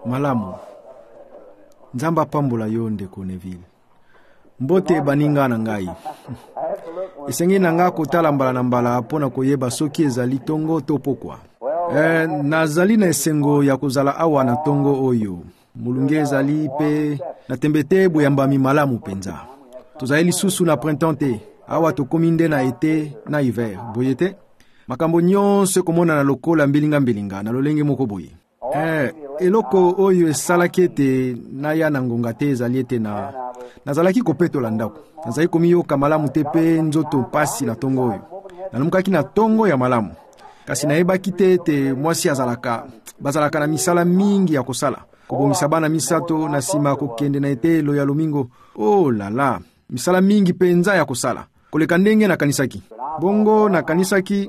Malamu. Nzamba pambola yo ndeko Neville. Mbote baninga na ngai. Esengi na nga kotala mbala na mbala pona koyeba soki ezali tongo to pokwa. Nazali na esengo ya kozala awa na tongo oyo. Mulunge ezali pe na tembete boyambami malamu penza. Tozali lisusu na printemps te. Awa tokomi nde na ete na hiver. Boyete? Makambo nyonso komona na lokola mbilinga na lolenge moko boye. Eloko oyo esalaki ete naya na ngonga te ezali ete nazalaki kopetola ndako. Nazali komi yoka malamu te pe nzoto pasi na tongo oyo. Nalumukaki na tongo ya malamu. Kasi nayebaki te ete mwasi bazalaka na misala mingi ya kosala. Kobongisa bana misato na sima kokende na etelo ya lomingo. Oh lala, misala mingi penza ya kosala. Koleka ndenge na kanisaki. Bongo na kanisaki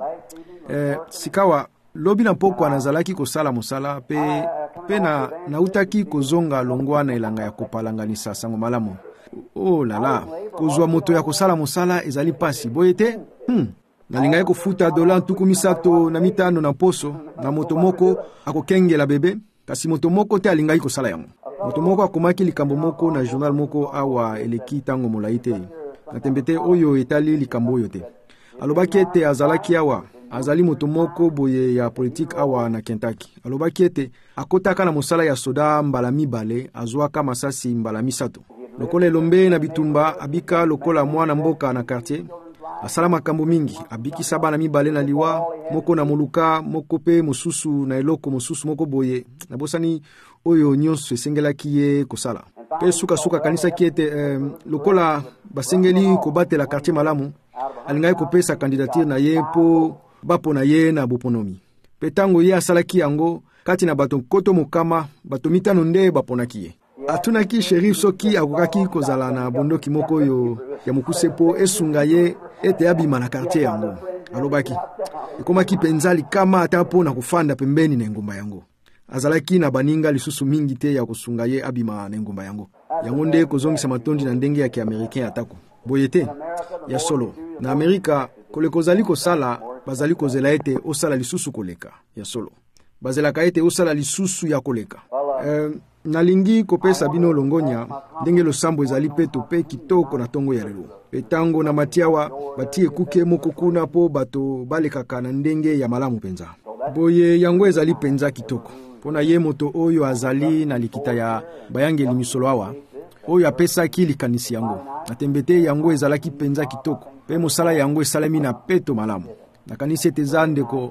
sikawa lobi na pokwa nazalaki kosala mosala pe na utaki kozonga longwa na elanga ya kopalanganisa sango malamu. Oh lala, kozwa moto ya kosala mosala ezali pasi. Boyete? Nalingai kofuta dola ntuku misato na mitano na poso na moto moko akokengela bebe. Kasi moto moko te alingai kosala yango. Moto moko akomaki likambo moko na journal moko awa eleki tango molai te. Na tembete oyo etali likambo oyo te. Alobaki ete azalaki awa. Azali moto moko boye ya politique awa na Kentucky. Alobaki ete akotaka na mosala ya soda mbala mibale azwaka masasi mbala misato. Lokola elombe na bitumba abika lokola mwana mboka na quartier. Asala makambo mingi, abikisa bana mibale na liwa, moko na moluka, moko pe mosusu na eloko mosusu moko boye. Nabosani oyo nyonso esengelaki ye kosala. Pe suka kanisa kiete lokola basengeli kobatela quartier malamu, alingai kopesa candidature na ye po bapo na ye na boponomi. Pe tango ye asalaki yango kati na bato koto mokama, bato mitano nde baponaki ye. Atunaki sheriff soki akokaki kozala na bondoki moko yo ya mukuse po esunga ye ete abima na quartier yango. Alobaki ekomaki penzali kama ata po na kufanda pembeni na ngomba yango. Azalaki na baninga lisusu mingi te ya kusunga ye abima na ngomba yango. Yango nde kozongisa matondi na ndenge ya ki-americain atako. Boyete ya solo na Amerika koleko zali kosala bazali kozela ete osala lisusu koleka ya solo. Bazelaka ete osala lisusu ya koleka. Nalingi kopesa bino longonya ndenge losambo ezali peto pe kitoko na tongo ya lelo. Petango na matiawa batie kuke moko kuna po bato balekaka na ndenge ya malamu penza. Boye yango ezali penza kitoko. Pona ye moto oyo azali na likita ya bayangeli misolo awa. Oyo apesaki likanisi yango. Na tembete yango ezalaki penza kitoko. Pe mosala yango esalemi na peto malamu. Na kanisi ete ndeko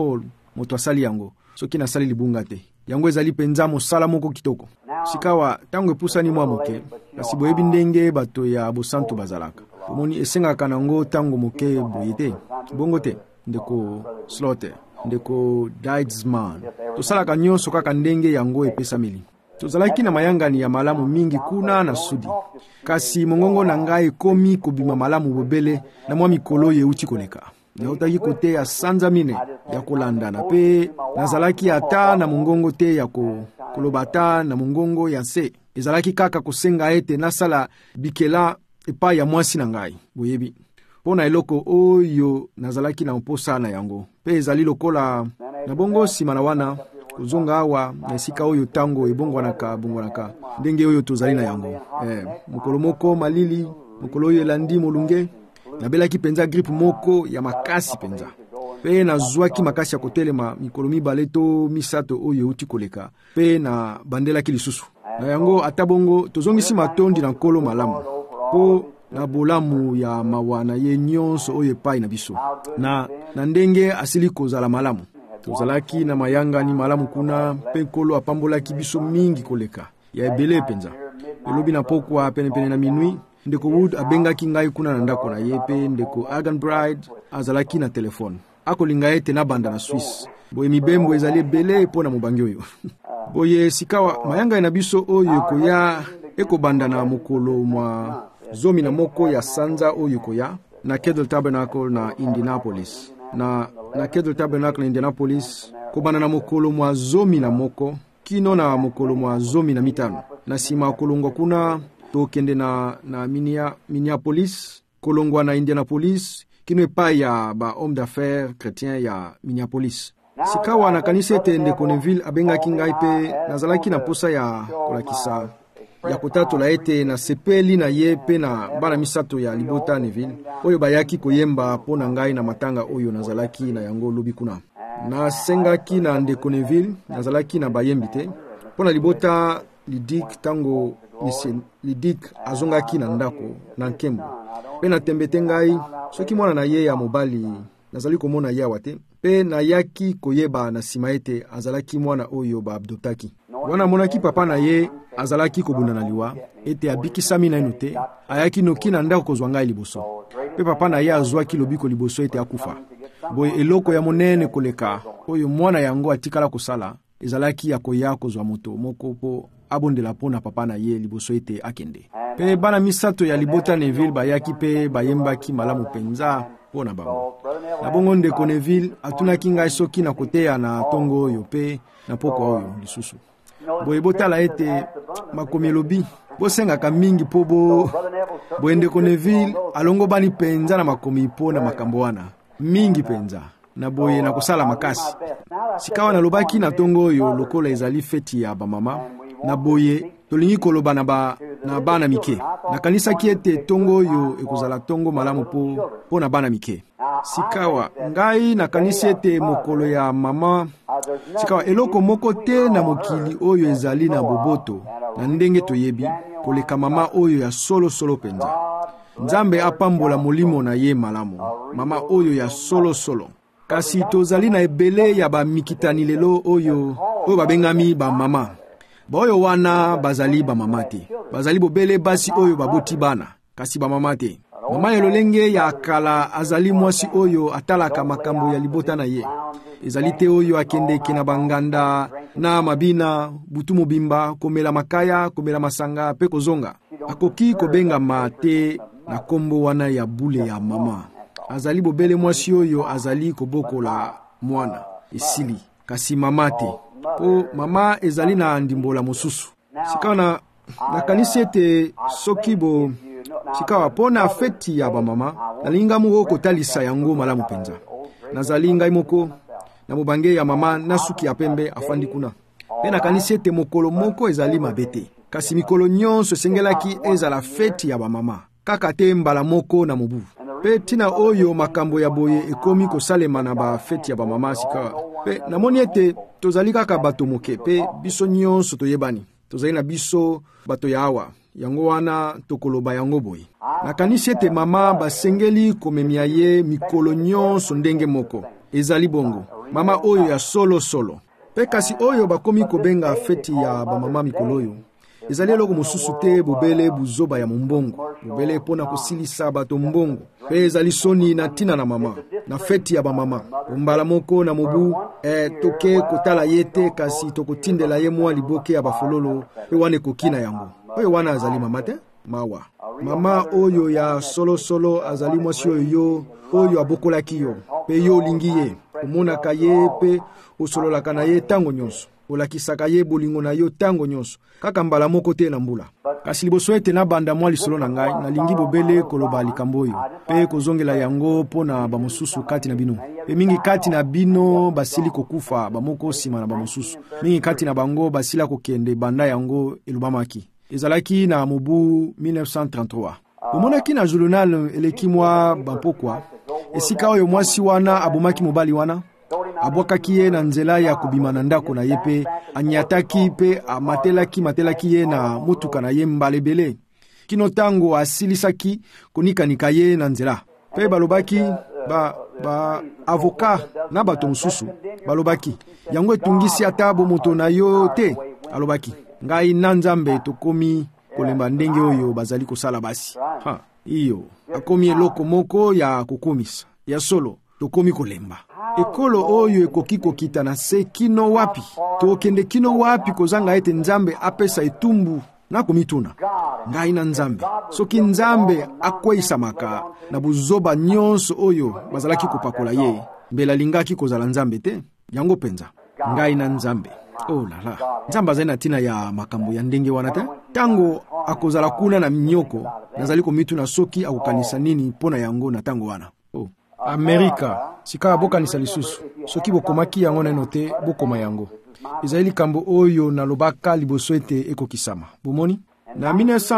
moto asali yango. Soki na sali libunga te. Yango ezali penza mosala moko kitoko. Sikawa tango epusani mwa moke, kasi boyebi ndenge bato ya bosantu bazalaka. Omoni esengaka nango tango moke boyete. Bongo te, ndeko Slaughter, ndeko Deidsman. Tosalaka nyonso kaka ndenge yango epesameli. Tozalaki na mayangani ya malamu mingi kuna na sudi. Kasi mongongo na ngai komi kobima malamu bobele na mwa mikolo yeuti koleka. Nautaki kote ya sanza mine ya kolandana pe nazalaki ata na mongongo te ya kolobata na mongongo ya se. Ezalaki kaka kosenga ete nasala bikela epa ya mwasi na ngai. Boyebi. Pona eloko oyo nazalaki na mposa na yango. Pe ezali lokola na bongo simana wana kuzonga awa na esika oyo tango ebongwanaka. Ndenge oyo tozali na yango. Mokolo moko malili, mokolo oyo elandi molunge. Nabelaki penza gripe moko ya makasi penza. Pe na zwaki makasi ya kotelema mikolo mibale to misato oyo uti koleka. Pe na bandela ki lisusu. Na yango atabongo tozongisi matondi na nkolo malamu. Po na bolamu ya mawana ye nyonso oyo epai na biso. Na ndenge asili kozala malamu. Tozalaki na mayanga ni malamu kuna pe nkolo apambolaki biso mingi koleka. Ya ebele penza. Elobi na pokwa pene na minui. Ndeko Wood abengaki ngai kuna na ndako na yepe. Ndeko Agan Bride azalaki na telefone. Ako linga ete na banda na Swiss. Boye mibembo ezali bele po na mobangi oyo. Boye sikawa mayanga na biso oyo koya eko banda na mokolo mwa zomi na moko ya sanza oyo koya na Kettle Tabernacle na Indianapolis. Na Kettle Tabernacle na Indianapolis ko banda na mokolo mwa zomi na moko kino na mokolo mwa zomi na mitano. Na sima kolongo kuna tokende na Minneapolis, kolongwa na Indianapolis, kino epa ya ba homme d'affaires chrétien ya Minneapolis. sikawa na kanisa ete ndeko Neville abengaki ngai pe nazalaki na posa ya kolakisa ya kotatola ete na sepeli na ye pe na bana misato ya libota Neville oyo bayaki koyemba mpo na ngai na matanga oyo nazalaki na yango lobi kuna. Nasengaki na ndeko Neville nazalaki na bayembi te mpo na libota Lidik tango Lidik azongaki na ndako na nkembo pe na tembete ngai soki mwana na ye ya mobali nazali komona yawa te pe na yaki koyeba na sima ete azalaki mwana oyo baabdotaki. Wana monaki papa na ye azalaki kobunda na liwa ete abikisami naino te ayaki noki na ndako kozwa ngai liboso pe papa na ye azwaki lobiko liboso ete akufa. Boye eloko ya monene koleka oyo mwana yango atikala kosala ezalaki ya koya kozwa moto moko po abondela pona papa na ye liboso ete akende. Pe bana misato ya libota Neville bayaki pe bayembaki malamu penza pona bango. Na bongo ndeko Neville atunaki ngai soki na koteya na tongo oyo pe na poko oyo lisusu. Boye botala ete makomi elobi bosengaka mingi po boye ndeko Neville alongo bani penza na makomi po na makambo wana mingi penza na boye na kosala makasi. Sikawa na lobaki na tongo oyo lokola ezali feti ya bamama na boye tolingi koloba na bana mike. Na kanisa kiete tongo oyo ekozala tongo malamu po na bana mike. Sikawa ngai na kanisa ete mokolo ya mama sikawa eloko moko te na mokili oyo ezali na boboto na ndenge toyebi koleka mama oyo ya solo penza. Nzambe apambola molimo na ye malamu mama oyo ya solo. Kasi tozali na ebele ya ba mikitani lelo oyo babengami ba mama. Boyo wana bazali ba mama te. Bazali bobele basi oyo baboti bana kasi ba mama te. Mama elolenge ya kala azali mwasi oyo atalaka makambo ya libota na ye. Ezali te oyo akendeki na banganda na mabina butu mobimba komela makaya komela masanga pe kozonga. Akoki kobenga mate na kombo wana ya bule ya mama. Azali bobele mwasi oyo azali kobokola mwana esili kasi mama te. Po mama ezali na ndimbola mosusu. Sikawa na kanisa ete soki bo sikawa pona feti ya ba mama nalinga moko kotalisa yango malamu penza. Nazali ngai moko na mobange ya mama nasuki ya pembe afandi kuna. Pe na kanisa ete mokolo moko ezali mabete. Kasi mikolo nyonso sengelaki ezala feti ya ba mama. Kaka te mbala moko na mobu. Pe tina oyo makambo ya boye ekomi kosalema na ba feti ya ba mama sika. Pe namoni ete tozali kaka bato moke pe biso nyonso toyebani. Tozali na biso bato ya awa. Yango wana tokoloba yango boye. Na kanisa ete mama basengeli komemia ye mikolo nyonso ndenge moko. Ezali bongo. Mama oyo ya solo. Pe kasi oyo bakomi kobenga feti ya ba mama mikolo oyo. Ezali eloko mosusu te bobele buzoba ya mbongo. Bobele pona kosilisa bato mbongo. Pe ezali soni na tina na mama. Na feti ya ba mama. Mbala moko na mobu toke kotala yete kasi tokotindela ye mwa liboke ya bafololo. Pe wane kokina yango. Oyo wana azali mama te? Mawa. Mama oyo ya solo azali mwasi oyo abokolaki yo. Pe yo lingi ye. Omonaka ye pe osololaka na ye tango nyonso. Olakisaka ye bolingo na yo tango nyonso. Kaka mbala moko te na mbula. Kasi liboso ete na banda mwa lisolo na ngai na lingi bobele koloba likambo oyo. Pe kozongela yango pona bamosusu kati na bino. Pe mingi kati na bino basili kokufa bamoko sima na bamosusu. Mingi kati na bango basila kokende banda yango elubamaki. Ezalaki na mobu 1933. Omonaki na journal eleki mwa bampokwa. Esika oyo mwasi wana abomaki mobali wana. Abwakaki ye na nzela ya kubima na ndako na ye pe anyataki pe amatelaki ye na mutuka na ye mbalebele. Kino tango asilisaki konikanika ye na nzela. Pe balobaki ba avoka na bato mosusu balobaki yango etungisi ata bomoto na yo te. Alobaki ngai na Nzambe tokomi kolemba ndenge oyo bazali kosala basi. Iyo akomi eloko moko ya kokomisa ya solo tokomi kolemba. Ekolo oyo ekoki kokita na se kino wapi. Tokende kino wapi kozanga ete Nzambe apesa etumbu na komituna. Ngai na Nzambe. Soki Nzambe akweisamaka na buzoba nyonso oyo bazalaki kopakola ye. Mbela lingaki kozala Nzambe te. Yango penza. Ngai na Nzambe. Oh lala. Nzambe azali na tina ya makambo ya ndenge wana te. Tango akozala kuna na minyoko nazali komituna soki akokanisa nini pona yango na tango wana. Amerika sika bokanisa lisusu soki bokomaki yango nano te bokoma yango. Ezali likambo oyo nalobaka liboso ete ekokisama. Bomoni? Na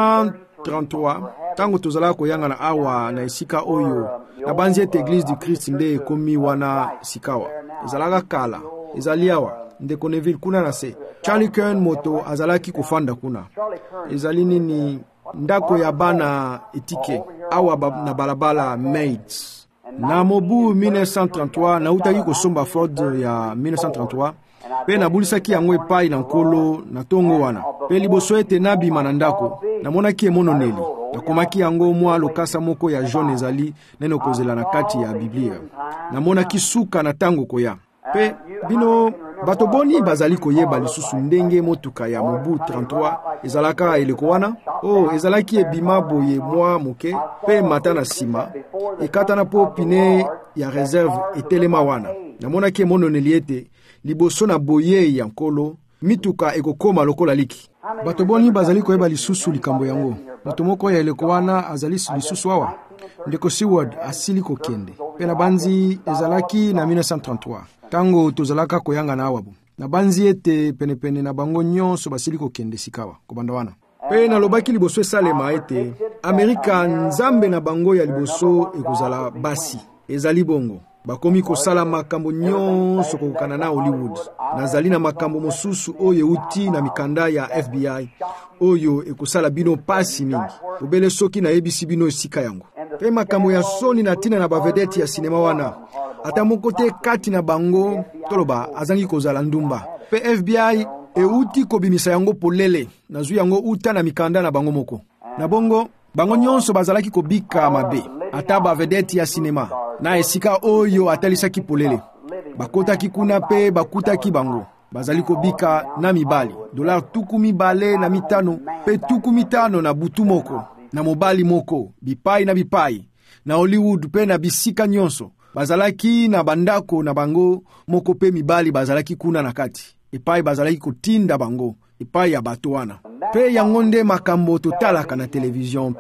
1933 tango tozala koyanga na awa na esika oyo na banzi ete Église du Christ nde ekomi wana sikawa. Ezalaka kala, ezali awa ndeko Neville kuna na se. Charlie Kern moto azalaki kufanda kuna. Ezali nini ndako ya bana etike awa na balabala Maids. Na mobu 1933 na utaki kosomba Ford ya 1933 pe nabulisaki yango epai na nkolo na tongo wana. Pe liboso ete nabima na ndako namonaki emononeli. Nakomaki yango mwa lokasa moko ya jaune ezali neno kozela na kati ya Biblia. Namonaki suka na tango koya. Pe bino bato boni bazali koyeba lisusu ndenge motuka ya mobu 33 ezalaka eleko wana. Ezalaki ebima boye mwa moke pe mata na sima ekatana po pine ya reserve etelema wana. Namonaki emononeli ete liboso na boye ya nkolo mituka ekokoma lokola liki. Bato boni bazali koyeba lisusu likambo yango. Moto moko ya eleko wana azali lisusu awa. Ndeko Seward asili kokende. Pe na banzi ezalaki na 1933. Tango tozalaka koyanga na awabu. Na banzi ete penepene na bango nyonso basili kokende sikawa kobanda wana. Pe na lobaki liboso esalema ete Amerika nzambe na bango ya liboso ekozala basi. Ezali bongo. Bakomi kosala makambo nyonso kokana na Hollywood. Nazali na makambo mosusu oyo uti na mikanda ya FBI. Oyo ekosala bino pasi mingi. Obele soki na ebisi bino esika yango. Pe makambo ya soni na tina na bavedeti ya sinema wana. Ata mokote kati na bango toloba azangi kozala ndumba. Pe FBI uti kobimisa yango polele. Nazu yango uta na mikanda na bango moko. Na bongo bango nyonso bazalaki kobika mabe. Ata bavedeti ya sinema. Na esika oyo atalisaki polele. Bakotaki kuna pe bakutaki bango. Bazali kobika na mibali. Dolar tuku mibale na mitano. Pe tuku mitano na butu moko. Na mobali moko. Bipai na bipai. Na Hollywood pe na bisika nyonso. Bazalaki na bandako na bango. Moko pe mibali bazalaki kuna na kati. Epai bazalaki kotinda bango. Epai ya bato wana. Pe yangonde makambo totalaka na television.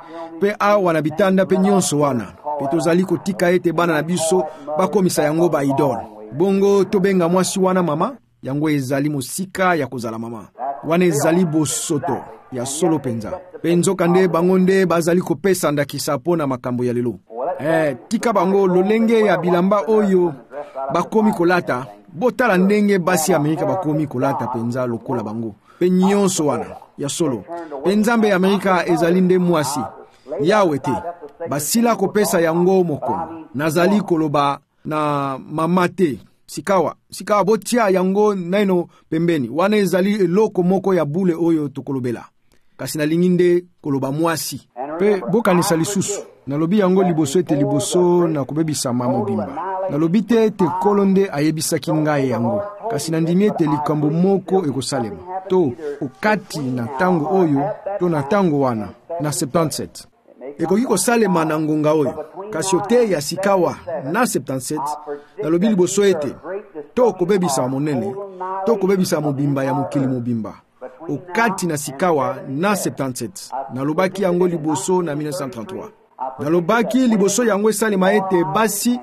Pe awa na bitanda pe nyonso wana. Pe tozali kotika ete bana na biso bakomisa yango ba idol. Bongo tobenga mwasi wana mama. Yango ezali mosika ya kozala mama. Wana ezali bosoto ya solo penza. Penzoka nde bangonde bazali kopesa ndakisa pona makambo ya lelo. Tika bango lolenge ya bilamba oyo bakomi kolata. Botala ndenge basi Amerika bakomi kolata penza lokola bango. Pe nyonso wana ya solo. Penzambe ya Amerika ezali nde mwasi. Yawe te. Basila kopesa yango mokongo. Nazali koloba na mamate. Sikawa botia yango naino pembeni. Wana ezali eloko moko ya bule oyo tokolobela. Kasi nalinginde koloba mwasi. Pe bokanisa lisusu. Nalobi yango liboso ete liboso na kobebisa mobimba. Nalobi te ete kolonde ayebisaki ngai yango. Kasi nandimi ete likambo moko ekosalema. To okati na tango oyo to na tango wana na 77. Ekoki kosalema na ngonga oyo. Kasi ote ya sikawa na 77. Nalobi liboso ete to kobebisa monene. To kobebisa mobimba ya mokili mobimba. Okati na sikawa na 77. Nalobaki yango liboso na 1933. Nalobaki liboso yango esalema ete basi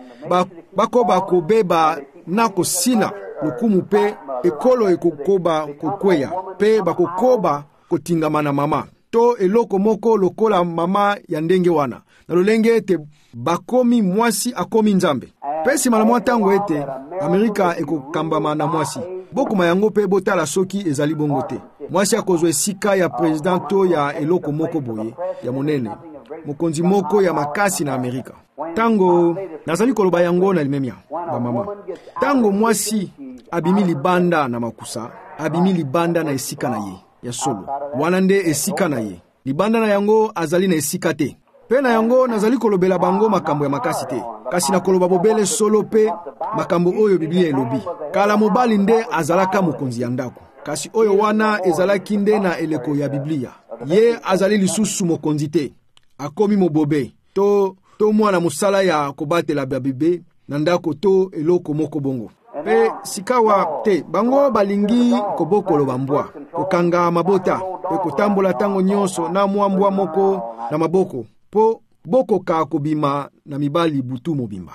bakoba kobeba na kosila lokumu pe ekolo ekokoba kokweya pe bakokoba kotingama na mama. To eloko moko lokola mama ya ndenge wana. Nalolenge ete bakomi mwasi akomi nzambe. Pesi malamwa tango ete Amerika ekokambama na mwasi. Bokuma yango pe botala soki ezali bongo te. Mwasi akozwa esika ya presidento ya eloko moko boye ya monene. Mokonzi moko ya makasi na Amerika. Tango nazali koloba yango na limemia ba mama. Tango mwasi abimi libanda na makusa, abimi libanda na esika na ye ya solo. Wana nde esika na ye. Libanda na yango azali na esika te. Pe na yango nazali kolobela bango makambo ya makasi te. Kasi na koloba bobele solo pe makambo oyo Biblia elobi. Kala mobali nde azalaka mokonzi ya ndako. Kasi oyo wana ezalaki nde na eleko ya Biblia. Ye azali lisusu mokonzi te. Akomi mobobe. To mwana musala ya kobatela babibe na ndako to eloko moko bongo. Pe sikawa te bango balingi kobokolo bambwa. Kokanga mabota. Pe kotambola tango nyonso na mwambwa moko na maboko. Po bokoka kobima na mibali butu mobimba.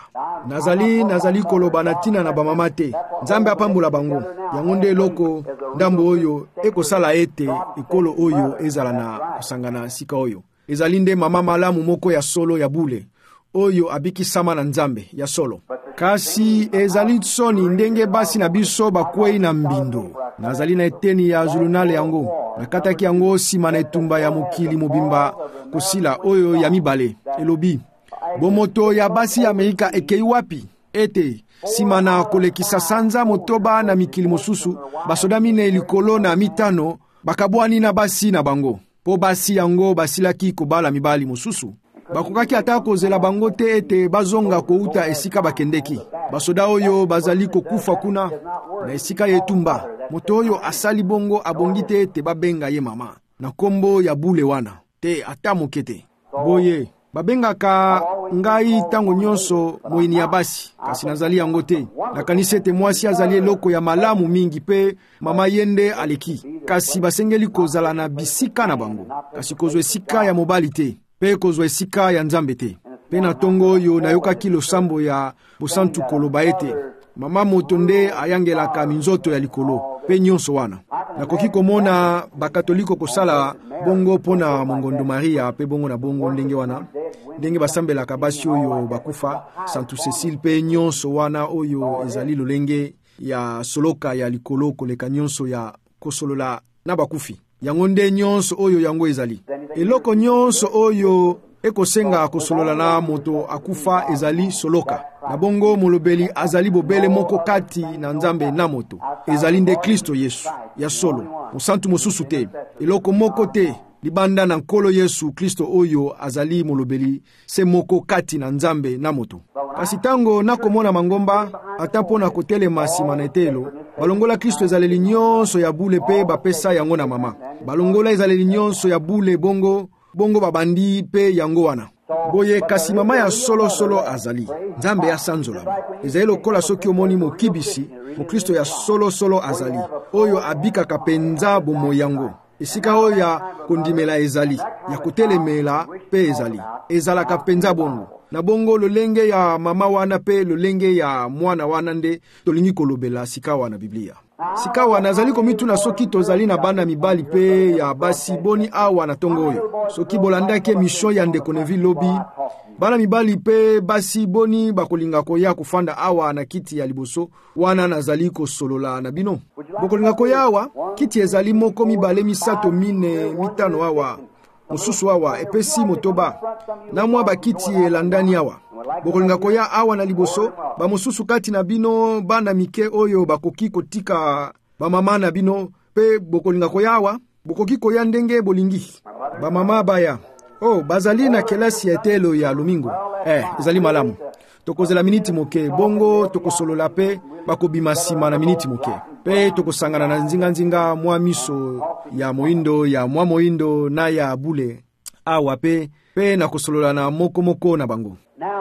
Nazali koloba na tina na bamama te. Nzambe apambola bango. Yango nde eloko ndambo oyo ekosala ete ekolo oyo ezala na kosangana sika oyo. Ezali nde mama malamu moko ya solo ya bule oyo abikisama na Nzambe ya solo. Kasi ezali soni ndenge basi na biso bakwei na mbindo. Nazali na eteni ya zulunale yango. Nakataki yango sima na etumba ya mokili mobimba kosila oyo ya mibale. Elobi, bomoto ya basi ya Amerika ekei wapi? Ete, sima na kolekisa sanza motoba na mikili mosusu, basoda mine likolo na mitano, bakabwani na basi na bango. Po basi yango basilaki kobala mibali mosusu. Bakokaki ata kozela bango te ete bazonga kouta esika bakendeki. Basoda oyo bazali kokufa kuna na esika yetumba. Moto oyo asali bongo abongi te ete babenga ye mama. Na kombo ya bule wana. Te ata mokete. Boye, babengaka ngai tango nyonso moini ya basi. Kasi nazali yango te. Nakanisi ete mwasi azali eloko ya malamu mingi pe mama yende aleki. Kasi basengeli kozala na bisika na bango. Kasi kozwa esika ya mobali te. Pe kozwa esika ya Nzambe te. Pe na tongo oyo nayokaki losambo ya bosantu koloba ete mama moto nde ayangelaka minzoto ya likolo pe nyonso wana. Nakoki komona bakatoliko kosala bongo pona mongondo Maria pe bongo na bongo ndenge wana. Ndenge basambelaka basi oyo bakufa Santu Cecile pe nyonso wana oyo ezali lolenge ya soloka ya likolo koleka nyonso ya kosolola na bakufi. Yango nde nyonso oyo yango ezali. Eloko nyonso oyo ekosenga kosolola na moto akufa ezali soloka. Na bongo molobeli azali bobele moko kati na Nzambe na moto. Ezali nde Kristo Yesu ya solo. Mosantu mosusu te. Eloko moko te. Libanda na nkolo Yesu Kristo oyo azali molobeli se moko kati na Nzambe na moto. Kasi tango nakomona mangomba atapo na kotelema sima na etelo, balongola Kristo ezaleli nyonso ya bule pe bapesa yango na mama. Balongola ezaleli nyonso ya bule bongo babandi pe yango wana. Boye kasi mama ya solo azali. Nzambe ya sanzola. Ezali lokola soki omoni mokibisi, Kristo ya solo azali. Oyo abikaka penza bomo yango. Esika oyo ya kondimela ezali, ya kotelemela pe ezali. Ezalaka penza bongo. Na bongo lolenge ya mama wana pe lolenge ya mwana wana nde tolingi kolobela sika wana Biblia. Sika wana azali komitu na soki tozali na bana mibali pe ya basi boni awa na tongo oyo. Soki bolandaki mission ya ndeko Nevi lobi, bana mibali pe basi boni bakolinga koya kufanda awa na kiti ya liboso wana nazali kosolola na bino. Bokolinga koya awa, kiti ezali moko mibale misato mine mitano awa. Mosusu awa epesi motoba na mwa bakiti elandani awa. Bokolinga koya awa na liboso, ba mosusu kati na bino bana mike oyo bakoki kotika ba mama na bino pe bokolinga koya awa, bokoki koya ndenge bolingi. Ba mama baya, bazali na kelasi ya etelo ya lomingo. Ezali malamu. Tokozela miniti moke, bongo tokosolola pe bakobima sima na miniti moke. Pe tokosangana na nzinga mwa miso ya moindo ya mwa moindo na ya bule awa pe na kosolola na moko na bango.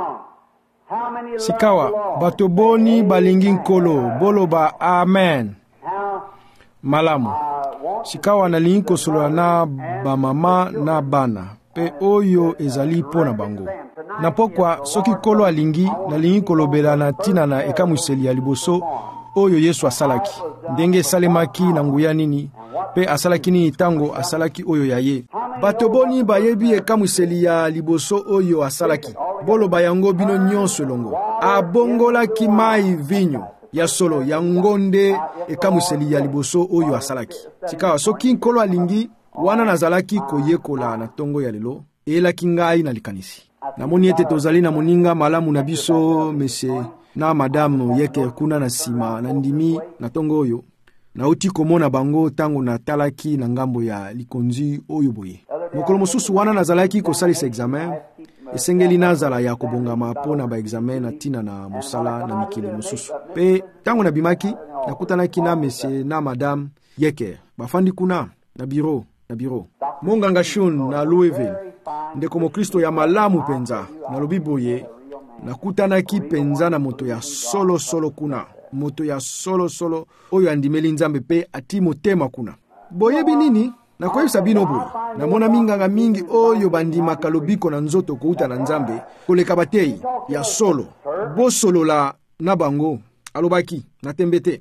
Sikawa bato boni balingi nkolo boloba amen. Malamu. Sikawa nalingi kosolola na bamama na bana pe oyo ezali pona bango. Na pokwa soki kolo alingi nalingi kolobela na tina na ekamwiseli ya liboso oyo Yesu asalaki. Ndenge salemaki na nguya nini pe asalaki ni tango asalaki oyo ya ye. Bato boni bayebi ekamwiseli ya liboso oyo asalaki. Boloba yango bino nyonso longo. Abongolaki mai vinyo ya solo ya ngonde ekamwiseli ya liboso oyo asalaki. Sikawa soki nkolo alingi wana nazalaki koyekola na tongo ya lelo elaki ngai na likanisi. Namoni ete tozali na moninga malamu na biso mese na madame yeke kuna na sima na ndimi na tongo oyo. Na uti komona bango tango na talaki na ngambo ya likonzi oyo boye. Mokolo mosusu wana nazalaki kosalisa examen. Esengeli nazala ya kobongama pona ba examen na tina na mosala na mikili mosusu. Pe tango na bimaki nakutanaki na mese na madame yeke. Bafandi kuna na biro. Monganga Shun na Louisville. Ndeko Mokristo ya malamu penza na lobiboye nakutanaki penza na moto ya solo kuna. Moto ya solo oyo andimeli Nzambe pe ati motema kuna. Boyebi nini? Na koyebisa bino boye, namona minganga mingi oyo bandimaka lobiko na nzoto kouta na Nzambe koleka bateyi ya solo. Bosolola na bango, alobaki na tembe te.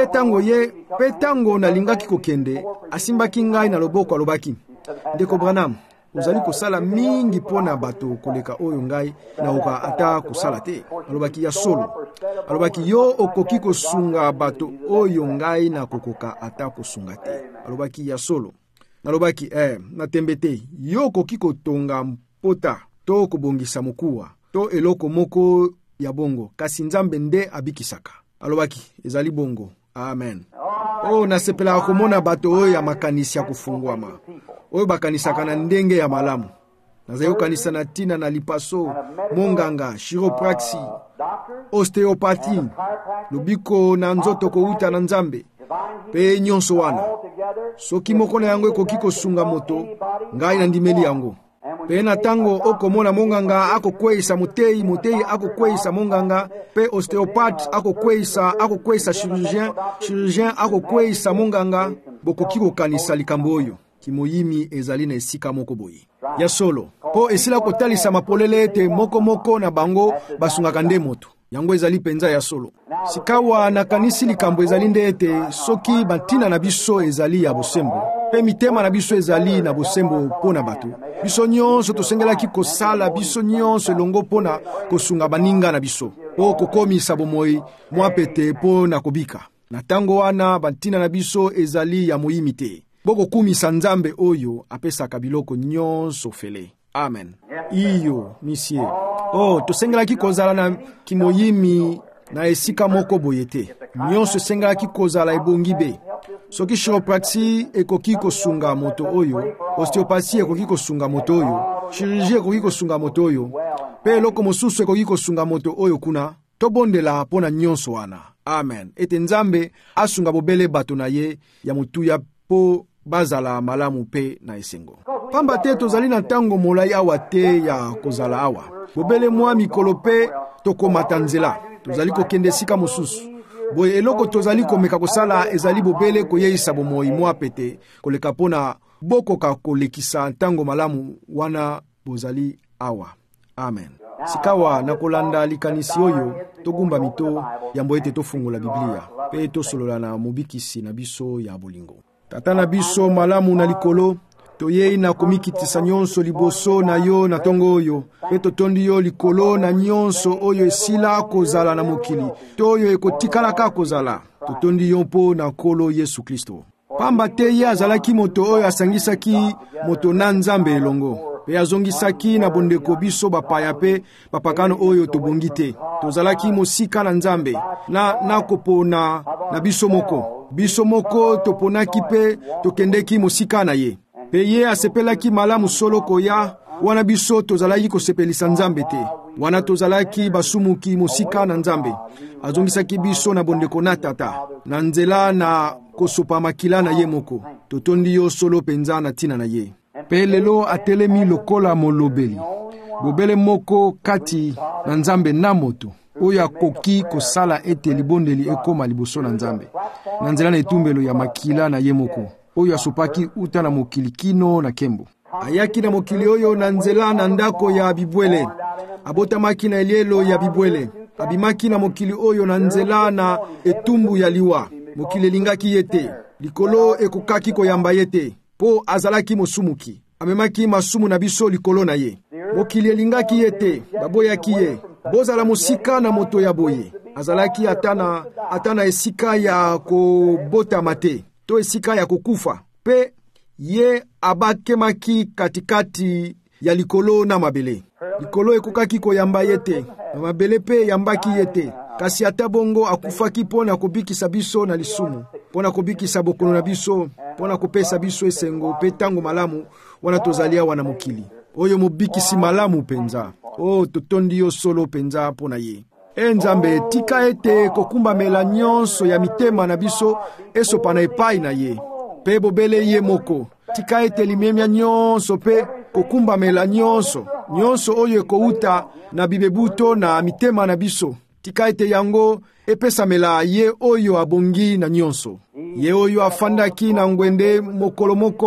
Pe tango nalingaki kokende, asimbaki ngai na loboko alobaki, ndeko Branham, ozali kosala mingi pona bato koleka oyo ngai naoka ata kosala te. Alobaki ya solo. Alobaki yo okoki kosunga bato oyo ngai na kokoka ata kosunga te. Alobaki ya solo. Nalobaki na tembe te, yo okoki kotonga mpota to kobongisa mokuwa to eloko moko ya bongo, kasi Nzambe nde abikisaka. Alobaki ezali bongo. Amen. Nasepelaka komona bato oyo ya makanisi ya kufungwama, oyo bakanisaka na ndenge ya malamu. Nazali kokanisa na tina na lipaso, monganga, chiropraxi, osteopati, lobiko na nzoto kouta na Nzambe, pe nyonso wana. Soki moko na yango ekoki kosunga moto, ngai nandimeli yango. Pe na tango okomona monganga akokweisa moteyi akokweisa monganga, pe osteopathe akokweisa chirurgien akokweisa monganga, bokoki kokanisa likambo oyo. Kimoyimi ezali na esika moko boye. Ya solo. Po esila kotalisa mapolele ete moko na bango basungaka nde moto. Yango ezali penza ya solo. Sikawa na kanisi likambo ezali nde ete soki batina na biso ezali ya bosembo, pe mitema na biso ezali na bosembo pona bato. Biso nyonso tosengelaki kosala biso nyonso elongo pona kosunga baninga na biso. Po kokomisa bomoi mwa pete pona kobika. Na tango wana batina na biso ezali ya moyimi te. Boko kumisa Nzambe oyo apesaka biloko nyonso fele. Amen. Iyo misie. Tosengelaki kozala na kimoyimi na esika moko boye te. Nyonso sengelaki kozala ebongi be. Soki chiropraxi ekoki kosunga moto oyo, osteopati ekoki kosunga moto oyo, chirurgie ekoki kosunga moto oyo, pe eloko mosusu ekoki kosunga moto oyo kuna, tobondela pona nyonso wana. Amen. Ete Nzambe asunga bobele bato na ye ya motuya po bazala malamu pe na esengo. Pamba te tozali na tango molai awa te ya kozala awa. Bobele mwa mikolo pe tokomata nzela. Tozali kokende sika mosusu. Boye eloko tozali komeka kosala ezali bobele koyeisa bomoi mwa pete koleka pona bokoka kolekisa tango malamu wana bozali awa. Amen. Sikawa na kolanda likanisi oyo togumba mito yambo ete tofungola Biblia pe tosolola na mobikisi na biso ya bolingo. Tata na biso malamu na likolo, toyei na komikitisa nyonso liboso na yo na tongo oyo, pe totondi yo likolo na nyonso oyo esila kozala na mokili, toyo ekotikalaka kozala, totondi yo mpo na Nkolo Yesu Kristo. Pamba te ye azalaki moto oyo asangisaki moto na Nzambe elongo, pe azongisaki na bondeko biso bapaya pe bapakano oyo tobongi te. Tozalaki mosika na Nzambe, na kopona na biso moko. Biso moko toponaki pe tokendeki mosika na ye. Pe ye asepelaki malamu solo koya, wana biso tozalaki kosepelisa Nzambe te. Wana tozalaki basumuki mosika na Nzambe. Azongisaki biso na bondeko na Tata, na nzela na kosopa makila na ye moko. Totondi yo solo penza na tina na ye. Pe lelo atelemi lokola molobeli. Bobele moko kati na Nzambe na moto. Oyo akoki kosala ete libondeli ekoma liboso na Nzambe. Na nzela na etumbelo ya makila na ye moko. Oyo asopaki uta na mokili kino na kembo. Ayaki na mokili oyo na nzela na ndako ya bibwele. Abotamaki na elielo ya bibwele. Abimaki na mokili oyo na nzela na etumbu ya liwa. Mokili elingaki yete. Likolo ekokaki koyamba yete. Po azalaki mosumuki. Amemaki masumu na biso likolo na ye. Mokili elingaki yete. Baboyaki ye. Bozala mosika na moto ya boye. Azalaki atana esika ya kobota mate. To esika ya kokufa. Pe ye abakemaki katikati ya likolo na mabele. Likolo ekokaki koyamba yete. Na mabele pe yambaki yete. Kasi ata bongo akufaki pona kobikisa biso na lisumu. Pona kobikisa bokono na biso. Pona kopesa biso esengo pe tango malamu wana tozalia wana mokili. Oyo mobikisi malamu penza. Totondi yo solo penza pona ye. Nzambe tika ete kokumba mela nyonso ya mitema na biso esopa na epai na ye. Pe bobele ye moko. Tika ete limemia nyonso pe kokumba mela nyonso. Nyonso oyo ekouta na bibebuto na mitema na biso. Tika ete yango epesa mela ye oyo abongi na nyonso. Ye oyo afandaki na ngwende mokolo moko.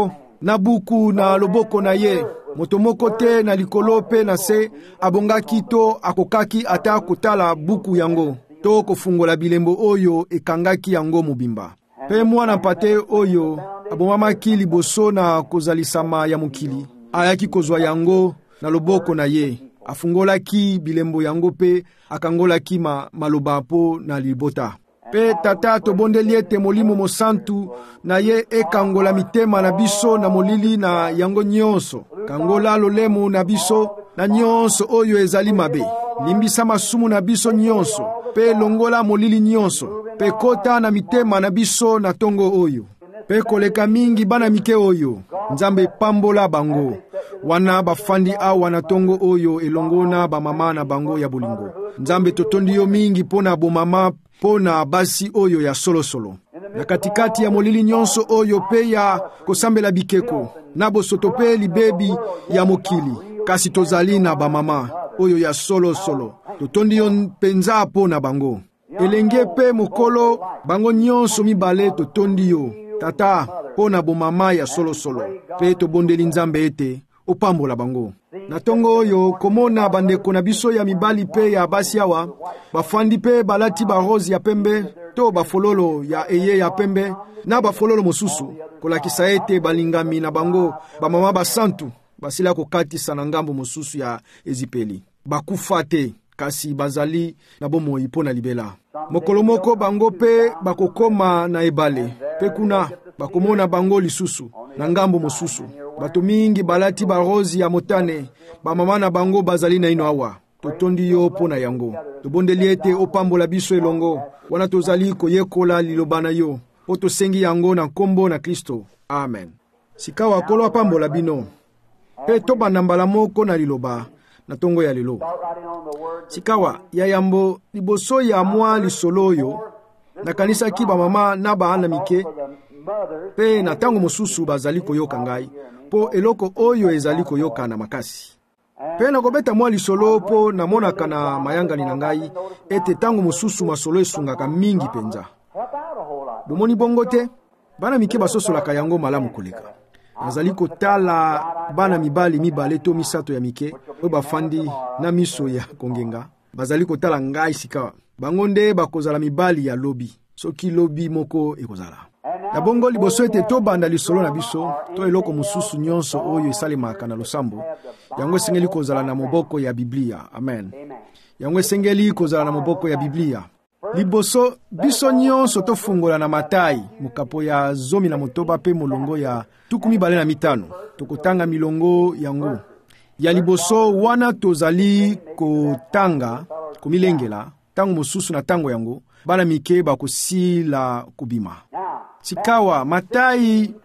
na buku na loboko na ye. Moto moko te na likolo pe na se abongaki to akokaki ata kotala buku yango to kofungola bilembo oyo ekangaki yango mobimba. Pe mwana mpate oyo abomamaki liboso na kozalisama ya mokili ayaki kozwa yango na loboko na ye, afungolaki bilembo yango pe akangolaki maloba po na libota. Pe tata tobondeli ete Molimo Mosantu na ye ekangola mitema na biso na molili na yango nyonso. Kangola lolemo na biso na nyonso oyo ezali mabe. Limbisa masumu na biso nyonso, pe longola molili nyonso, pe kota na mitema na biso na tongo oyo. Pe koleka mingi bana mike oyo, Nzambe pambola bango. Wana bafandi awa na tongo oyo elongona ba mama na bango ya bolingo. Nzambe totondi yo mingi pona bomama pona basi oyo ya solo. Na katikati ya molili nyonso oyo pe ya kosambela bikeko, na bosoto pe libebi ya mokili. Kasi tozali na ba mama oyo ya solo. Totondi yo penza pona bango. Elenge pe mokolo bango nyonso mibale totondi yo. Tata pona bomama ya solo. Pe tobondeli Nzambe ete opambola bango. Na tongo oyo komona bandeko na biso ya mibali pe ya basi awa bafandi pe balati ba rose ya pembe to bafololo ya eye ya pembe na bafololo mosusu kolakisa ete balingami na bango bamama basantu basila kokatisa na ngambo mosusu ya ezipeli. Bakufa te kasi bazali na bomoi mpo na libela. Mokolo moko bango pe bakokoma na ebale pe kuna bakomona bango lisusu na ngambo mosusu. Bato mingi balati ba rose ya motane, bamama na bango bazali na ino awa. Totondi yo pona yango. Tobondeli ete opambola biso elongo, wana tozali koyekola liloba na yo. Po tosengi yango na nkombo na Kristo. Amen. Sikawa kolo apambola bino. Pe tobanda mbala moko na liloba na tongo ya lelo. Sikawa ya yambo liboso ya mwa lisolo oyo nakanisaki bamama na baana mike pe na tango mosusu bazali koyoka ngai po eloko oyo ezali koyoka na makasi. Pe na kobeta mwa lisolo po namonaka na mayangani na ngai ete tango mosusu masolo esungaka mingi penza. Bomoni bongo te? Bana mike basosolaka yango malamu koleka. Nazali kotala bana mibali mibale to misato ya mike oyo bafandi na miso ya kongenga. Bazali kotala ngai sikawa. Bango nde bakozala mibali ya lobi. Soki lobi moko ekozala. Na bongo liboso ete tobanda lisolo na biso to eloko mosusu nyonso oyo esalemaka na losambo, yango esengeli kozala na moboko ya Biblia. Amen. Yango esengeli kozala na moboko ya Biblia. Liboso biso nyonso tofungola na Matayi mokapo ya 19 pe molongo ya 25. Tokotanga milongo yango. Ya liboso wana tozali kotanga komilengela tango mosusu na tango yango bana mike bakosila kubima. Sikawa Matayi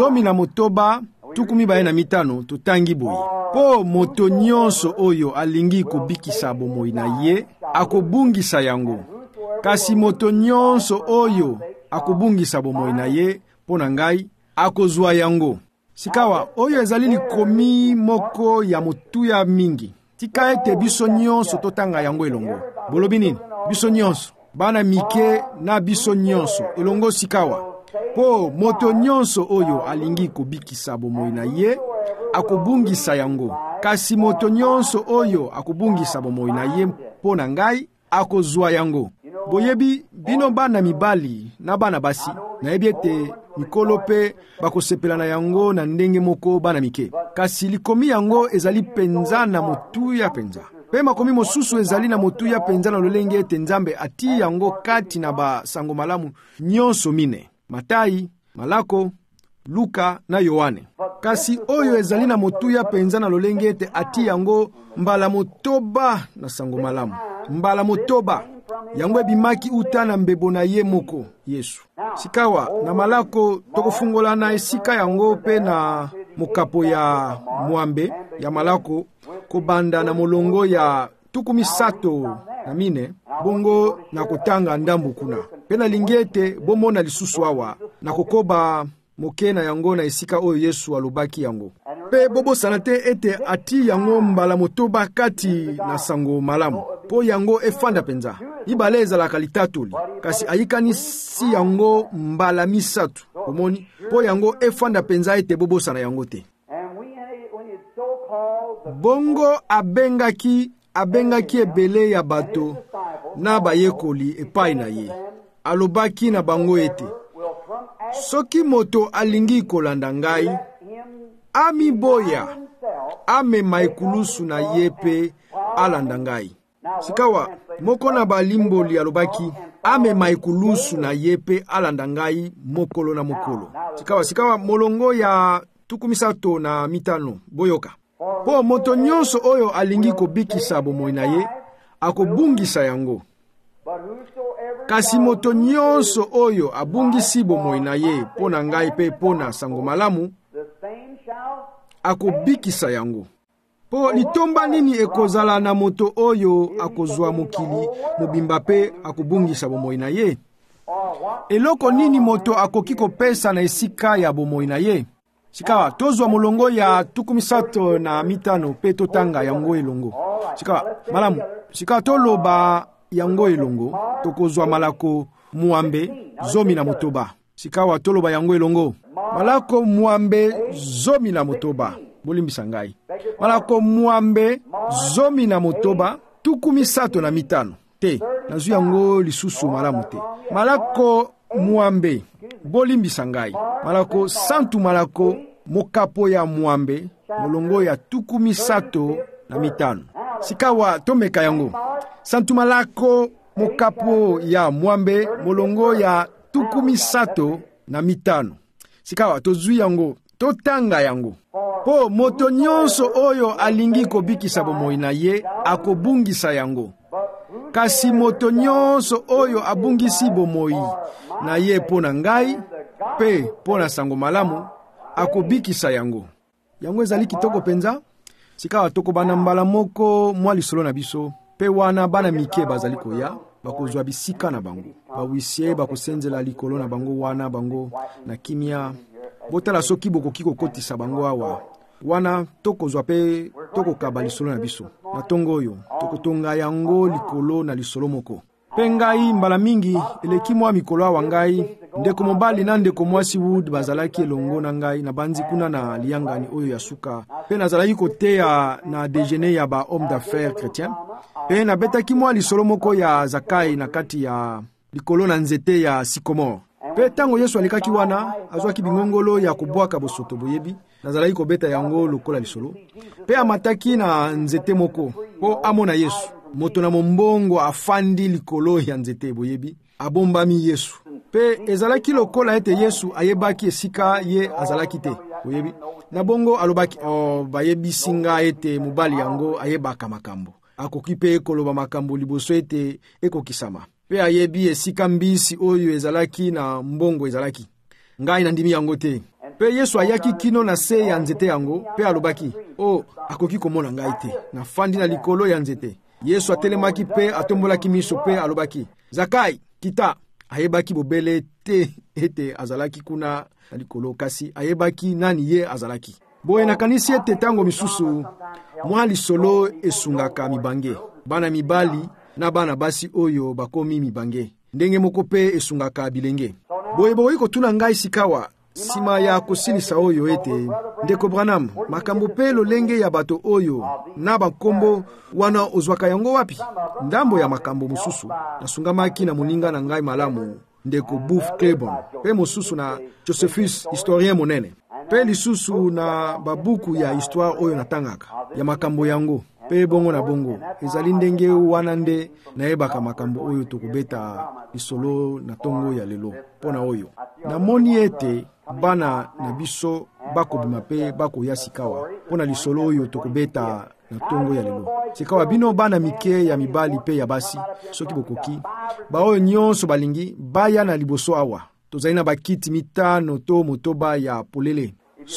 19:25 totangi boye. Po moto nyonso oyo alingi kobikisa bomoi na ye akobungisa yango. Kasi moto nyonso oyo akobungisa bomoi na ye po na ngai akozwa yango. Sikawa oyo ezali likomi moko ya motuya mingi. Tika ete biso nyonso totanga yango elongo. Bolobi nini? Biso nyonso bana mike na biso nyonso elongo sikawa. Po moto nyonso oyo alingi kobikisa bomoi na ye akobungisa yango. Kasi moto nyonso oyo akobungisa bomoi na ye po na ngai akozwa yango. Boyebi bino bana mibali na bana basi nayebi ete mikolo pe bakosepela na yango na ndenge moko bana mike. Kasi likomi yango ezali penza na motuya penza. Pe makomi mosusu ezali na motuya penza na lolenge ete Nzambe ati yango kati na basango malamu nyonso mine: Matayi, Malako, Luka na Yohane. Kasi oyo ezali na motuya penza na lolenge ete ati yango mbala motoba na sango malamu. Mbala motoba yango ebimaki uta na mbebo na ye moko Yesu. Sikawa na Malako tokofungola na esika yango pe na mokapo ya mwambe ya Malako kobanda na molongo ya 3:4 bongo na kotanga ndambu kuna. Pe na lingete bomona lisusu awa na kokoba moke na yango na esika oyo Yesu alobaki yango. Pe bobo sanate ete ati yango mbala motoba kati na sango malamu. po yango efanda penza. Mibale ezalaka litatoli, kasi ayikani si yango mbala misatu. Omoni, po yango efanda penza ete bobosa na yango te. Bongo abengaki ebele ya bato na bayekoli epai na ye. Alobaki na bango ete, soki moto alingi kolanda ngai, amiboya, amema ekulusu na ye pe alanda ngai. Sikawa, moko na balimboli alobaki, amema ekulusu na ye pe alanda ngai mokolo na mokolo. Sikawa, molongo ya 15 boyoka. Po moto nyonso oyo alingi kobikisa bomoi na ye, akobungisa yango. Kasi moto nyonso oyo abungisi bomoi na ye pona ngai pe pona sango malamu, akobikisa yango. Po litomba nini ekozala na moto oyo akozwa mokili mobimba pe akobungisa bomoi na ye? Eloko nini moto akoki kopesa na esika ya bomoi na ye? Sikawa, tozwa molongo ya 15 pe totanga yango elongo. Sikawa, malamu. Sikawa toloba yango elongo, tokozwa malako muambe 10 Sikawa toloba yango elongo. Malako muambe 10 Bolimbisa ngai. Malako muambe 15 Te, nazu yango lisusu malamu te. Malako muambe, bolimbisa ngai. Malako santu malako mokapo ya muambe, molongo ya 15. Sikawa tomeka yango. Santu malako mokapo ya muambe, molongo ya 15. Sikawa tozui yango, totanga yango. Po moto nyonso oyo alingi kobikisa bomoi na ye, akobungisa yango. Kasi moto nyonso oyo abungisi bomoi na ye pona ngai, pe pona sango malamu, akobikisa yango. Yango ezali kitoko penza. Sikawa toko bana mbala moko mwa lisolo na biso, pe wana bana mike bazali koya, bakozwa bisika na bango. Bawisie bakosenzela likolo na bango wana bango na kimia. Botala soki bokoki kokotisa bango awa. Wana tokozwa pe tokokaba lisolo na biso. Na tongo oyo, tokotonga yango likolo na lisolo moko. Pe ngai mbala mingi, eleki mwa mikolo awa ngai, ndeko mobali na ndeko mwasi Wood bazalaki elongo na ngai na banzi kuna na liangani oyo ya suka. Pe nazalaki koteya na déjeuner ya ba homme d'affaires chrétien. Pe nabetaki mwa lisolo moko ya Zakai na kati ya likolo na nzete ya sycomore. Pe tango Yesu alikaki wana, azwaki bingongolo ya kubwaka bosoto boyebi, nazalaki kobeta yango lokola lisolo. Pe amataki na nzete moko, po amona Yesu. Moto na mombongo afandi likolo ya nzete boyebi, abombami Yesu. Pe ezalaki lokola ete Yesu ayebaki esika ye azalaki te boyebi. Na bongo alobaki, bayebi singa ete mobali yango ayebaka makambo. Akoki pe koloba makambo liboso ete ekokisama. Pe ayebi esika mbisi oyo ezalaki na mbongo ezalaki. Ngai na ndimi yango te. Pe Yesu ayaki kino na se ya nzete yango, pe alobaki, akoki komona ngai te. Na fandi na likolo ya nzete. Yesu atelemaki pe atombolaki miso pe alobaki, Zakai, kita. Ayebaki bobele te ete azalaki kuna na likolo, kasi ayebaki nani ye azalaki. Boye nakanisi ete tango misusu, mwa lisolo esungaka mibange. Bana mibali na bana basi oyo bakomi mibange. Ndenge moko pe esungaka bilenge. Boye kotuna ngai sikawa, sima ya kosilisa oyo ete, ndeko Branham, makambo pe lolenge ya bato oyo, na bakombo wana ozwaka yango wapi? Ndambo ya makambo mususu, nasungamaki na moninga na ngai malamu, ndeko Booth Claiborne, pe mususu na Josephus, historien monene, pe lisusu na babuku ya histoire oyo natangaka, ya makambo yango, pe bongo na bongo, ezali ndenge wana nde nayebaka makambo oyo tokobeta lisolo na tongo ya lelo, pona oyo. Namoni ete, bana na biso bakobima pe bakoya sikawa pona lisolo oyo tokobeta na tongo ya lelo. Sikawa bino bana mike ya mibali pe ya basi, soki bokoki baoyo nyonso balingi baya na liboso awa. Tozali na bakiti 5 to motoba ya polele.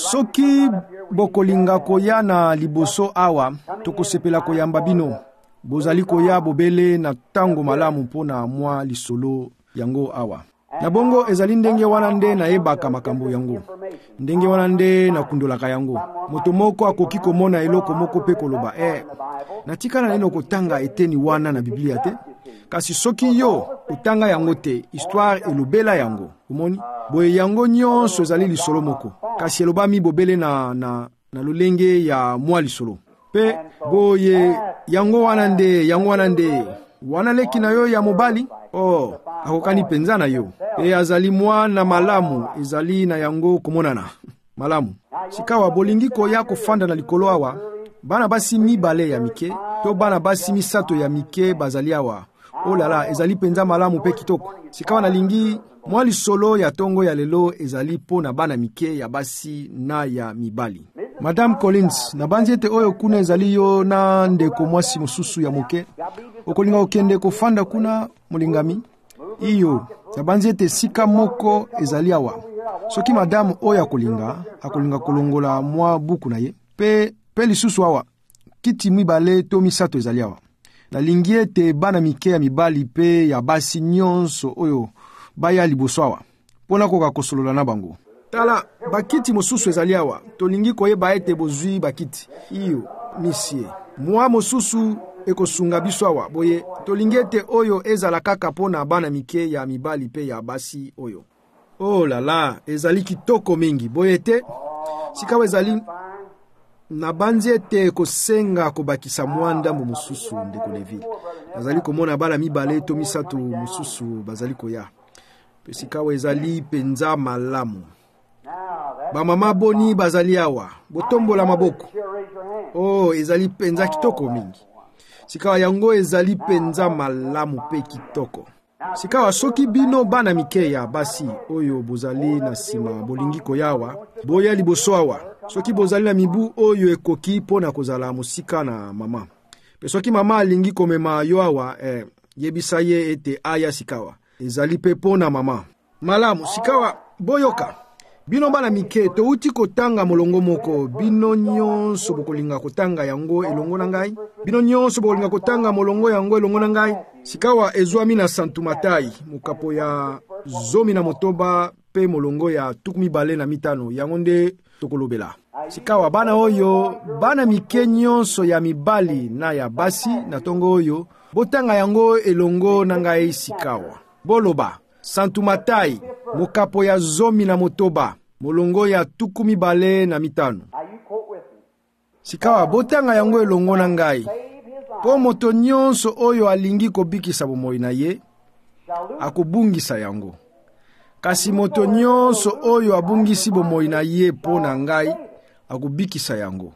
Soki bokolinga koya na liboso awa, tokosepela koyamba bino. Bozali koya bobele na tango malamu pona mwa lisolo yango awa. Na bongo ezali ndenge wana nde nayebaka makambo yango. Ndenge wana nde nakundolaka yango. Moto moko akoki komona eloko moko pe koloba, natika na neno kotanga eteni wana na Biblia te. Kasi soki yo utanga yango te, histoire elobela yango. Omoni? Boye yango nyonso ezali lisolo moko. Kasi elobami bobele na lolenge ya mwa lisolo. Pe boye yango wana nde wana leki na yo ya mobali, akokani penza na yo. E azali mwana malamu, ezali na yango komonana. Malamu. Sikawa bolingi koya kofanda na likolo awa, bana basi mibale ya mike, to bana basi misato ya mike bazali awa. Lala, ezali penza malamu pe kitoko. Sikawa nalingi mwa lisolo ya tongo ya lelo ezali po na bana mike ya basi na ya mibali. Madame Collins, na banzi ete oyo kuna ezali yo na ndeko mwasi mususu ya moke. Okolinga okende kofanda kuna mulingami. Iyo, na banzi ete sika moko ezali awa. Soki madame oyo akolinga kolongola mwa buku na ye. Pe lisusu awa, kiti mibale to misato ezali awa. Nalingi ete bana mike ya mibali pe ya basi nyonso oyo baya liboso awa. Pona koka kosolola na bango. Tala, bakiti mosusu ezali awa. Tolingi koyeba ete bozwi bakiti. Iyo, misie. Mwa mosusu ekosunga biso awa. Boye, tolingi ete oyo ezala kaka pona bana mike ya mibali pe ya basi oyo. Lala, ezali kitoko mingi. Boye te, sikawa ezali na banzi ete kosenga kobakisa mwanda mu mosusu ndeko Neville. Bazali komona bala mibale to misato mosusu bazali koya. Pesikawa ezali penza malamu. Ba mama boni bazali awa, botombola maboko. Ezali penza kitoko mingi. Sikawa yango ezali penza malamu pe kitoko. Sikawa soki bino bana mikeya basi oyo bozali na sima bolingi koyawa, boya liboso awa. Soki bozali na mibu oyo ekoki pona kozala musika na mama. Pe soki mama alingi komema yo awa, yebisa ye ete aya sikawa. Ezali pe pona mama. Malamu, sikawa boyoka. Bino bana mike to uti kotanga molongo moko. Bino nyonso bokolinga kotanga yango elongo na ngai. Bino nyonso bokolinga kotanga molongo yango elongo na ngai. Sikawa ezwami na Santu Matai, mukapo ya 19 pe molongo ya 25 yango nde tokolobela. Sikawa bana oyo, bana mike nyonso ya mibali na ya basi na tongo oyo, botanga yango elongo na ngai sikawa. Boloba, Santu Matai, mukapo ya 19 molongo ya 25. Sikawa botanga yango elongo na ngai. Po moto nyonso oyo alingi kobikisa bomoi na ye, akobungisa yango. Kasi moto nyonso oyo abungisi bomoi na ye po na ngai, akobikisa yango.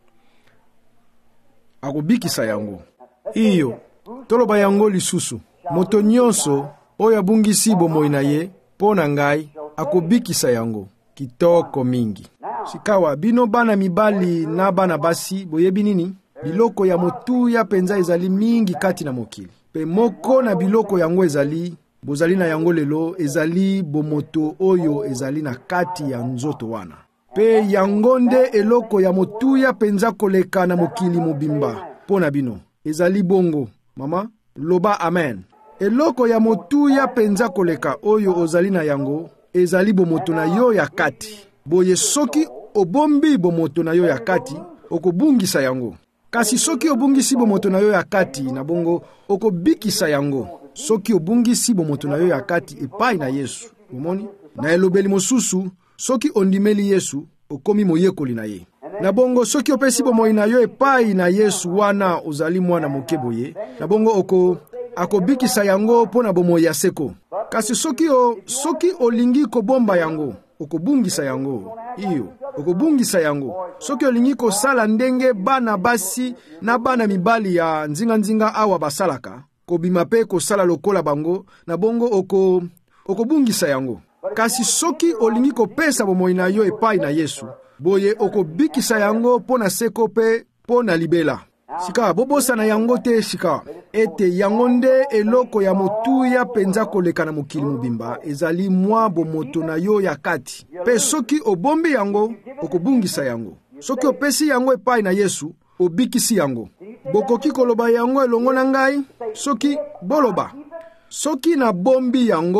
Akobikisa yango. Iyo, toloba yango lisusu. Moto nyonso oyo abungisi bomoi na ye po na ngai, akobikisa yango. Kitoko mingi. Sikawa, bino bana mibali na bana basi, boyebi nini? Biloko ya motu ya penza ezali mingi kati na mokili. Pe moko na biloko yango ezali, bozali na yango lelo, ezali bomoto oyo ezali na kati ya nzoto wana. Pe yango nde eloko ya motu ya penza koleka na mokili mobimba. Pona bino, ezali bongo. Mama, loba amen. Eloko ya motu ya penza koleka oyo ozali na yango, ezali bomoto na yo ya kati. Boye soki obombi bomoto na yo ya kati, okobungisa yango. Kasi soki obungisi bomoto na yo ya kati na bongo, okobikisa yango. Soki obungisi bomoto na yo ya kati epai na Yesu. Umoni? Na elobeli mosusu, soki ondimeli Yesu, okomi moyekoli na ye. Na bongo soki opesi bomoi na yo epai na Yesu wana ozali mwana moke boye. Na bongo akobikisa yango pona bomoi ya seko. Kasi soki olingi kobomba yango, okobungisa yango. Iyo, okobungisa yango. Soki olingi kosala ndenge bana basi na bana mibali ya nzinga awa basalaka, kobima pe kosala lokola bango, na bongo okobungisa yango. Kasi soki olingi kopesa bomoi na yo epai na Yesu, boye okobikisa yango pona seko pe pona libela. Sika bobosa na yango te sika. Ete yango nde eloko ya motu ya penza koleka na mokili mobimba, ezali mwa bomoto na yo ya kati. Pe soki obombi yango, okobungisa yango. Soki opesi yango epai na Yesu, obikisi yango. Bokoki koloba yango elongo na ngai, soki boloba. Soki na bombi yango,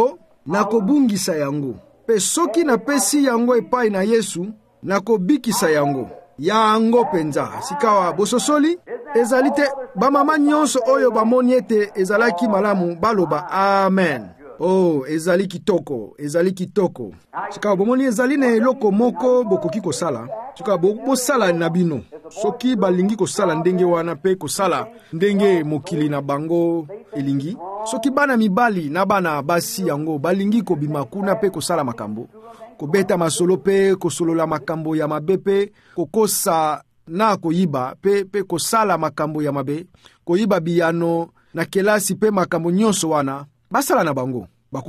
nakobungisa yango. Pe soki napesi yango epai na Yesu, nakobikisa yango. Yango penza. Sikawa bososoli, ezali te bamama nyonso oyo bamoni ete ezalaki malamu baloba amen. Oh, ezali kitoko, ezali kitoko. Sikawa bomoni ezali na eloko moko bokoki kosala. Sikawa bosala na bino. Soki balingi kosala ndenge wana pe kosala ndenge mokili na bango elingi. Soki bana mibali na bana basi yango balingi kobima kuna pe kosala makambo. Kobeta masolo pe kosolola makambo ya mabe pe kokosa na koyiba pe kosala makambo ya mabe. Koyiba biyano na kelasi pe makambo nyonso wana. Basala na bango,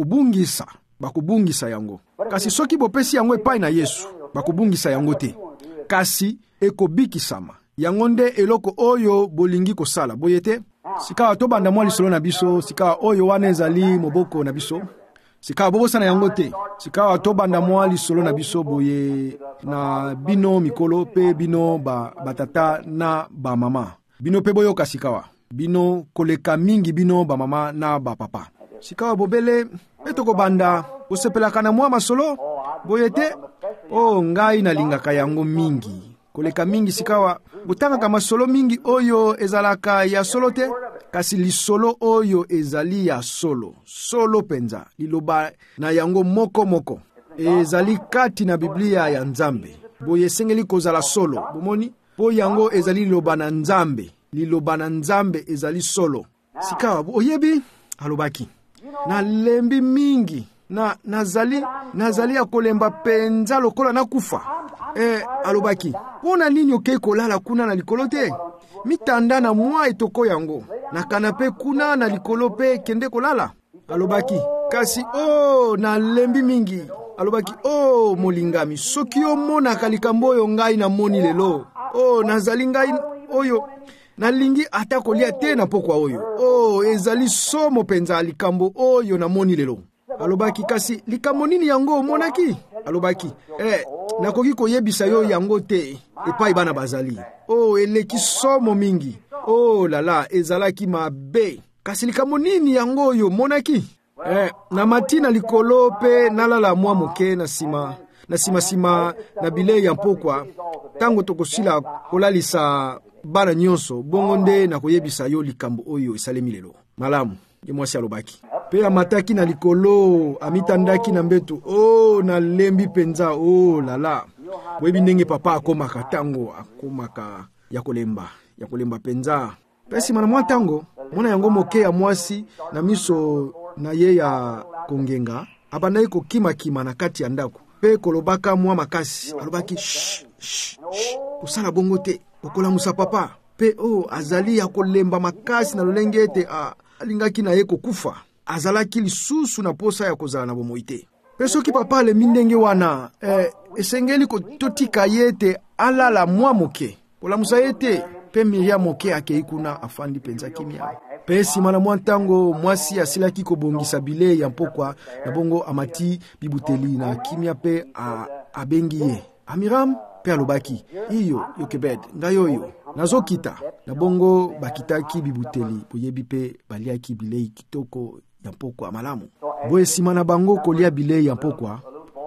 bakubungisa yango. Kasi soki bopesi yango epai na Yesu, bakubungisa yango te. Kasi ekobikisama. Yango nde eloko oyo bolingi kosala. Boyete, sikawa tobanda mwa lisolo na biso, sikawa oyo wana ezali moboko na biso. Sikawa bobosa na yango te. Sikawa tobanda mwa lisolo na biso boye na bino mikolo pe bino batata na ba mama. Bino pe boyoka sikawa. Bino koleka mingi bino ba mama na ba papa. Sikawa bobele etoko banda bosepelaka na mwa masolo boyete ngai nalingaka yango mingi koleka mingi. Sikawa botangaka masolo mingi oyo ezalaka ya solo te, kasi lisolo oyo ezali ya solo penza. Liloba na yango moko ezali kati na Biblia ya Nzambe. Boye sengeli kozala solo. Bomoni po yango ezali liloba na Nzambe. Liloba na Nzambe ezali solo. Sikawa oyebi alobaki na lembi mingi nazali ya kolemba penza lokola na kufa. Alobaki pona nini okei kolala kuna na likolo te? Mitanda na mwa etoko yango na kanape kuna na likolo pe kende kolala. Alobaki kasi na lembi mingi. Alobaki molingami, soki omona kalikambo oyo ngai na moni lelo, nazali ngai oyo nalingi ata kolia te na pokwa oyo. Ezali somo penza likambo oyo na moni lelo. Alobaki kasi likambo nini yango monaki? Alobaki nakoki koyebisa yo yango te epai bana bazali. Eleki somo mingi. Lala ezalaki mabe. Kasi likambo nini yango oyo monaki? Na matina likolo pe nalala mwa moke na sima na bilei ya mpokwa. Tango tokosila kolalisa bana nyonso bongo nde na koyebisa yo likambo oyo esalemi lelo. Malamu ye mwasi alobaki. Pe amataki na likolo amitandaki na mbeto. Na lembi penza. Lala boyebi ndenge papa akomaka tango akomaka ya kolemba penza. Pesi mana mwa tango mwana yango moke ya mwasi na miso na ye ya kongenga abandaki kokima na kati ya ndako pe kolobaka mwa makasi. Alobaki kosala bongo te, okola musa papa. Pe azali ya kolemba makasi na lolenge ete alingaki na ye kokufa. Azalaki lisusu na posa ya kozala na bomoi te. Pe soki papa le mindenge wana esengeli kototika ye ete alala mwa moke kola musa ye te. Pe Miriam moke akei kuna afandi penza kimia. Pe sima na mwa ntango mwasi asilaki kobongisa bilei ya mpokwa na bongo amati bibuteli na kimia pe abengi ye. Amiram pe alobaki iyo Yokebed ngai oyo nazokita na bongo bakitaki bibuteli boyebi pe baliaki bilei kitoko ya mpokwa malamu. Boye sima na bango kolia bilei ya mpokwa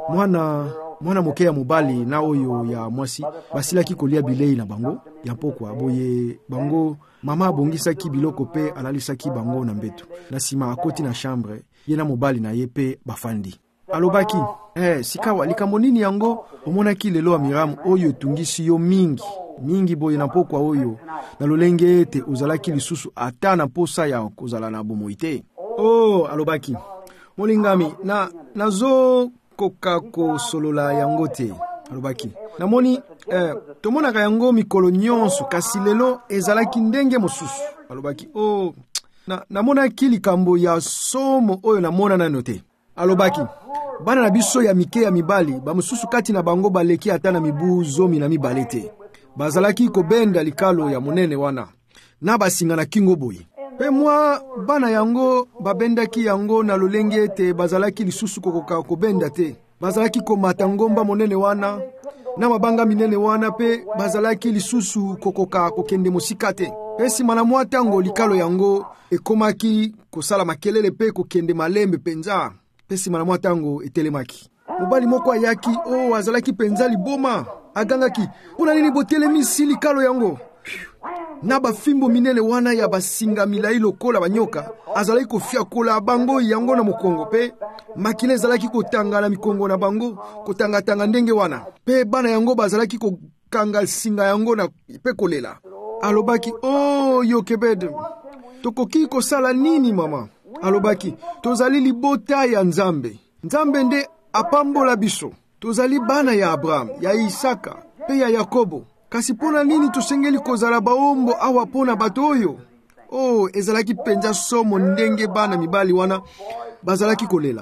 mwana moke ya mobali na oyo ya mwasi basilaki kolia bilei na bango ya mpokwa. Boye bango mama abongisaki biloko pe alalisaki bango na mbeto. Na sima akoti na chambre ye na mobali na ye pe bafandi. Alobaki sikawa likambo nini yango omonaki lelo Amiramu oyo tungisi yo mingi boye na mpokwa oyo na lolenge ete ozalaki lisusu ata na posa ya kozala na bomoi te? Alobaki molingami nazo koka kosolola yango te. Alobaki namoni tomonaka yango mikolo nyonso kasi lelo ezalaki ndenge mosusu. Alobaki namonaki likambo ya somo oyo namona nano te. Alobaki bana na biso ya mike ya mibali bamosusu kati na bango baleki ata na mibu 12 te. Bazalaki kobenda likalo ya monene wana na basinga na kingo boye. Pe mwa bana yango babendaki yango na lolenge ete bazalaki lisusu kokoka kobenda te. Bazalaki komata ngomba monene wana na mabanga minene wana pe bazalaki lisusu kokoka kokende mosika te. Pe sima na mwa tango likalo yango ekomaki kosala makelele pe kokende malembe penza. pesi mana mwa tango etelemaki. Mobali moko ayaki, azalaki penza liboma, agangaki, pona nini botelemi sili kalo yango? Na bafimbo minene wana ya basinga milai lokola banyoka, azalaki kofia kola bango yango na mokongo, pe makile ezalaki kotanga na mikongo na bango, kotanga ndenge wana, pe bana yango bazalaki kokanga singa yango na pe kolela. Alobaki, Yokebed, tokoki kosala nini mama? Alobaki, tozali libota ya Nzambe. Nzambe nde apambola biso. Tozali bana ya Abraham, ya Isaka, pe ya Yakobo. Kasi pona nini tosengeli kozala baombo awa pona bato oyo? Ezalaki penza somo ndenge bana mibali wana bazalaki kolela.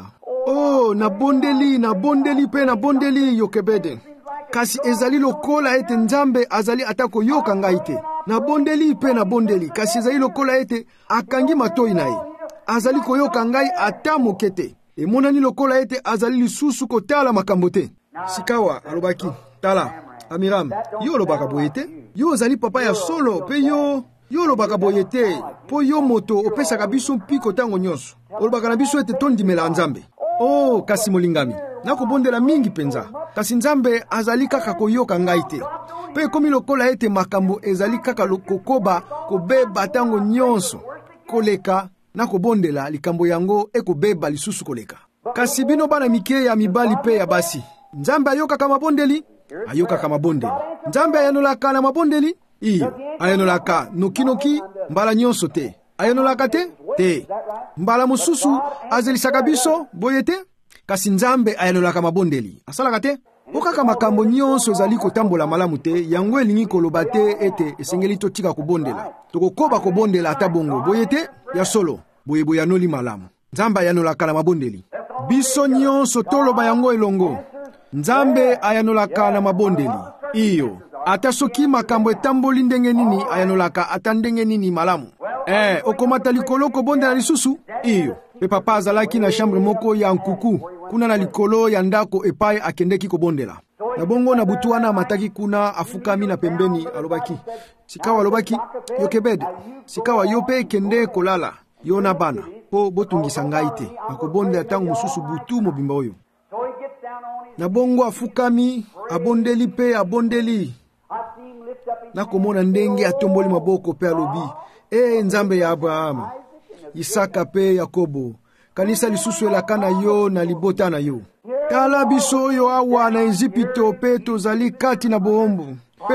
Nabondeli pe nabondeli Yokebede. Kasi ezali lokola ete Nzambe azali atako yoka ngai te. Nabondeli pe nabondeli. Kasi ezali lokola ete akangi matoi na ye. Azali koyoka ngai ata mokete. Emonani lokola ete azali lisusu kotala makambo te. Sikawa alobaki, tala, Amiram, yo lobaka boye te? Yo ozali papa ya solo, pe yo lobaka boye te. Po yo moto opesaka biso mpiko tango nyonso. Olobaka na biso ete tondimela Nzambe. Kasi molingami, nakobondela mingi penza. Kasi Nzambe azali kaka koyoka ngai te. Pe komi lokola ete makambo ezali kaka kokoba kobeba tango nyonso. Koleka nakobondela likambo yango ekobeba lisusu koleka. Kasi bino bana mike ya mibali pe ya basi, Nzambe ayoka kama bondeli? Ayoka kama bondeli. Nzambe ayanolaka na mabondeli? Iyo. Ayanolaka nokinoki mbala nyonso te. Ayanolaka te? Te. Mbala mususu azelisaka biso boye te? Kasi Nzambe ayanolaka mabondeli. Asalaka te? Okaka makambo nyonso ezali kotambola malamu te, yango elingi koloba te ete esengeli totika kobondela. Tokokoba kobondela ata bongo boye te? Ya solo. Boye boyanoli malamu. Nzambe ayanolaka na mabondeli. Biso nyonso toloba yango elongo. Nzambe ayanolaka na mabondeli. Iyo. Ata soki makambo etamboli ndenge nini ayanolaka ata ndenge nini malamu. Okomata likolo kobondela lisusu? Iyo. Pe papa azalaki na chambre moko ya nkuku. Kuna na likolo ya ndako epai akendeki kobondela. Na bongo na butu wana amataki kuna afukami na pembeni alobaki. Sikawa alobaki, Yokebed, sikawa yope kende kolala. Yo na bana, po botungisa ngai te. Nakobondela tango mususu butu mobimba oyo. Na bongo afukami, abondeli pe abondeli. Nakomona ndenge atomboli maboko pe alobi, Nzambe ya Abraham, Isaka pe Yakobo, kanisa lisusu elaka na yo na libota na yo. Tala biso oyo awa na Ezipito pe tozali kati na boombu. Pe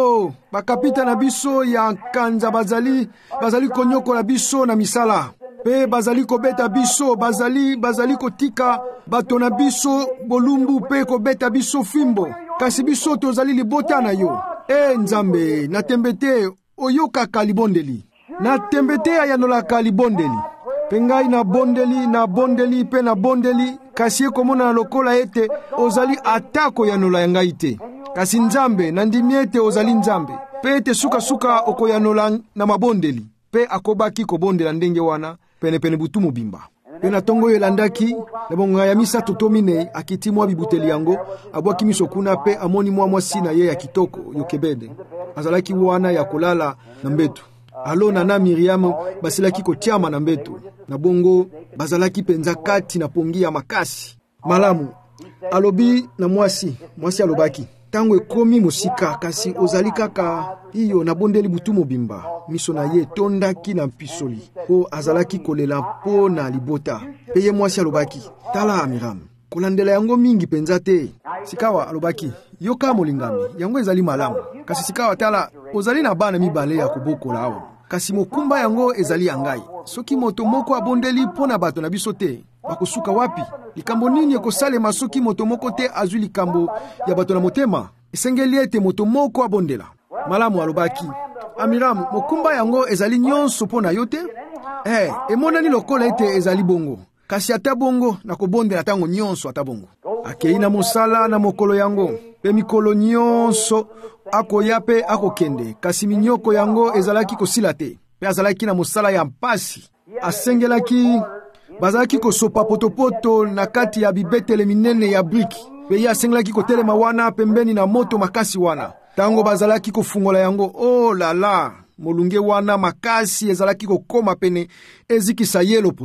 bakapita na biso ya kanza bazali konyoko na biso na misala. Pe bazali kobeta biso, bazali kotika bato na biso bolumbu pe kobeta biso fimbo. Kasi biso tozali libota na yo. Nzambe, natembete oyokaka libondeli. Natembete ayanolaka libondeli. Pe ngai na bondeli pe na bondeli. Kasi ekomona lokola ete ozali atako yanola ya ngai te. Kasi Nzambe, nandimi ete ozali Nzambe. Pe ete suka okoyanola na mabondeli. Pe akobaki kobondela ndenge wana pene butu mobimba. Pe na tongo elandaki, na bonga ya misa totomine akiti mwa bibuteli yango, abwaki miso kuna pe amoni mwasi na ye ya kitoko, Yokebede. Azalaki wana ya kolala na mbetu. Alona na Miriam basilaki kotiama na mbetu. Na bongo bazalaki penza kati na pongi ya makasi. Malamu, alobi na mwasi alobaki. Tango ekomi mosika kasi ozali kaka iyo na bondeli butu mobimba. Miso na ye tondaki na pisoli. Azalaki kolela po na libota. Peye mwasi alobaki, tala Amiram, kolandela yango mingi penza te. Sikawa alobaki, yoka molingami, yango ezali malamu. Kasi sikawa tala, ozali na bana mibale ya kobokola awo. Kasi mokumba yango ezali yangai. Soki moto moko abondeli po na bato na biso te, bakosuka wapi? Likambo nini ekosalema soki moto moko te azwi likambo ya bato na motema? Esengeli ete moto moko abondela. Malamu alobaki, Amiram, mokumba yango ezali nyonso po na yo te? Emonani lokola ete ezali bongo. Kasi ata bongo na kobondela tango nyonso ata bongo. Akei na mosala na mokolo yango. Pe mikolo nyonso akoya pe akokende. Kasi minyoko yango ezalaki kosila te. Pe azalaki na mosala ya mpasi. Asengelaki, bazalaki kosopa potopoto na kati ya bibetele minene ya briki. Pe ye asengelaki kotelema wana pembeni na moto makasi wana. Tango bazalaki kofungola yango, lala, molunge wana makasi ezalaki kokoma pene ezikisa ye loposo.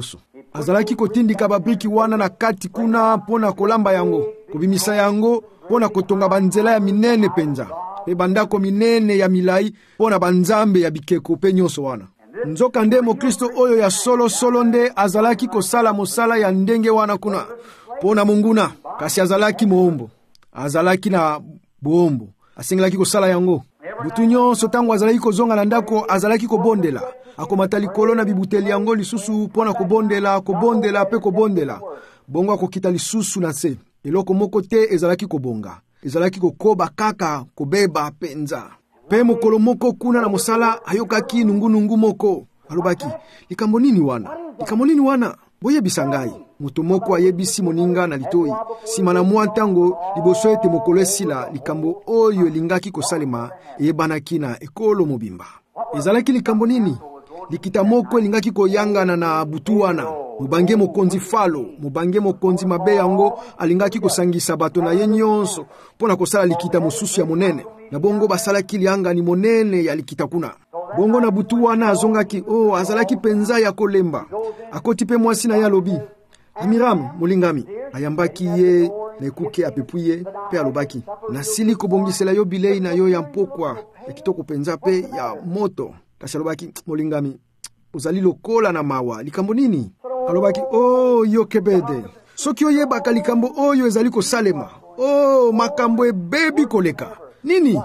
azalaki kotindika babriki wana na kati kuna pona kolamba yango, kobimisa yango pona kotonga banzela ya minene penza, pe bandako minene ya milai pona banzambe ya bikeko pe nyonso wana. Nzoka nde Mokristo oyo ya solo nde azalaki kosala mosala ya ndenge wana kuna pona monguna, kasi azalaki moombo, azalaki na boombo, asengelaki kosala yango. Butu nyonso tango azalaki kozonga na ndako azalaki kobondela, akomata likolo na bibuteli yango lisusu pona kobondela pe kobondela, bongo akokita lisusu na se. Eloko moko te ezalaki kobonga, ezalaki kokoba kaka kobeba penza. Pe mokolo moko kuna na mosala ayokaki nungu moko, alobaki, likambo nini wana? Boyebisa ngai. Moto moko ayebisi moninga na litoi, sima na mwa ntango liboso ete mokolo esila, likambo oyo elingaki kosalema eyebanaki na ekolo mobimba. Ezalaki likambo nini? Likita moko elingaki koyangana na butu wana. Mobange mokonzi Falo, mobange mokonzi mabe yango alingaki kosangisa bato na ye nyonso pona kosala likita mosusu ya monene. Na bongo basalaki liangani monene ya likita kuna. Bongo na butu wana azongaki, azalaki penza ya kolemba. Akoti pe mwasi na ya lobi, Amiram molingami, ayambaki ye na ekuke apepuye pe alobaki, nasili kobongisela yo bilei na yo ya mpokwa ya kitoko penza pe ya moto. Kasi alobaki, molingami, ozali lokola na mawa, likambo nini? Alobaki, Yokebede, soki oyebaka likambo oyo ezali kosalema, makambo ebebi koleka. Nini?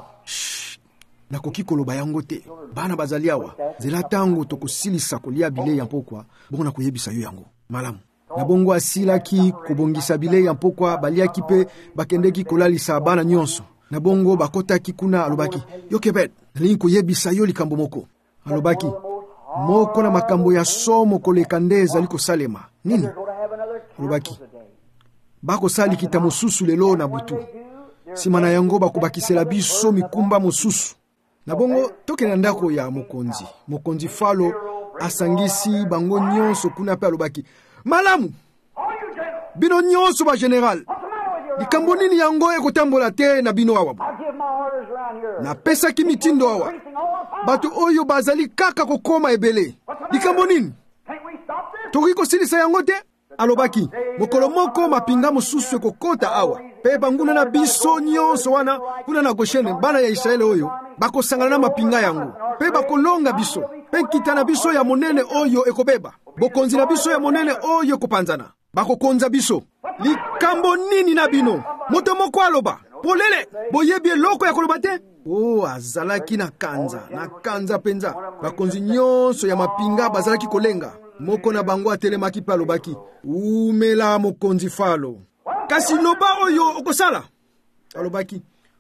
Nakoki koloba yango te. Bana bazali awa, zela tango tokosilisa kolia bilei ya mpokwa, bongo nakoyebisa yo yango. Malamu. Na bongo asilaki kobongisa bilei ya mpokwa, baliaki pe bakendeki kolalisa bana nyonso. Na bongo bakotaki kuna, alobaki, Yokebede, nalingi koyebisa yo likambo moko. Alobaki, moko na makambo ya somo koleka nde ezali kosalema. Nini? Alobaki, bakosali kita mosusu lelo na butu. Sima na yango bakobakisela biso mikumba mosusu. Na bongo toke na ndako ya mokonzi Falo asangisi bango nyonso kuna pe alobaki, malamu, bino nyonso ba general, likambo nini yango ekotambola te na bino awa? Na pesa ki mitindo awa, bato oyo bazali kaka kokoma ebele, likambo nini? Toki kosilisa yango te? Alobaki, mokolo moko mapinga mosusu ekokota awa, pe banguna na biso nyonso wana kuna na Goshene, bana ya Israeli oyo bakosangana na mapinga yango, pe bakolonga biso, pe kita na biso ya monene oyo ekobeba, bokonzi na biso ya monene oyo kopanzana, bakokonza biso. Likambo nini na bino? Moto moko aloba, polele, boyebi eloko ya koloba te? Azalaki na kanza penza. Bakonzi nyonso ya mapinga bazalaki kolenga. Moko na bango atelemaki pe alobaki, umela mokonzi Falo. Kasi loba oyo okosala? Alobaki,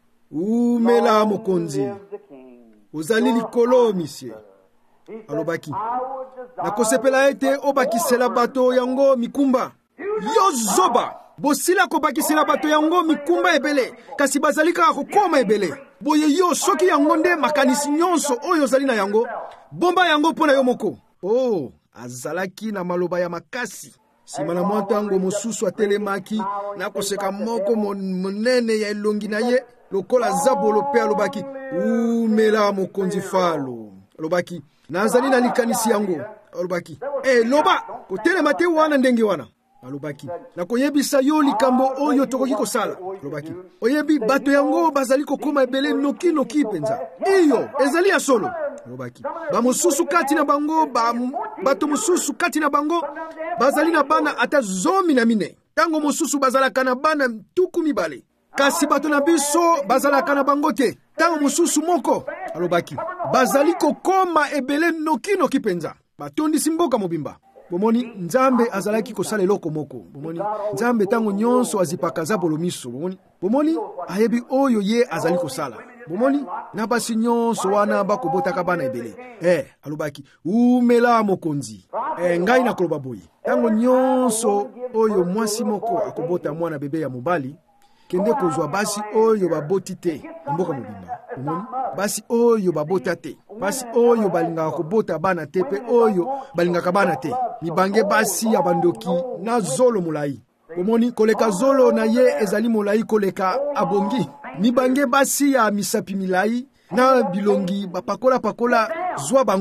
umela mokonzi. Ozali likolo, monsieur. Alobaki, nakosepela ete obakisela bato yango mikumba. Yo zoba, bosila kobakisela bato yango mikumba ebele, kasi bazalika kokoma ebele. Boye yo soki yango nde makanisi nyonso oyo zali na yango, bomba yango pona yo moko. Azalaki na maloba ya makasi. Sima na mwa ntango mosusu atelemaki na koseka moko monene ya elongi na ye lokola zabolo pe alobaki, umela mokonzi Falo. Alobaki, nazali na likanisi yango. Alobaki, loba, kotelema te wana ndenge wana. Alobaki, nakoyebisa yo likambo oyo tokoki kosala. Alobaki, oyebi bato yango bazali kokoma ebele noki penza. Iyo ezali ya solo. Alobaki, bamosusu kati na bango, bato mosusu kati na bango bazali na bana ata 14. Tango mosusu bazalaka na bana 20. Kasi bato na biso bazalaka na bango te. Tango mosusu moko, alobaki, bazali kokoma ebele noki penza. Batondisi mboka mobimba. Bomoni, Nzambe azalaki kosala eloko moko. Bomoni, Nzambe tango nyonso azipaka zabolo miso. Bomoni, ayebi oyo ye azali kosala. Bomoni, na basi nyonso wana bakobotaka bana ebele. Alobaki, umela mokonzi. Ngai na koloba boye. Tango nyonso oyo mwasi moko akobota mwana bebe ya mobali, kende kozwa basi oyo baboti te mboka mobimba. Bomoni, basi oyo babota te. Basi oyo balingaka kobota bana te pe oyo balingaka bana te. Mibange basi ya bandoki na zolo mulai. Bomoni, koleka zolo na ye ezali mulai koleka abongi. Mibange basi ya misapi milai na bilongi bapakola zwa bango.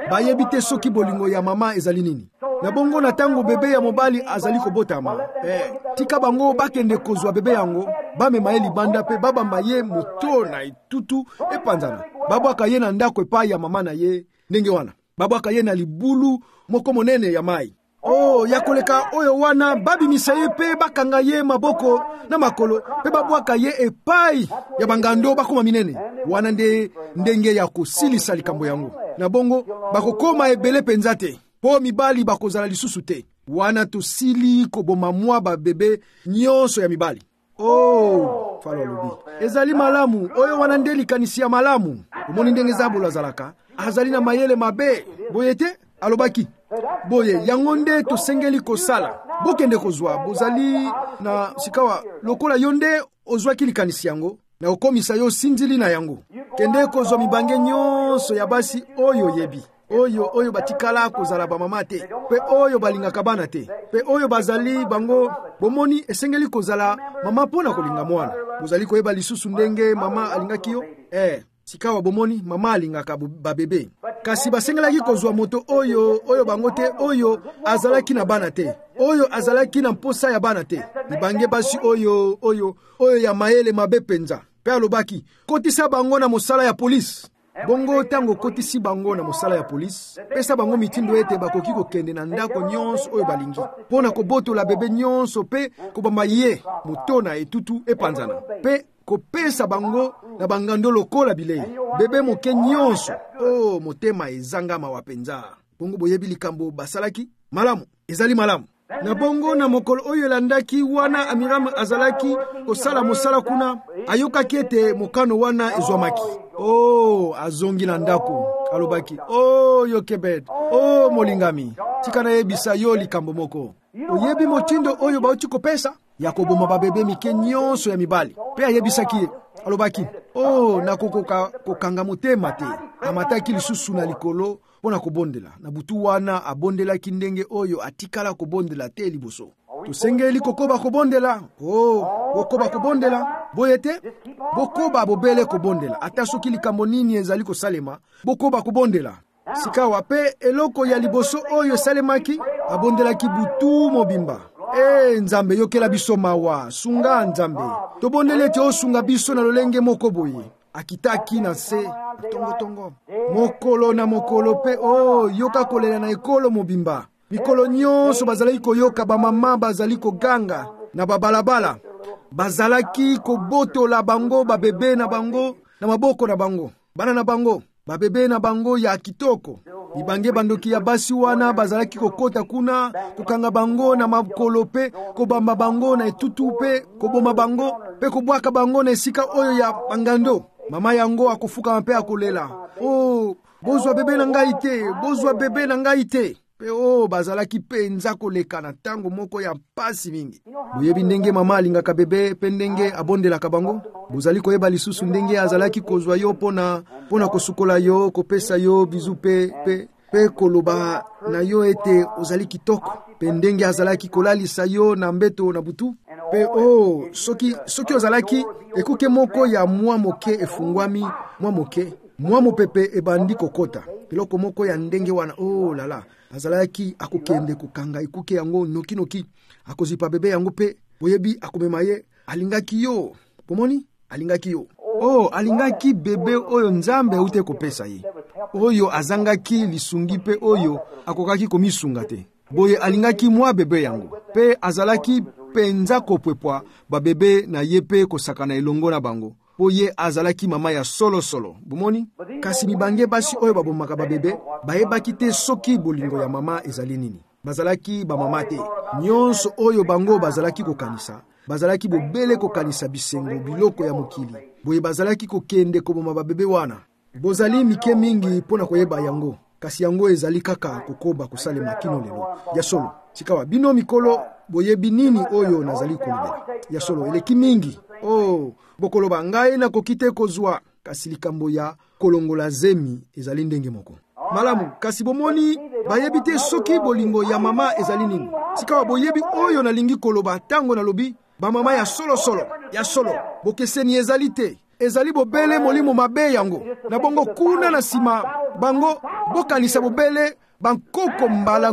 bayebi te soki bolingo ya mama ezali nini. Na bongo na tango bebe ya mobali azali kobotama, tika bango bakende kozwa bebe yango, bamema ye libanda pe babamba ye moto na etutu epanzana. Babwaka ye na ndako epai ya mama na ye ndenge wana. Babwaka ye na libulu moko monene ya mai. Ya koleka oyo wana babimisa ye pe bakanga ye maboko na makolo pe babwaka ye epai ya bangando bakoma minene. Wana ndenge ya kosilisa likambo yango. Na bongo bakokoma ebele penza te. Po mibali bakozala lisusu te. Wana tosili koboma mwa babebe nyonso ya mibali. Falo lobi. Ezali malamu, oyo wana nde likanisi ya malamu. Omoni ndenge Zabula azalaka, azali na mayele mabe. Boye te, alobaki. Boye, yango nde tosengeli kosala. Bokende kozwa, bozali na sikawa lokola yonde ozwaki likanisi yango, na okomisa yo sinzili na yango. Kende kozwa mibange nyonso ya basi oyo yebi. Oyo batikala kozala ba mama te, pe oyo balingaka bana te, pe oyo bazali bango bomoni esengeli kozala mama pona kolinga mwana. Bozali koyeba lisusu ndenge mama alingaki yo? Sikawa bomoni mama alingaka babebe. Kasi basengelaki kozwa moto oyo bango te, oyo azalaki na bana te, oyo azalaki na mposa ya bana te. Libange basi oyo ya mayele mabe penza. Pe alobaki, kotisa bango na mosala ya polisi. Bongo tango kotisi bango na mosala ya polisi, pesa bango mitindo ete bakoki kokende na ndako nyonso oyo balingi. Pona kobotola bebe nyonso pe kobamba ye moto na etutu epanzana. Pe kopesa bango na bangando lokola bilei. Bebe moke nyonso. Motema ezanga mawapenza. Bongo boyebi likambo basalaki? Malamu, ezali malamu. Na bongo na mokolo oyo landaki wana Amiramu azalaki kosala mosala kuna, ayokaki ete mokano wana ezwamaki. Azongi na ndako, alobaki, Yokebed, molingami, tika na yebisa yo likambo moko. Oyebi motindo oyo bauti kopesa, ya koboma babebe mike nyonso ya mibali. Pe ayebisaki, alobaki, na kokanga motema te, amataki lisusu na likolo, pona kobondela. Na butu wana abondela kindenge oyo atikala kobondela te liboso. Tosengeli kokoba kobondela. Bokoba kobondela. Boyete, bokoba bobele kobondela. Ata soki likambo nini ezali kosalema, bokoba kobondela. Sikawa pe eloko ya liboso oyo salemaki, abondelaki butu mobimba. Nzambe yokela biso mawa, sunga Nzambe. Tobondele te osunga biso na lolenge moko boye. Akitaki na se, tongo. Mokolo na mokolo pe, yoka kolela na ekolo mobimba. Mikolo nyonso bazalaki koyoka bamama bazali koganga na babalabala. Bazalaki kobotola bango babebe na bango na maboko na bango. Bana na bango, babebe na bango ya kitoko. Ibange bandoki ya basi wana bazalaki kokota kuna, kokanga bango na makolo pe, kobamba bango na etutu pe, koboma bango, pe kobwaka bango na esika oyo ya bangando. Mama yango akofuka mpe akolela. Bozwa bebe na ngai te, bozwa bebe na ngai te. Pe bazalaki pe nzako leka na tango moko ya pasi mingi. Boyebi ndenge mama alingaka bebe pe ndenge abondelaka bango. Bozali koyeba lisusu ndenge azalaki kozwa yo pona kosukola yo, kopesa yo bizu pe koloba na yo ete ozali kitoko. Pe ndenge azalaki kolalisa yo na mbeto na butu. Pe soki ozalaki ekuke moko ya mwa moke efungwami, mwa moke, mwa mopepe ebandi kokota. Eloko moko ya ndenge wana, lala, azalaki akokende kokanga ekuke yango noki, akozipa bebe yango pe, boyebi akomema ye, alingaki yo, pomoni? Alingaki yo. Alingaki bebe oyo Nzambe ute kopesa ye. Oyo azangaki lisungi pe oyo akokaki komisunga te. Boye alingaki mwa bebe yango. Pe azalaki penza kopwepwa babebe na ye pe kosakana elongo na bango. Boye azalaki mama ya solo. Bomoni? Kasi mibange basi oyo babomaka babebe, bayebaki te soki bolingo ya mama ezali nini. Bazalaki ba mama te. Nyonso oyo bango bazalaki kokanisa. Bazalaki bobele kokanisa bisengo biloko ya mokili. Boye bazalaki kokende koboma babebe wana. Bozali mike mingi pona koyeba yango. Kasi yango ezali kaka kokoba kosalema kino lelo. Ya solo. Sikawa bino mikolo boyebi nini oyo nazali kolobela. Ya solo eleki mingi. Bokoloba ngai na kokite kozwa. Kasi likambo ya kolongola zemi ezali ndenge moko. Malamu, kasi bomoni bayebi te soki bolingo ya mama ezali nini. Sikawa boyebi oyo nalingi koloba tango na lobi ba mama ya solo. Ya solo. Bokeseni ezali te. ezali bobele molimo mabe yango. Na bongo kuna na sima bango bokanisa bobele bankoko mbala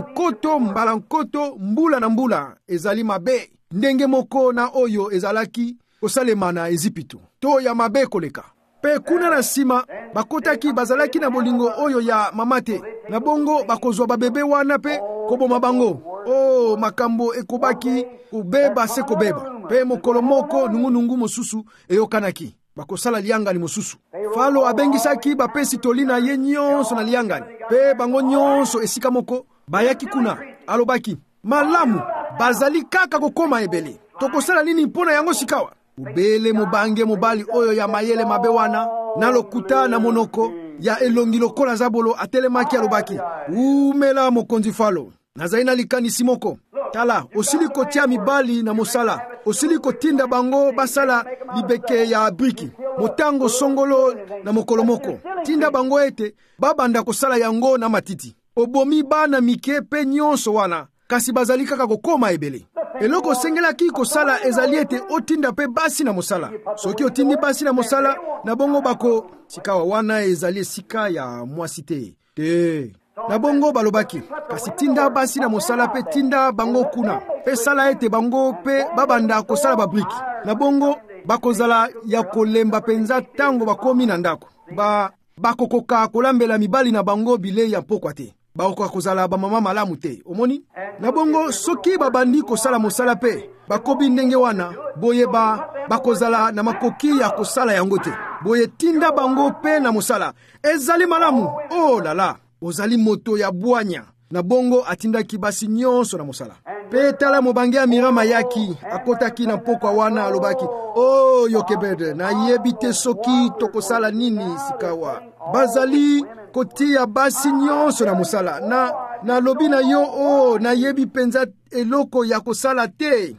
nkoto mbula na mbula ezali mabe. Ndenge moko na oyo ezalaki kosalema na Ezipito. To ya mabe koleka. Pe kuna na sima bakotaki bazalaki na bolingo oyo ya mamate. Na bongo bakozwa babebe wana pe koboma bango. Oh, makambo ekobaki kubeba se kobeba. Pe mokolo moko nungu mosusu eyokanaki. Bakosala liangani mosusu. Falo abengisaki bapesi tolina ye nyonso na liangani. Pe bango nyonso esika moko bayaki kuna. Alobaki, malamu bazali kaka kokoma ebele. Tokosala nini mpona yango sikawa? Ubele mobange mobali oyo ya mayele mabe wana na lokuta na monoko ya elongi lokola zabolo atelemaki alobaki, umela mokonzi Falo. Nazali na likanisi moko. Tala, osili kotia mibali na mosala. Osili kotinda bango basala libeke ya briki. Motango songolo na mokolo moko. Tinda bango ete babanda kosala yango na matiti. Obomi bana mike pe nyonso wana. Kasi bazali kaka kokoma ebele. Eloko sengelaki kosala ezali ete otinda pe basi na mosala. Soki otindi basi na mosala na bongo bako sikawa wana ezali sika ya mwasite. Te. Na bongo balobaki, kasi tinda basi na mosala pe tinda bango kuna. Pe sala ete bango pe babanda kosala babriki. Na bongo bakozala ya kolemba penza tango bakomi na ndako. Bakokoka kolambela mibali na bango bilei ya pokwa te. Bakoka kozala bamama malamu te. Omoni? Na bongo soki babandi kosala mosala pe bakobi ndenge wana, boye bakozala na makoki ya kosala yango te. Boye tinda bango pe na mosala. Ezali malamu. Oh lala. Ozali moto ya bwanya. Na bongo atindaki basi nyonso na mosala. Pe tala mobange ya Mirama yaki akotaki na pokwa wana alobaki, oh Yokebede, na yebite soki tokosala nini sikawa. Bazali kotia basi nyonso na mosala. Na lobi na yo, oh na yebi penza eloko ya kosala te.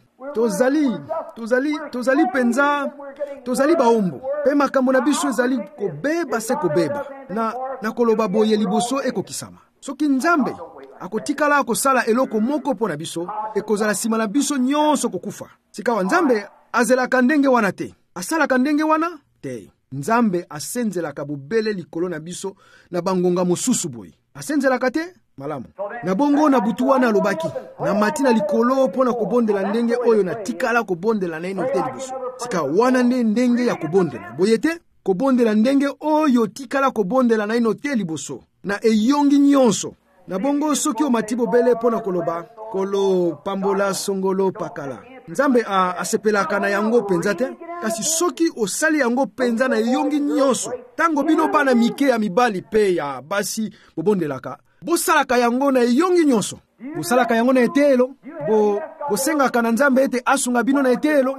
Tozali penza, tozali baombo. Pe makambo na biso ezali kobeba se kobeba. Na koloba boye liboso ekokisama. Soki Nzambe akotikala akosala eloko moko po na biso, ekozala sima na biso nyonso kokufa. Sikawa Nzambe azelaka ndenge wana te. Asalaka ndenge wana te. Nzambe asenzelaka bobele likolo na biso na bangonga mosusu boye. Asenzelaka te? Malamu. Na bongo na butu wana alobaki, na matina likolo pona kobondela ndenge oyo na tikala kobondela na ino te liboso. Sika wana ndenge ya kobondela. Boye te? Kobondela ndenge oyo tikala kobondela na ino te liboso. Na eyongi nyonso. Na bongo soki omati bobele pona koloba, kolo pambola songolo pakala. Nzambe asepelaka na yango penza te. Kasi soki osali yango penza na eyongi nyonso, tango bino bana mike ya mibali pe ya basi bobondelaka, bosalaka yango na eyongi nyonso. Bosalaka yango na etelo, bosengaka na Nzambe ete asunga bino na etelo.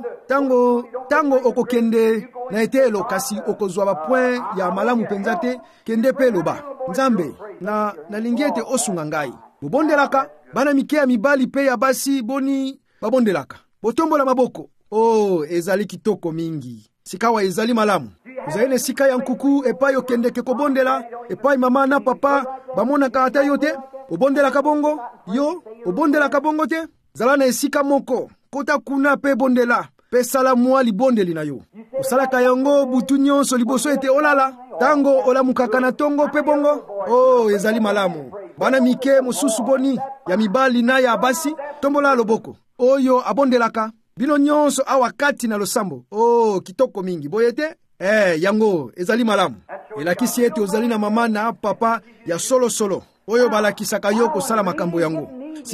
Tango okokende na etelo kasi okozwa ba point ya malamu penza te, kende pe loba, Nzambe na lingi ete osunga ngai. Bobondelaka, bana mike ya mibali pe ya basi boni babondelaka. Botombola maboko. Oh, ezali kitoko mingi. Sikawa ezali malamu. Ezali sika ya nkuku epai okendeke kobondela, epai mama na papa bamonaka ata yo te. Obondelaka bongo, yo, obondelaka bongo te. Zala na esika moko, kota kuna pe bondela, pe sala mwa libondeli na yo. Osalaka yango butu nyonso liboso ete olala, tango olamukaka na tongo pe bongo. Oh, ezali malamu. Bana mike mosusu boni, ya mibali na ya basi, tombola loboko. Oyo abondelaka, bino nyonso awakati na losambo. Oh, kitoko mingi, boyete? Yango, ezali malamu. Elakisi ete ozali na mama na papa ya solo. Oyo balakisaka yo kosala makambo yango.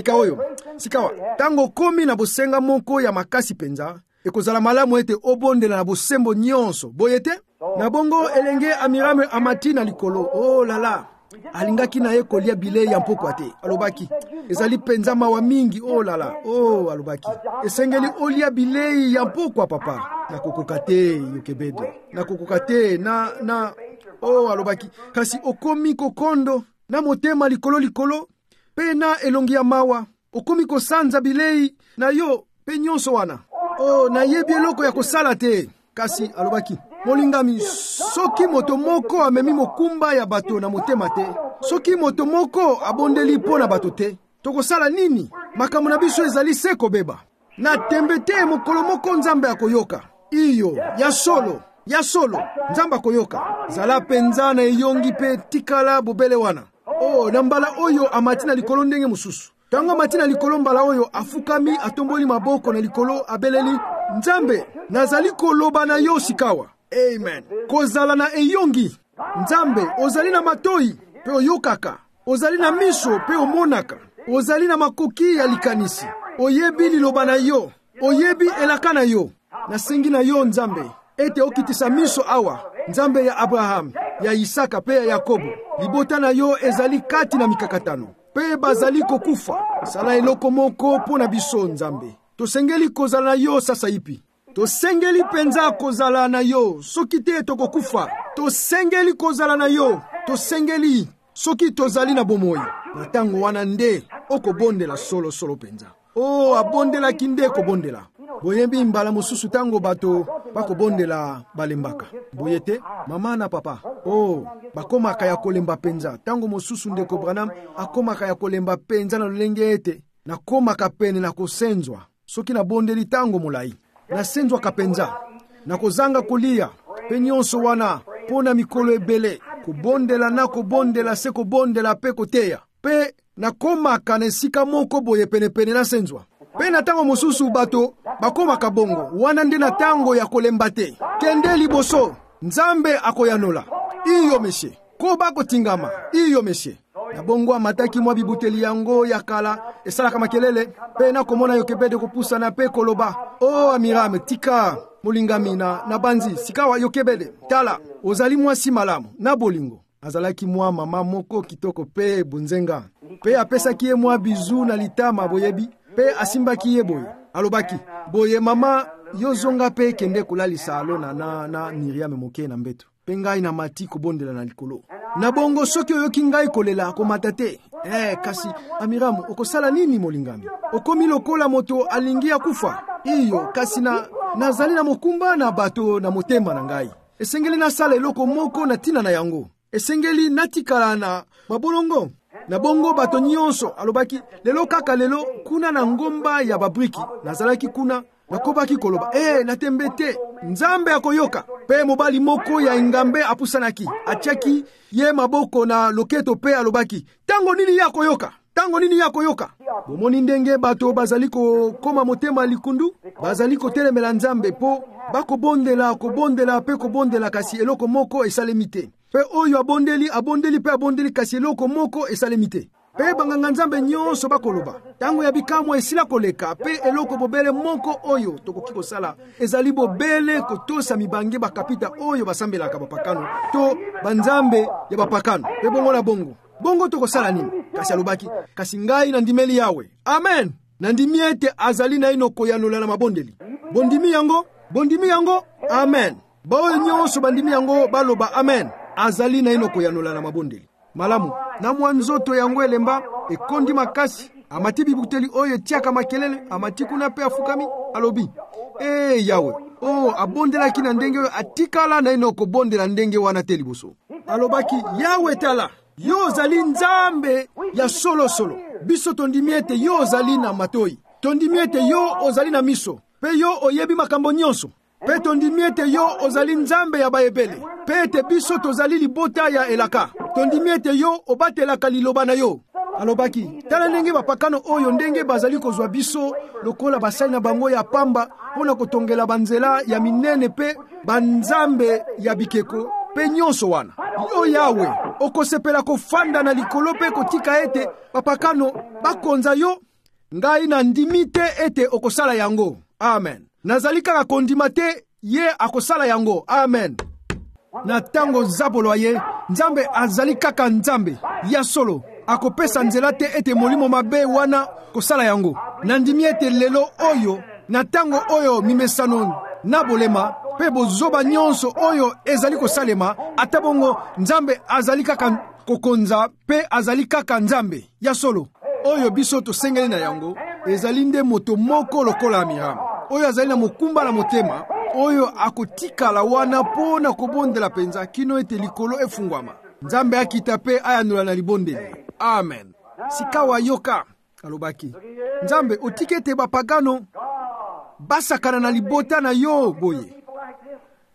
Sikawa, tango komi na bosenga moko ya makasi penza, ekozala malamu ete obondela na bosembo nyonso. Boyete? Na bongo elenge Amirame amati na likolo. Oh lala. Alingaki na ye kolia bilei ya mpokwa te. Alobaki, ezali penza mawa mingi. Oh lala. Oh alobaki, esengeli olia bilei ya mpokwa papa. Nakokoka te Yokebede. Nakokoka te oh alobaki, kasi okomi kokondo na motema likolo pe na elongi ya mawa. Okomi kosanza bilei na yo pe nyonso wana. Oh na yebi eloko ya kosala te. Kasi alobaki, molingami, soki moto moko amemi mokumba ya bato na motema te, soki moto moko abondeli po na bato te, tokosala nini? Makambo na biso ezali se kobeba. Na tembe te mokolo moko Nzambe akoyoka. Iyo, ya solo, ya solo nzambe akoyoka zala penza na eyongi pe tikala bobele wana. Na mbala oyo amati na likolo ndenge mosusu. Tango amati na likolo mbala oyo afukami atomboli maboko na likolo abeleli nzambe nazali koloba na yo sikawa. Amen. Kozala na eyongi. Nzambe ozali na matoi pe oyokaka. Ozali na miso pe omonaka. Ozali na makoki ya likanisi. Oyebi liloba na yo. Oyebi elaka na yo. Nasengi na yo nzambe ete okitisa miso awa. Nzambe ya Abraham, ya Isaka pe ya Yakobo. Libota na yo ezali kati na mikakatano. Pe bazali kokufa. Sala eloko moko pona biso nzambe. Tosengeli kozala na yo sasa ipi. Tosengeli penza kozala na yo. Soki te tokokufa. Tosengeli kozala na yo. Tosengeli soki tozali na bomoi. Na tango wana nde okobondela solo penza. Abondela kinde kobondela. Boyebi mbala mosusu tango bato bakobondela balembaka. Boyete mama na papa. Bakomaka ya kolemba penza. Tango mosusu ndeko Branham akomaka ya kolemba penza na lolenge ete nakomaka pene na kosenzwa. Soki na bondeli tango molai nasenzwa kapenza na kozanga kolia pe nyonso wana pona mikolo ebele kobondela na kobondela se kobondela pe koteya pe nakomaka na esika moko boye penepene nasenzwa. Pe na tango mosusu bato bakomaka bongo wana nde na tango ya kolemba te. Kende liboso nzambe akoyanola iyo meshe koba kotingama iyo meshe na bongo amataki mwa bibuteli yango ya kala esalaka makelele pe na komona yokebede kopusa na pe koloba Amirame tika molingami na banzi sikawa yokebede tala ozali mwasi malamu na bolingo. Azalaki mwa mama moko kitoko pe bunzenga pe apesaki ye mwa bizu na litama boyebi pe asimbaki ye boye alobaki boye mama yozonga pe kende kulalisa alona na Miriam moke na mbeto pe ngai na mati kobondela na likolo na bongo soki oyoki ngai kolela komata te. Kasi Amiramu okosala nini molingami? Okomi lokola moto alingia kufa iyo kasi nazali na mokumba na bato na motema na ngai. Esengeli nasala eloko moko na tina na yango. Esengeli natikala na mabolongo. Na bongo bato nyonso alobaki lelo kaka lelo kuna na ngomba ya babriki nazalaki kuna nakobaki koloba natembe te nzambe akoyoka pe mobali moko ya ingambe apusanaki atiaki ye maboko na loketo pe alobaki tango nini ya koyoka bomoni ndenge bato bazali koma motema likundu bazali kotelemela nzambe po bakobondela pe kobondela kasi eloko moko esalemite pe oyo abondeli pe abondeli kasi eloko moko esalemite pe banganga nzambe nyonso bakoloba tango ya bikamwa esila koleka pe eloko bobele moko oyo tokoki kosala ezali bobele kotosa mibange bakapita oyo basambelaka bapakano to banzambe ya bapakano pe bongo na bongo tokosala nini? Kasi alobaki kasi ngai nandimeli yawe. Amen. Nandimi ete azali na ino koyanola na mabondeli. Bondimi yango amen. Baoyo nyonso bandimi yango baloba amen. Azali na ino koyanola na mabondeli. Malamu na mwanzoto yango elemba ekondi makasi amati bibuteli oyo tiaka makelele amati kuna pe afukami alobi yawe abondela kina ndenge atikala na ino kobondela ndenge wana te liboso. Alobaki yawe tala yo zali nzambe ya solo biso tondimi ete yo ozali na matoi tondimi ete yo ozali na miso pe yo oyebi makambo nyonso pe tondimi ete yo ozali nzambe ya bayebele pe ete biso tozali libota ya elaka tondimi ete yo obatelaka liloba na yo. Alobaki tala ndenge bapakano oyo ndenge bazali kozwa biso lokola basali na bango ya pamba mpona kotongela banzela ya minene pe banzambe ya bikeko pe nyonso wana yo yawe okosepela kofanda na likolo pe kotika ete bapakano bakonza yo ngai na ndimi te ete okosala yango. Amen. Nazali kaka kondima te ye akosala yango. Amen. Na tango zabolo ye nzambe azali kaka nzambe ya solo akopesa nzela te ete molimo mabe wana kosala yango. Nandimi ete lelo oyo na tango oyo mimesano na bolema pe bozoba nyonso oyo ezali kosalema atabongo nzambe azali kaka kokonza pe azali kaka nzambe ya solo oyo biso tosengeli na yango ezali nde moto moko lokola Amiramu oyo azali na mokumba na motema oyo akotikala wana pona kobondela penza kino ete likolo efungwama nzambe akita pe ayanola na libondeli. Amen. Sikawa yoka alobaki nzambe otikete bapagano basakana na libota na yo boye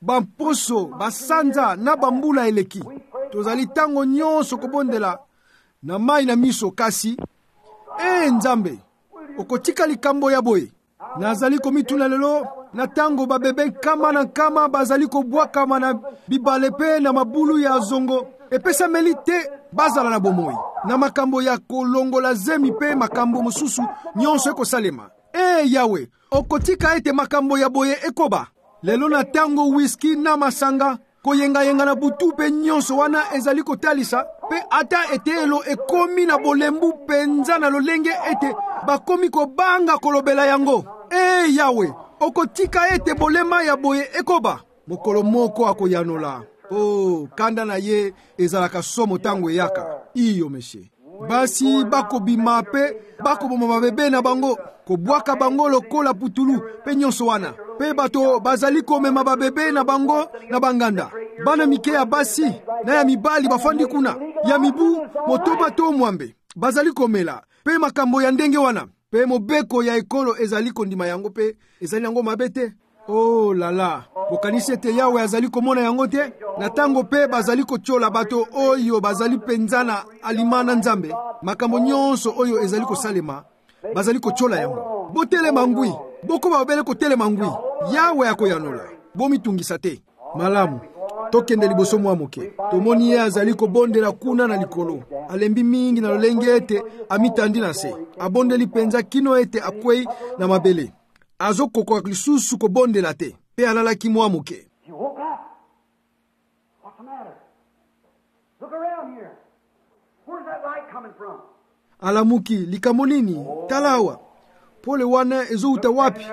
bamposo, basanza na bambula eleki. Tozali tango nyonso kobondela na mai na miso kasi. Nzambe, okotika likambo ya boye. Nazali komituna lelo na tango babebe nkama na nkama bazali kobwakama na bibale pe na mabulu ya zongo. Epesameli te bazala na bomoi. Na makambo ya kolongola zemi pe makambo mosusu nyonso ekosalema. Yawe, okotika ete makambo ya boye ekoba. Lelo na tango whisky na masanga koyenga na butu pe nyonso wana ezali kotalisa pe ata etelo ekomi na bolembu penza na lolenge ete bakomi kobanga kolobela yango. Yawe, okotika ete bolema ya boye ekoba. Mokolo moko akoyanola. Kanda na ye ezalaka somo tango eyaka. Iyo meshe. Basi bakobima pe bakoboma babebe na bango kobwaka bango lokola putulu pe nyonso wana. Pe bato bazali komema babebe na bango na banganda. Bana mike ya basi na ya mibali bafandi kuna. Ya mibu motoba to mwambe bazali komela. Pe makambo ya ndenge wana. Pe mobeko ya ekolo ezali kondima yango pe ezali yango mabete. Lala, bokanisi ete Yawe azali komona yango te. Na tango pe bazali kochola bato oyo bazali penzana alimana Nzambe. Makambo nyonso oyo ezali kosalema bazali kochola yango. Botelema ngwi, boko babele kotelema ngwi. Yawe akoyanola, bomitungisa te. Malamu, tokende liboso mwa moke. Tomoni ye azali kobondela kuna na likolo. Alembi mingi na lolenge ete amitandi na se. Abondeli penza kino ete akwei na mabele. Azo koko lisusu kobondela te. Pe alalaki mwa moke. What's the matter? Look around here. Where's that light coming from? Alamuki, likambo nini? Talawa. Pole wana ezouta wapi?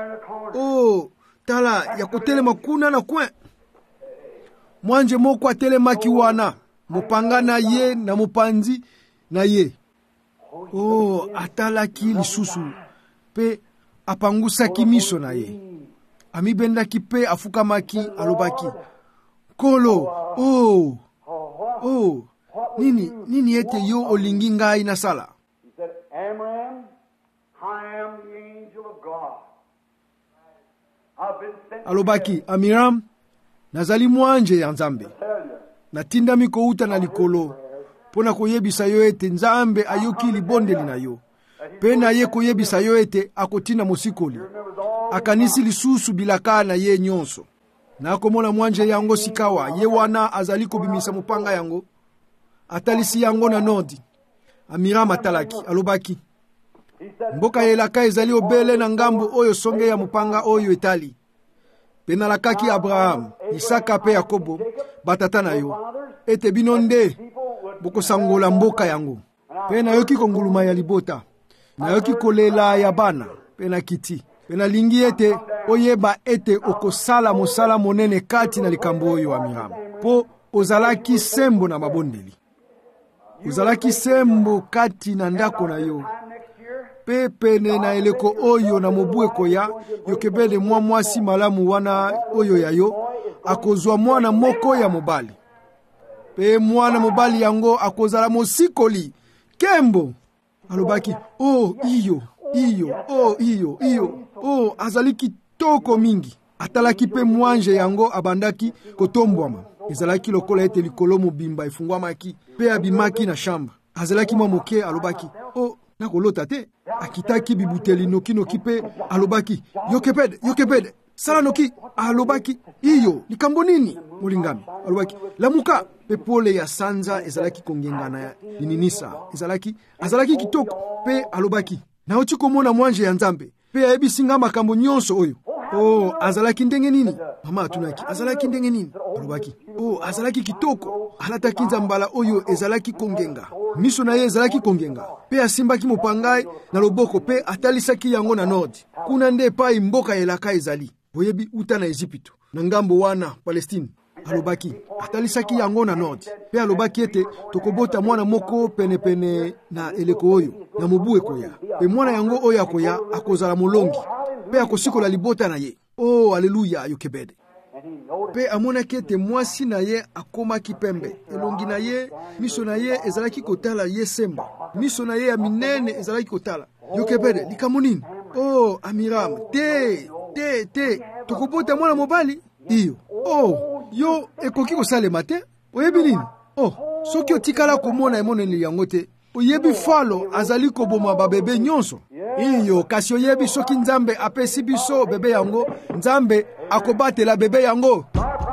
Tala ya kotelema kuna na kwen. Mwanje moko atelemaki wana. Mopanga na ye na mopanzi na ye. Atalaki lisusu. Pe apangusaki miso na ye. Amibendaki pe afukamaki alobaki. Kolo, nini ete yo olingi ngai na sala? He said, Amram, I am the angel of God. I've been sent. Alobaki, Amiram, nazali mwanje ya Nzambe. Natindami kouta na likolo. Pona koyebisa yo ete Nzambe ayoki libondeli na yo. Pena ye koyebisa yo ete akotina mosikoli. Akanisi lisusu bilaka na ye nyonso. Na komona mwanje yango sikawa, ye wana azali kobimisa mupanga yango. Atalisi yango na nodi. Amiram atalaki, alobaki. Mboka yelaka ezali obele na ngambo oyo songe ya mupanga oyo etali. Penalakaki Abraham, Isaka pe Yakobo, batata na yo. Ete binonde, boko sangola mboka yango. Pena yoki konguluma ya libota. Na yoki kolela ya bana, pena kiti. Pena lingi ete, oyeba ete okosala mosala monene kati na likambo oyo Amiram. Po ozalaki sembo na mabondeli. Ozalaki sembo kati na ndako na yo. Pe pene na eleko oyo na mobueko ya Yokebede mwasi malamu wana oyo ya yo. Akozwa mwana moko ya mobali. Pe mwana mobali yango akozala mosikoli. Kembo. Alobaki, iyo. Azali kitoko mingi. Atalaki pe mwanje yango abandaki kotombwama. Ezalaki lokola ete likolo mobimba efungwamaki. Pe abimaki na shamba. Azalaki mwa moke alobaki, nakolota te. Akitaki bibuteli noki pe alobaki, Yokebede, sala noki. Alobaki, iyo, likambo nini? Molingami. Alobaki, lamuka. Pe pole ya sanza ezalaki kongengana ya lininisa. Azalaki kitoko. Pe alobaki, naoti komona mwanje ya Nzambe. Pe ayebisinga makambo nyonso oyo. Azalaki ndenge nini? Mama atunaki, azalaki ndenge nini? Alobaki, azalaki kitoko. Alataki nzambala oyo ezalaki kongenga. Miso na ye ezalaki kongenga. Pe asimbaki mopangai na loboko pe atalisaki yango na nodi. Kuna nde pai mboka elaka ezali. Boyebi uta na Egypte. Na ngambo wana Palestine. Alobaki, atalisaki yango na nodi. Pe alobaki ete tokobota mwana moko pene na eleko oyo. Na mobu ekoya. Pe mwana yango oyo akoya akozala molongi. Pe akosikola libota na ye. Haleluya Yokebede. Pe amonaki ete mwasi na ye akomaki pembe. Elongi na ye, miso na ye ezalaki kotala ye semba. Miso na ye ya minene ezalaki kotala. Yokebede, likambo nini? Amiram, te. Tokobota mwana mobali? Iyo. Oh, yo ekoki kosalema te. Oyebi nini? Oh, soki otikala komona emoneli yango te. Oyebi Falo azali koboma babebe nyonso. Iyo kasi oyebi soki Nzambe apesi biso bebe yango, Nzambe akobatela bebe yango.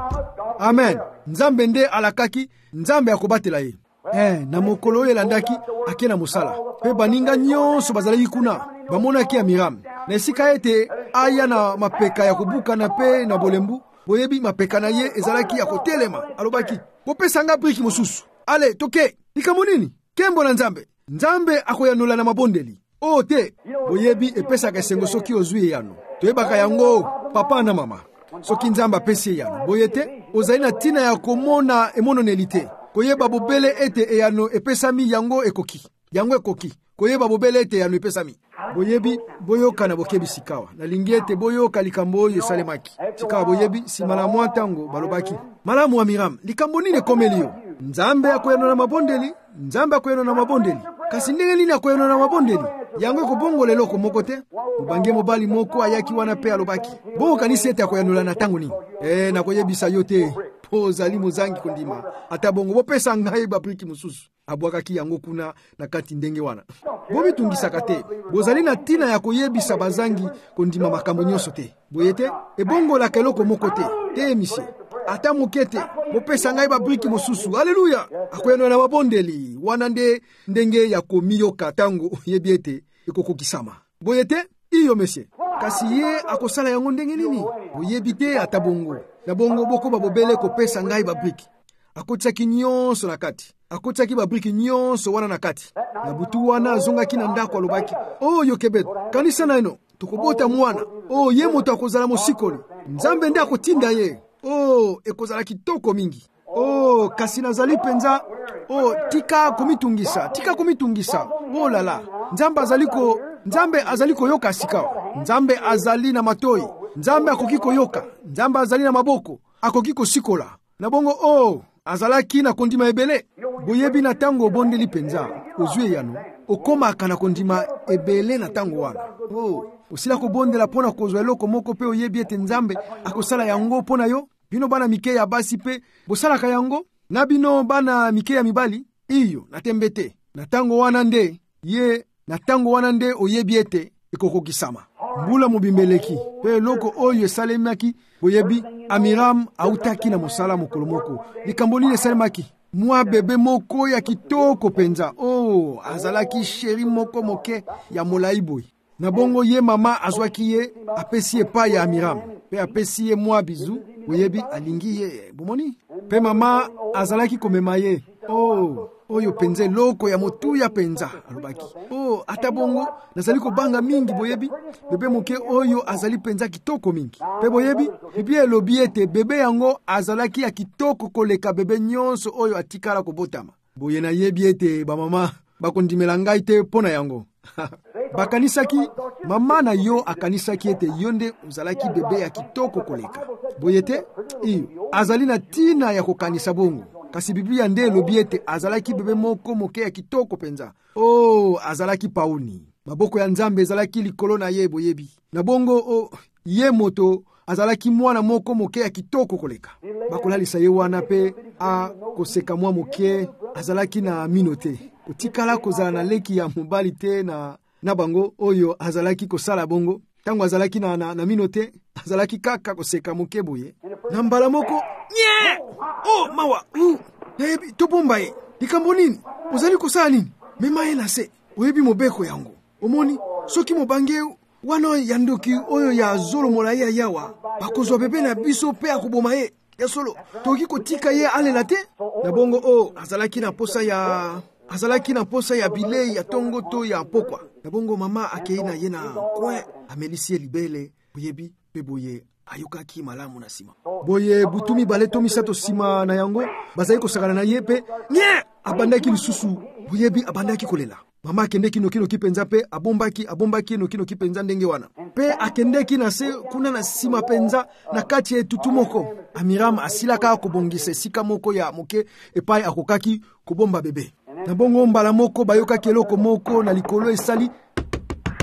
Amen. Nzambe nde alakaki, Nzambe akobatela ye. Na mokolo oyo elandaki ake na mosala. Pe baninga nyonso bazalaki kuna, bamonaki ya Miriam. Na esika ete aya na mapeka ya kobukana pe na bolembu, boyebi mapeka na ye ezalaki ya kotelema. Alobaki, bopesanga briki mosusu. Ale, toke, likambo nini? Kembo na Nzambe. Nzambe akoyanola na mabondeli. Oh te, boyebi epesaka esengo soki ozwi yano. Toyebaka yango papa na mama. Soki Nzambe apesi yano. Boyete, ozali na tina ya komona emononeli te. Koyeba bobele ete eyano epesami yango ekoki. Yango ekoki. Koyeba bobele ete eyano epesami. Boyebi, boyoka na bokebi sikawa. Na lingi ete boyoka likambo oyo esalemaki. Sikawa boyebi, si malamu atango balobaki. Malamu wa Miriam, likambo nini ekomeli yo? Nzambe akoyanola mabondeli. Nzambe akoyanola mabondeli. Kasi ndenge nini akoyanola mabondeli? Yango ekobongola eloko moko te. Mobange mobali moko ayaki wana pe alobaki. Bongo kanisi ete akoyanola na tango nini? Nakoyebisa yo te. Po zali mozangi kondima. Ata bongo bopesa ngai babriki mosusu. Abwakaki yango kuna na kati ndenge wana. Bobitungisaka te. Bozali na tina ya koyebisa bazangi kondima makambo nyonso te. Boyete, ebongolaka eloko moko te. Te misie. Ata mokete, bopesa ngai babriki mosusu. Haleluya! Akoyanola na mabondeli. Wana nde ndenge ya komiyoka tango yebi ete ekokokisama. Boyete, iyo mesie. Kasi ye akosala yango ndenge nini? Boyebi te ata bongo. Na bongo boko babobele kopesa ngai babriki. Akotsaki nyonso na kati. Akotsaki babriki nyonso wana na kati. Na butu wana azongaki na ndako alobaki. Oh Yokebedo, kanisa na ino, tokobota mwana. Oh ye moto akozala mosikoli. Nzambe nde akotinda ye. Oh ekozala kitoko mingi. Oh kasi nazali penza. Oh tika komitungisa. Tika komitungisa. Oh lala. Nzambe azali koyoka sika. Nzambe azali na matoi. Nzambe akoki koyoka. Nzambe azali na maboko. Akoki kosikola. Na bongo oh azalaki na kondima ebele. Boyebi na tango obondeli penza. Ozwe yano. Okomaka na kondima ebele na tango wana. Oh osila kobondela pona kozwa eloko moko pe oyebi ete Nzambe akosala yango pona yo. Bino bana mike ya basi pe bosalaka yango. Na bino bana mike ya mibali. Iyo natembete. Na tango wana nde ye na tango wana nde oyebi ete ekokokisama. Mbula mobimbeleki pe loko oyo esalemaki boyebi Amiram autaki na mosala mokolo moko. Likambo nini esalemaki? Mwa bebe moko ya kitoko penza. Oh, azalaki sheri moko moke ya molai boy. Na bongo ye mama azwaki ye apesi epai ya Amiram. Pe apesi ye mwa bizu. Boyebi alingi ye. Bomoni? Pe mama azalaki komema ye. Oh, oyo penze loko ya motu ya penza alobaki. Oh, ata bongo nazali kobanga mingi boyebi. Bebe moke oyo azali penza kitoko mingi. Pe boyebi, biblia elobi ete bebe yango azalaki ya kitoko koleka bebe nyonso oyo atikala kobotama. Boye na yebi ete ba mama bakondimela ngai te pona yango. Bakanisaki, mama na yo akanisaki ete yonde uzalaki bebe ya kitoko koleka. Boyete, iyo azali na tina ya kokanisa bongo. Kasi Biblia nde elobi ete azalaki bebe moko moke ya kitoko penza. Oh, azalaki pauni. Maboko ya Nzambe ezalaki likolo na ye boyebi. Na bongo ye moto azalaki mwana moko moke ya kitoko koleka. Bakolalisa ye wana pe koseka mwa moke azalaki na mino te. Otikala kozala na leki ya mobali te na bango oyo azalaki kosala bongo. Tango azalaki na mino te, azalaki kaka koseka moke boye. Na mbala moko, nye! Oh, mawa! Ebi, tobomba ye. Likambo nini? Ozali kosala nini? Mema ye na se. Oyebi mobeko yango. Omoni, soki mobange wana yandoki oyo ya zolo mola ye yawa. Bakozwa bebe na biso pe akoboma ye. Ya solo, toki kotika ye alela te. Na bongo, azalaki na posa ya bilei ya tongo to ya pokwa. Na bongo mama akei na ye na kwe. Amelisie libele. Boyebi, pe boye. Ayokaki malamu na sima. Boye butumi baleto misato sima na yango. Bazali kosakana na ye pe. Nye! Abandaki lisusu. Boyebi abandaki kolela. Mama akendeki noki penza pe. Abombaki noki penza ndenge wana. Pe akendeki na se kuna na sima penza na kati ya tutu moko. Amiram asilaka kobongisa sika moko ya moke epai akokaki kobomba bebe. Na bongo mbala moko bayokaki eloko moko na likolo esali.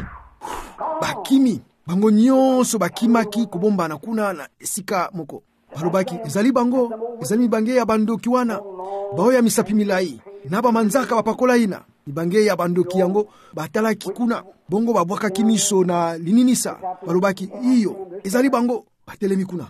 Bakimi. Bango nyonso bakimaki kobomba na kuna na esika moko. balobaki ezali bango, ezali mibange ya bandoki wana baoya misapi milai na bamanzaka bapakola ina. Mibange ya bandoki yango batalaki kuna bongo babwakaki miso na lininisa, balobaki iyo ezali bango, batelemi kuna.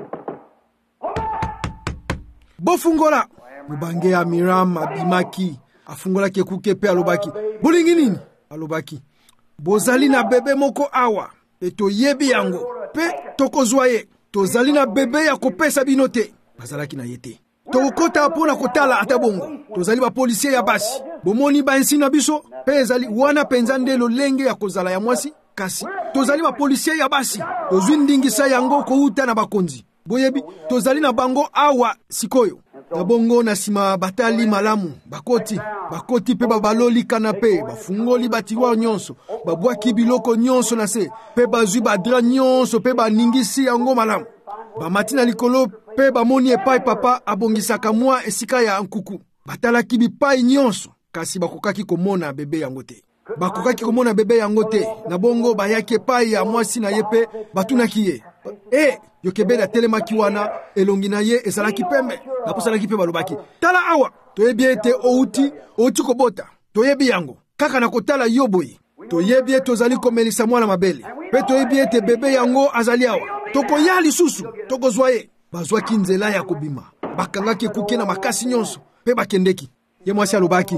Bofungola mibange ya Miriam abimaki, afungolaki ekuke pe alobaki bolingi nini? Alobaki bozali na bebe moko awa pe toyebi yango pe tokozwa ye, tozali na bebe ya kopesa bino te. Bazalaki na ye te. Tokota mpona kotala ata bongo, tozali bapolisier ya basi, bomoni bansi na biso pe ezali wana penza nde lolenge ya kozala ya mwasi, kasi tozali bapolisier ya basi, tozwi ndingisa yango kouta na bakonzi. Boyebi tozali na bango awa sikoyo. Na bongo na sima batali malamu, bakoti pe babaloli kanape, bafungoli batiwa nyonso, babwaki biloko nyonso na se, pe bazwi badra nyonso pe baningisi yango malamu. Bamati na likolo pe bamoni epai papa abongisaka mwa esika ya nkuku. Batalaki bipai nyonso, kasi bakokaki komona bebe yango te. Na bongo bayaki epai ya mwasi na ye pe batunaki ye. Yokebeda telemaki wana elongi na ye ezalaki pembe. Baposalaki pe balobaki tala awa, toyebi ete outi kobota, toyebi yango kaka na kotala yo boye. Toyebi ete tozali komelisa mwana mabele, pe toyebi ete bebe yango azali awa, tokoya lisusu tokozwa ye. Bazwaki nzela ya kobima, bakangaki ekuke na makasi nyonso pe bakendeki. Ye mwasi alobaki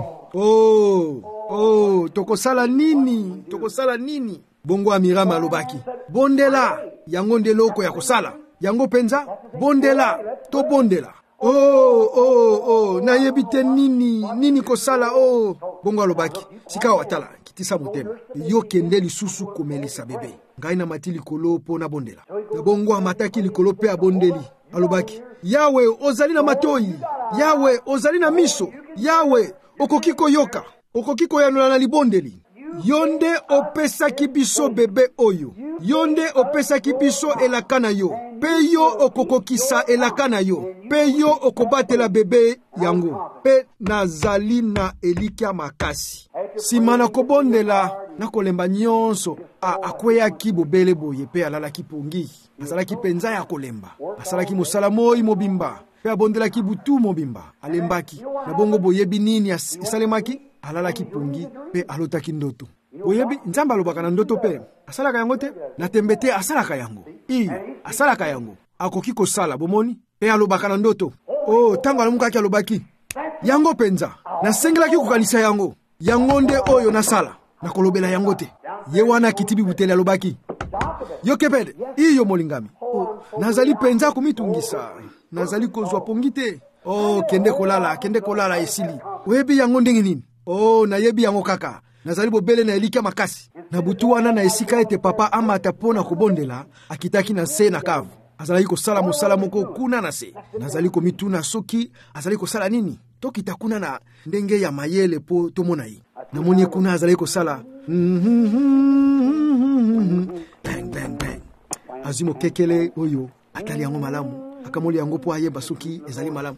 tokosala nini? Bongo Miriam alobaki bondela yango ndeloko ya kosala yango penza, bondela to bondela. Nayebi te nini kosala. Bongo alobaki sika watala kitisa motema, yo kende lisusu komelisa bebe, ngai na mati likolo po na bondela. Na bongo amataki likolo pe abondeli, alobaki Yawe ozali na matoi, Yawe ozali na miso, Yawe okokiko yoka, okokiko yanula na libondeli. Yonde opesaki biso bebe oyo, yonde opesaki biso elaka na yo, pe yo okokokisa elaka na yo, pe yo okobatela bebe yango, pe nazali na elikia makasi. Simana kobondela na kolemba nyonso, akweyaki bobele boye pe alalaki pongi. Azalaki penza ya kolemba, asalaki mosala moi mobimba, pe abondelaki butu mobimba, alembaki. Na bongo boyebi nini esalemaki? Alalaki pongi pe alotaki ndoto. Boyebi Nzambe alobaka na ndoto pe asalaka yango te, na tembe te asalaka yango. Asalaka yango akoki kosala bomoni pe alobaka na ndoto. Tango alamukaki alobaki yango penza nasengelaki kokanisa yango, yango nde oyo nasala na kolobela yango te. Ye wana kitibi buteli alobaki yokepede iyo molingami, nazali penza komitungisa, nazali kozwa pongi te. Kende kolala esili. Oyebi yango ndenge nini? Nayebi yango kaka, nazali bobele na elikia makasi. Na butu wana na esika ete papa amata pona kobondela, akitaki na se na kavu. Azali kosala mosala moko kuna na se. Nazali komituna soki azali kosala nini? Tokita kuna na ndenge ya mayele po tomona yi. Na moni kuna azali kosala bang. Azimo kekele oyo atali yango malamu, akamoli yango po ayeba soki ezali malamu.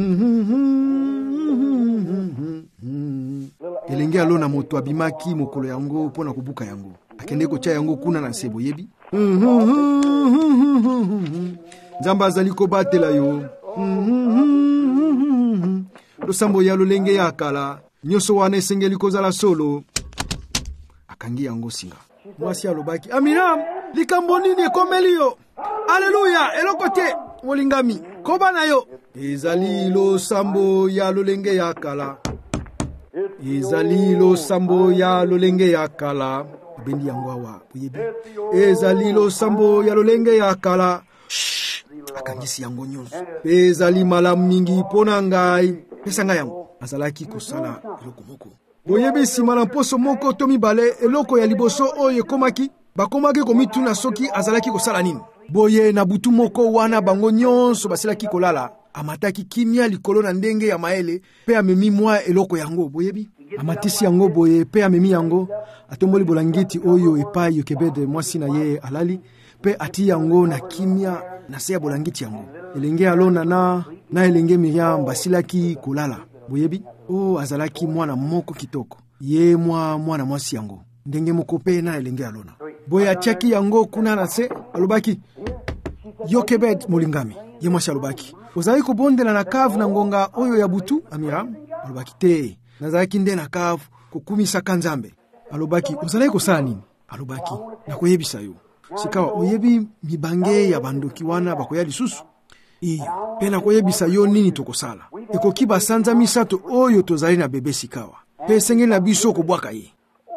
Elenge alona moto abimaki mokolo yango pona kubuka yango, akende kocha yango kuna na sebo yebi. Nzambe azali kobatela yo. Losambo ya lolenge ya kala nyonso wana esengeli kozala solo. Akangi yango singa. Mwasi alobaki Miriam, likambo nini ekomeli yo? Alleluya, eloko te molingami, koba na yo. Ezali losambo ya lolenge ya kala, ezali losambo ya lolenge ya kala. Bendi yango awa boyebi, ezali losambo ya lolenge ya kala. Akangisi yango nyonso, ezali malamu mingi pona ngai, pesa ngai yango. Azalaki kosala eloko moko boyebi sima na poso moko to mibale, eloko ya liboso oyo ekomaki bakomaki komituna soki azalaki kosala nini. Boye na butu moko wana bango nyonso basilaki kolala, amataki kimia likolo na ndenge ya maele pe amemi mwa eloko yango boyebi. Amatisi yango boye pe amemi yango, atomboli bolangiti oyo epai Yokebede mwasi na ye alali, pe ati yango na kimia na se ya bolangiti yango. Elenge alona na elenge Miriam basilaki kolala boyebi. Azalaki mwana moko kitoko, ye mwana mwasi yango ndenge moko pe na elenge alona. Boye atiaki yango kuna na se alobaki Yokebed molingami, Ye mwasi alobaki, ozali kobondela na cave na ngonga oyo ya butu, Amiram? Alobaki te, nazalaki nde na cave kokumisaka Nzambe. Alobaki, ozalaki kosala nini? Alobaki, nakoyebisa yo. Sikawa oyebi mibange ya bandoki wana bakoya lisusu? Iyo, pe nakoyebisa yo nini tokosala. Ekoki basanza misato oyo tozali na bebe sikawa. Pe esengeli na biso kobwaka ye.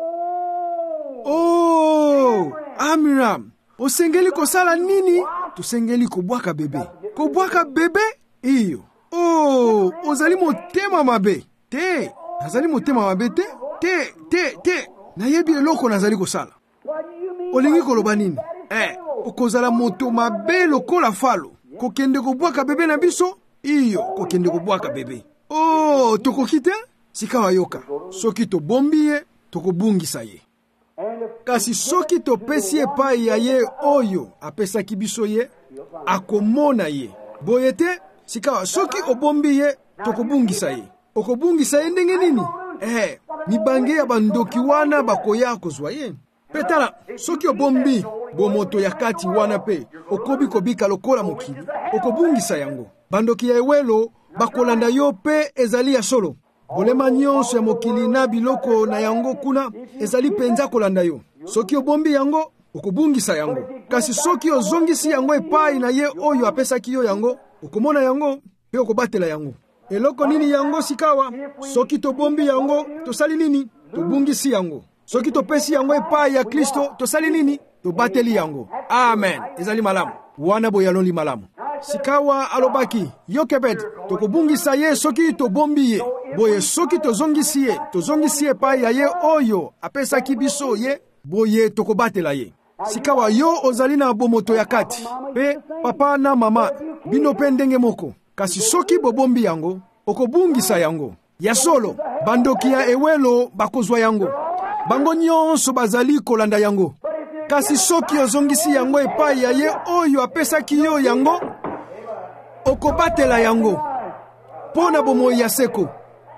Oh, Amiram, osengeli kosala nini? Tosengeli kobwaka bebe. Kobwaka bebe? Iyo. Oh, ozali motema mabe. Te, nazali motema mabe te. Te. Nayebi eloko nazali kosala. Olingi koloba nini? Okozala moto mabe lokola falo. Kokende kobwaka bebe na biso? Iyo, kokende kobwaka bebe. Oh, tokokite? Sikawa yoka. Soki tobombi ye, tokobungisa ye. Kasi soki topesi epai ya ye oyo apesaki biso ye, akomona ye. Boye te, sikawa soki obombi ye, tokobungisa ye. Okobungisa ye ndenge nini? Mibange ya bandoki wana bakoya kozwa ye. Petala, soki obombi bomoto ya kati wana pe, okobi kobika lokola mokili, okobungisa yango. Bandoki ya ewelo bakolanda yo pe ezali ya solo. Bolema nyonso ya mokili na biloko na yango kuna ezali penza kolanda yo. Soki obombi yango, okobungisa yango. Kasi soki ozongisi yango epai na ye oyo apesaki yo yango, okomona yango pe okobatela yango. Eloko nini yango sikawa? Soki tobombi yango, tosali nini? Tobungisi yango. Soki topesi yango epai ya Kristo, tosali nini? Tobateli yango. Amen. Ezali malamu. Wana boyaloli malamu. Sikawa alobaki, Yokebed, tokobungisa ye soki tobombi ye. Boye soki tozongisi ye epai ya ye oyo apesaki biso ye, boye tokobatela ye. Sikawa yo ozali na bomoto ya kati, pe papa na mama, bino pe ndenge moko. Kasi soki bobombi yango, okobungisa yango. Ya solo, bandoki ya ewelo bakozwa yango. Bango nyonso bazali kolanda yango. Kasi soki ozongisi yango epai ya ye oyo apesaki yo yango, okobatela yango. Pona bomoi ya seko.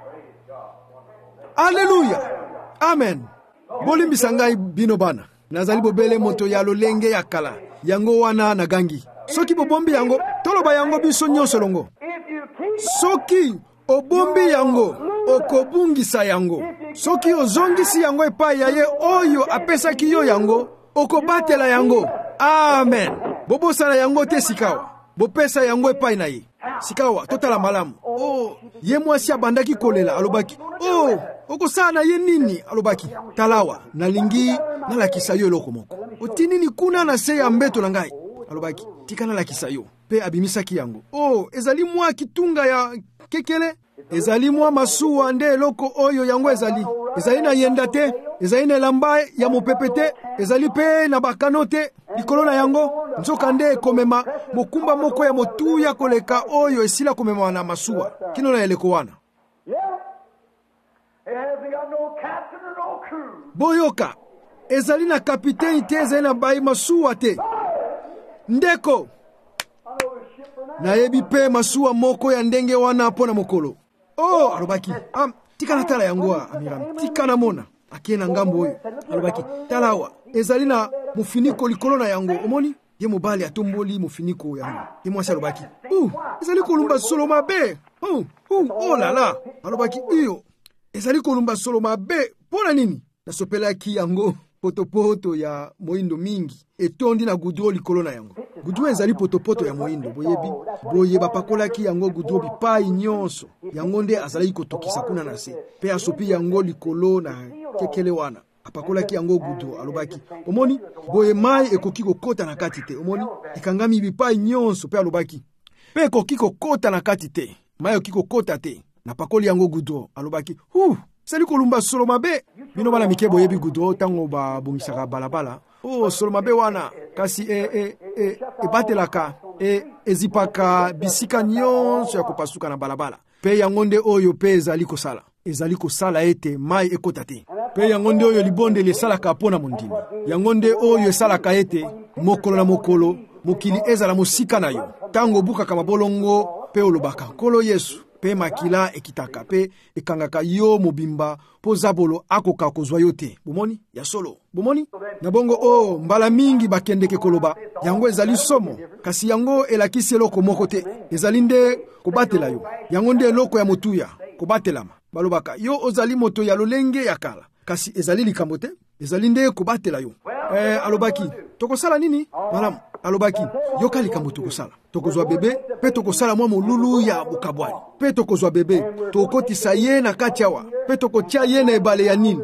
Alleluya. Amen. Bolimbisa ngai bino bana. Nazali bobele moto ya lolenge ya kala. Yango wana na gangi. Soki bobombi yango, toloba yango biso nyonso longo. Soki obombi yango, okobungisa yango. Soki ozongisi yango epai ya ye oyo apesaki yo yango, okobatela yango. Amen. Bobosala yango te sikawa. Bopesa yango epai na ye. Sikawa, totala malamu. Oh, ye mwasi abandaki kolela, alobaki. Oh, okosala ye nini? Alobaki. Talawa, nalingi nalakisa yo eloko moko. Otinini kuna na se ya mbeto na ngai. Alobaki, tika nalakisa yo. Pe abimisaki yango. Oh, ezali mwa kitunga ya kekele. Ezali mwa masuwa nde eloko oyo yango ezali. Ezali na yenda te. Ezali na elamba ya mopepe te. Ezali pe na bakano te. Likolo na yango, nzoka nde komema mokumba moko ya motu ya koleka oyo esila komema na masuwa. Kino na eleko wana. Boyoka, ezali na kapiteni te, ezali na bayi masuwa te. Ndeko, nayebi pe masuwa moko ya ndenge wana po na mokolo. Oh, alobaki, tika na tala yango Amiram, tika na mona. Akena ngambo oyo, alobaki, talawa, ezali na mufiniko likolo na yango, omoni? Ye mobali atomboli mufiniko yango. Ye mwasi alobaki, ezali kolumba solo mabe. Oh lala, alobaki, iyo, ezali kolumba solo mabe. Pona nini? Nasopelaki yango potopoto ya moindo mingi. Etondi na gudro likolo na yango. Gudro ezali potopoto ya moindo, boyebi. Boye bapakolaki yango gudro bipai nyonso. Yango nde azali kotokisa kuna na se. Pe asopi yango likolo na kekele wana. Apakolaki yango gudro, alobaki. Omoni, boye mai ekoki kokota na kati te. Omoni, ekangami bipai nyonso, pe alobaki. Pe ekoki kokota na kati te. Mai ekoki kokota te. Napakoli yango gudro, alobaki. Sali kolumba solo mabe. Bino bana mike boyebi gudro tango ba bongisaka balabala. Solo mabe wana. Kasi ebatelaka. Ezipaka bisika nyonso ya kopasuka na balabala. Pe yangonde oyo pe ezali kosala. Ezali kosala ete mai ekota te. Pe yangonde oyo libonde lesalaka pona mondimi. Yangonde oyo esalaka ete mokolo na mokolo mokili ezala mosika na yo. Tango bukaka mabolongo pe olobaka. Nkolo Yesu, pe makila ekitaka pe ekangaka yo mobimba po zabolo akoka kozwa yo te. Bomoni ya solo. Bomoni na bongo mbala mingi bakendeke koloba yango ezali somo, kasi yango elakisi eloko moko te, ezali nde kobatela yo. Yango nde eloko ya motuya kobatelama. Balobaka yo ozali moto ya lolenge ya kala, kasi ezali likambo te, ezali nde kobatela yo. Alobaki tokosala nini? Malamu. Alobaki yoka likambo tokosala, tokozwa bebe pe tokosala mwa molulu ya bokabwani, pe tokozwa bebe tokotisa ye na kati awa, pe tokotia ye na ebale ya Nili.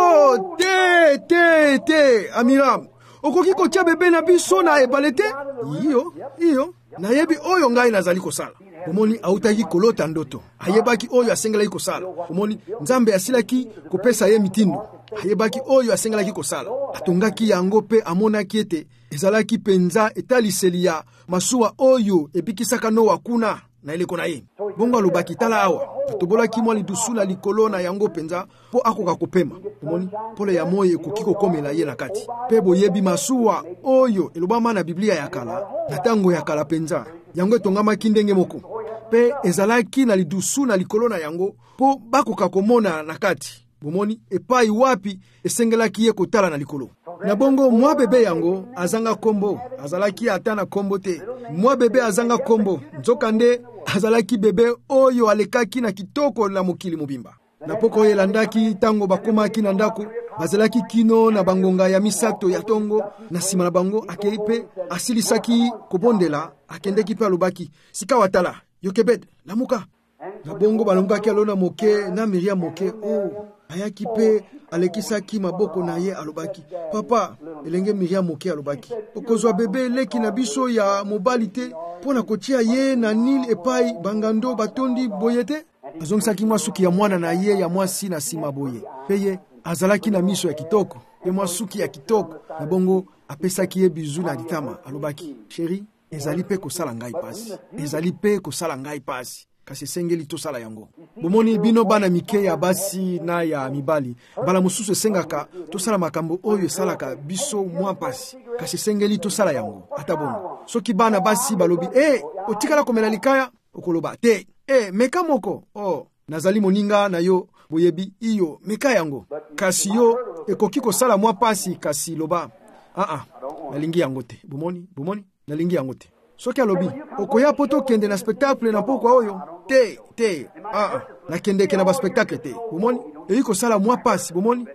Te Amiram, okoki kotia bebe na biso na ebale te? Iyo nayebi oyo ngai nazali kosala. Omoni autaki kolota ndoto, ayebaki oyo asengelaki kosala. Omoni Nzambe asilaki kopesa ye mitindo, ayebaki oyo asengelaki kosala. Atongaki yango pe amonaki ete ezalaki penza etaliseli ya masuwa oyo ebikisaka Noa kuna na eleko na ye. Bongo alobaki tala awa, tobolaki mwa lidusula likolo na yango penza po akoka kopema. Omoni pole ya moyo ekoki kokomela ye na kati. Pe boyebi masuwa oyo elobama na Biblia ya kala, na tango ya kala penza yango etongamaki ndenge moko, pe ezalaki na lidusu na likolo na yango po bakoka komona na kati. Bomoni epai wapi esengelaki ye kotala na likolo. Na bongo mwa bebe yango azanga kombo, azalaki ata na kombo te. Mwa bebe azanga kombo, nzoka nde azalaki bebe oyo alekaki na kitoko na mokili mobimba. Na poko elandaki tango bakomaki na ndako, bazalaki kino na bangonga ya misato ya tongo, na sima na bango akei pe asilisaki kobondela, akendeki pe alobaki sika watala Yokebed lamuka. Na bongo balongaki alona moke na Miriam moke, ayaki pe alekisaki maboko na ye alobaki papa elenge Miriam moke alobaki okozwa bebe leki na biso ya mobali te pona kotia ye na Nili epai bangando batondi boye te. Azongisaki mwasuki ya mwana na ye ya mwasi na sima boye, pe ye azalaki na miso ya kitoko pe mwasuki ya kitoko. Na bongo apesaki ye bizu na litama alobaki chéri ezali pe kosala ngai pasi, ezali pe kosala ngai pasi, kasi sengeli tosala yango. Bomoni bino bana mike ya basi na ya mibali, bala mosusu esengaka tosala makambo oyo esalaka biso mwa pasi, kasi sengeli tosala yango ata bongo. Soki bana basi balobi otikala komela likaya, okoloba te meka moko nazali moninga na yo boyebi iyo meka yango, kasi yo ekoki kosala mwa pasi, kasi loba nalingi yango te. Bomoni nalingi yango te. Soki alobi okoya poto kende na spectacle na poko oyo te na kendeke na ba spectacle te. Bomoni eyiko sala mwa pasi. Bomoni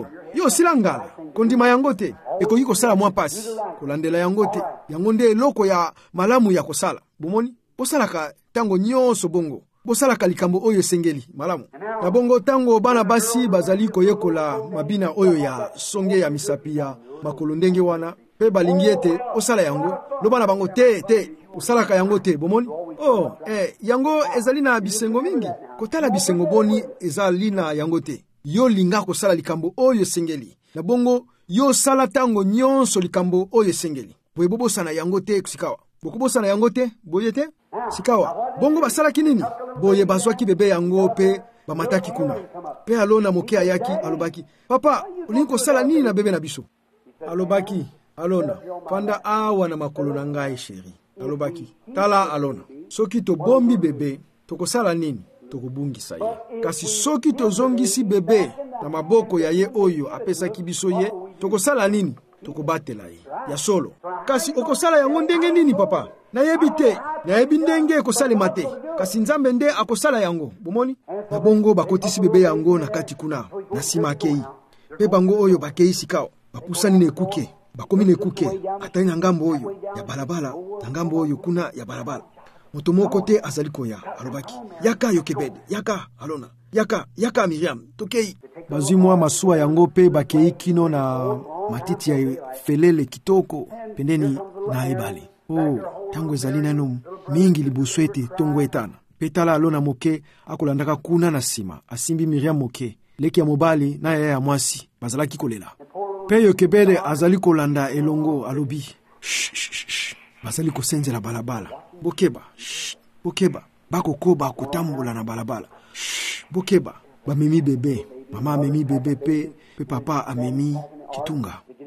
yo silangala kondima yango te, ekoki kosala mwa pasi kolandela yango te. Yango nde eloko ya malamu ya kosala. Bomoni bosalaka tango nyonso bongo, bosalaka likambo oyo sengeli malamu. Na bongo tango bana basi bazali koyekola mabina oyo ya songe ya misapi ya makolo ndenge wana, pe balingi ete osala yango, loba na bango te osalaka yango te. Bomoni yango ezali na bisengo mingi, kotala bisengo boni ezali na yango te. Yo linga kosala likambo oyo sengeli, na bongo yo sala tango nyonso likambo oyo sengeli. Boye bobosana yango te kusikawa, bokobosana yango te boye te sikawa. Bongo basalaki nini? Boye bazwaki bebe yango pe bamataki kuna, pe alona moke ayaki alobaki papa olingi kosala nini na bebe na biso? Alobaki alona panda awa na makolo na ngai sheri. Alobaki tala alona, soki tobombi bebe tokosala nini? Tokobungisa ye. Kasi soki tozongisi bebe na maboko ya ye oyo apesaki biso ye, tokosala nini? Tokobatela ye ya solo. Kasi okosala yango ndenge nini papa? Nayebi te, nayebi ndenge ekosalema te, kasi Nzambe nde akosala yango. Bomoni na bongo bakotisi bebe yango na kati kuna na sima akei, pe bango oyo bakei sikao bapusani na ekuke, bakomi na ekuke atali na ngambo oyo ya balabala, na ngambo oyo kuna ya balabala. Moto moko te azali koya alobaki yaka Yokebed, yaka alona, yaka Miriam tokei. Bazwi mwa masuwa yango pe bakei kino na matiti ya felele kitoko pendeni na ebale. Tango ezali nano mingi libusu ete tongo etana. Petala alona moke akolandaka kuna na sima, asimbi Miriam moke leki ya mobali na ya mwasi bazalaki kolela. Pe Yokebed azali kolanda elongo alobi bazali kosenzela balabala. Bokeba bakokoba kotambola na balabala. Bokeba bamemi bebe, mama amemi bebe pe papa amemi kitunga.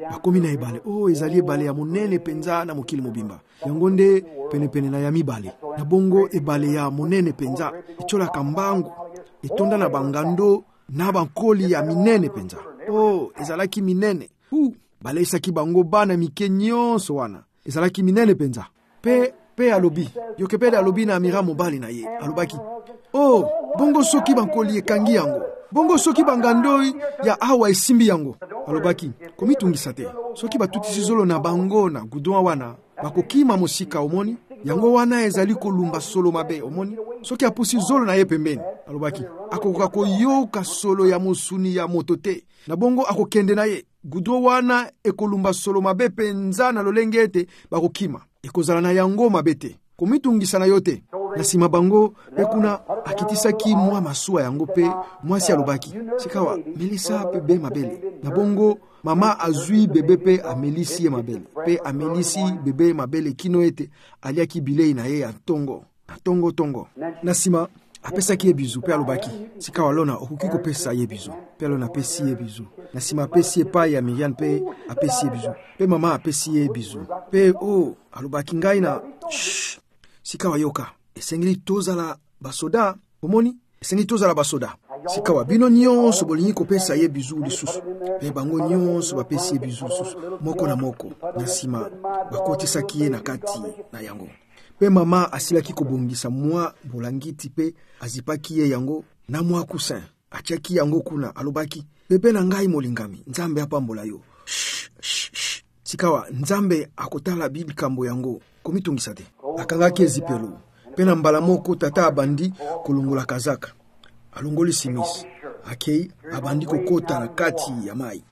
bakomi na ebale. Ezali ebale ya monene penza na mokili mobimba. Yango nde penepene na ya mibale. Na bongo ebale ya monene penza etiolaka mbangu, etonda na bangando na bankoli ya minene penza. Ezalaki minene. Balaisaki bango bana mike nyonso wana. Ezalaki minene penza. Pe alobi, Yokebede alobi na amira mobali na ye. Alobaki, bongo soki bankoli ekangi yango. Bongo soki bangando ya awa esimbi yango. Alobaki, komitungisa te. Soki batutisi zolo na bango na gudon wana, bakokima mosika omoni. Yango wana ezali kolumba solo mabe omoni. Soki apusi zolo na ye pembeni. Alobaki, akokoka koyoka solo ya mosuni ya moto te. Na bongo akokende na ye. Gudon wana ekolumba solo mabe penza na lolenge ete bakokima. Ekozala na yango mabete. Komitungisa na yote. Na sima bango ekuna akitisaki mwa masuwa yango pe mwasi alobaki. Sikawa melisa pe be mabele. Na bongo mama azui bebe pe amelisi ye mabele. Pe amelisi bebe mabele kino ete aliaki bilei na ye ya tongo. Na tongo. Na sima apesaki ye bizu pe alobaki. Sikawa lona okuki kopesa ye bizu. Pe lona apesi ye bizu. Na sima apesi ye pa ya Miriam pe apesi ye bizu. Pe mama apesi ye bizu. Pe alobaki ngai na sikawa yoka. Esengeli tozala basoda. Omoni? Esengeli tozala basoda. Sikawa bino nyonso bolingi kopesa ye bizu lisusu. Pe bango nyonso bapesi ye bizu lisusu. Moko na moko. Na sima bakotisaki ye na kati na yango. Pe mama asilaki kobongisa mwa bolangiti pe azipaki ye yango na mwa kusin. Atiaki yango kuna alobaki. Bebe na ngai molingami. Nzambe apambola yo. Sikawa Nzambe akotala bilikambo yango. Komitungisa te. Akangaki ezipelu. Pena mbala moko tata abandi kolongola kazaka. Alongoli simisi. Akei abandi kokota na kati ya mai.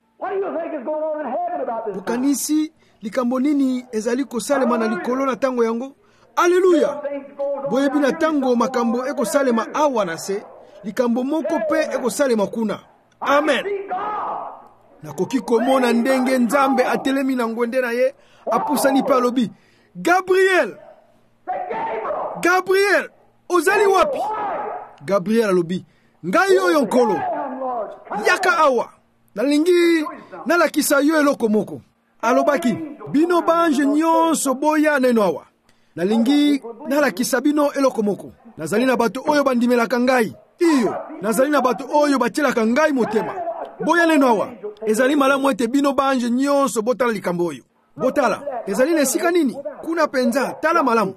Bukanisi likambo nini ezali kosalema na likolo na tango yango? Alleluya! Boyebi na tango makambo ekosalema awa na se, likambo moko pe ekosalema kuna. Amen. Nakoki komona ndenge Nzambe atelemi na ngwende na ye, apusani pe alobi, Gabriel, ozali wapi? Gabriel alobi, ngai oyo nkolo. Yaka awa. Nalingi nalakisa yo eloko moko. Alobaki, bino bange nyonso boya neno awa. Nalingi nalakisa bino eloko moko. Nazali na bato oyo bandimelaka ngai. Iyo, nazali na bato oyo batielaka ngai motema. Boya neno awa. Ezali malamu ete bino bange nyonso botala likambo oyo. Botala, ezali na esika nini? Kuna penza, tala malamu.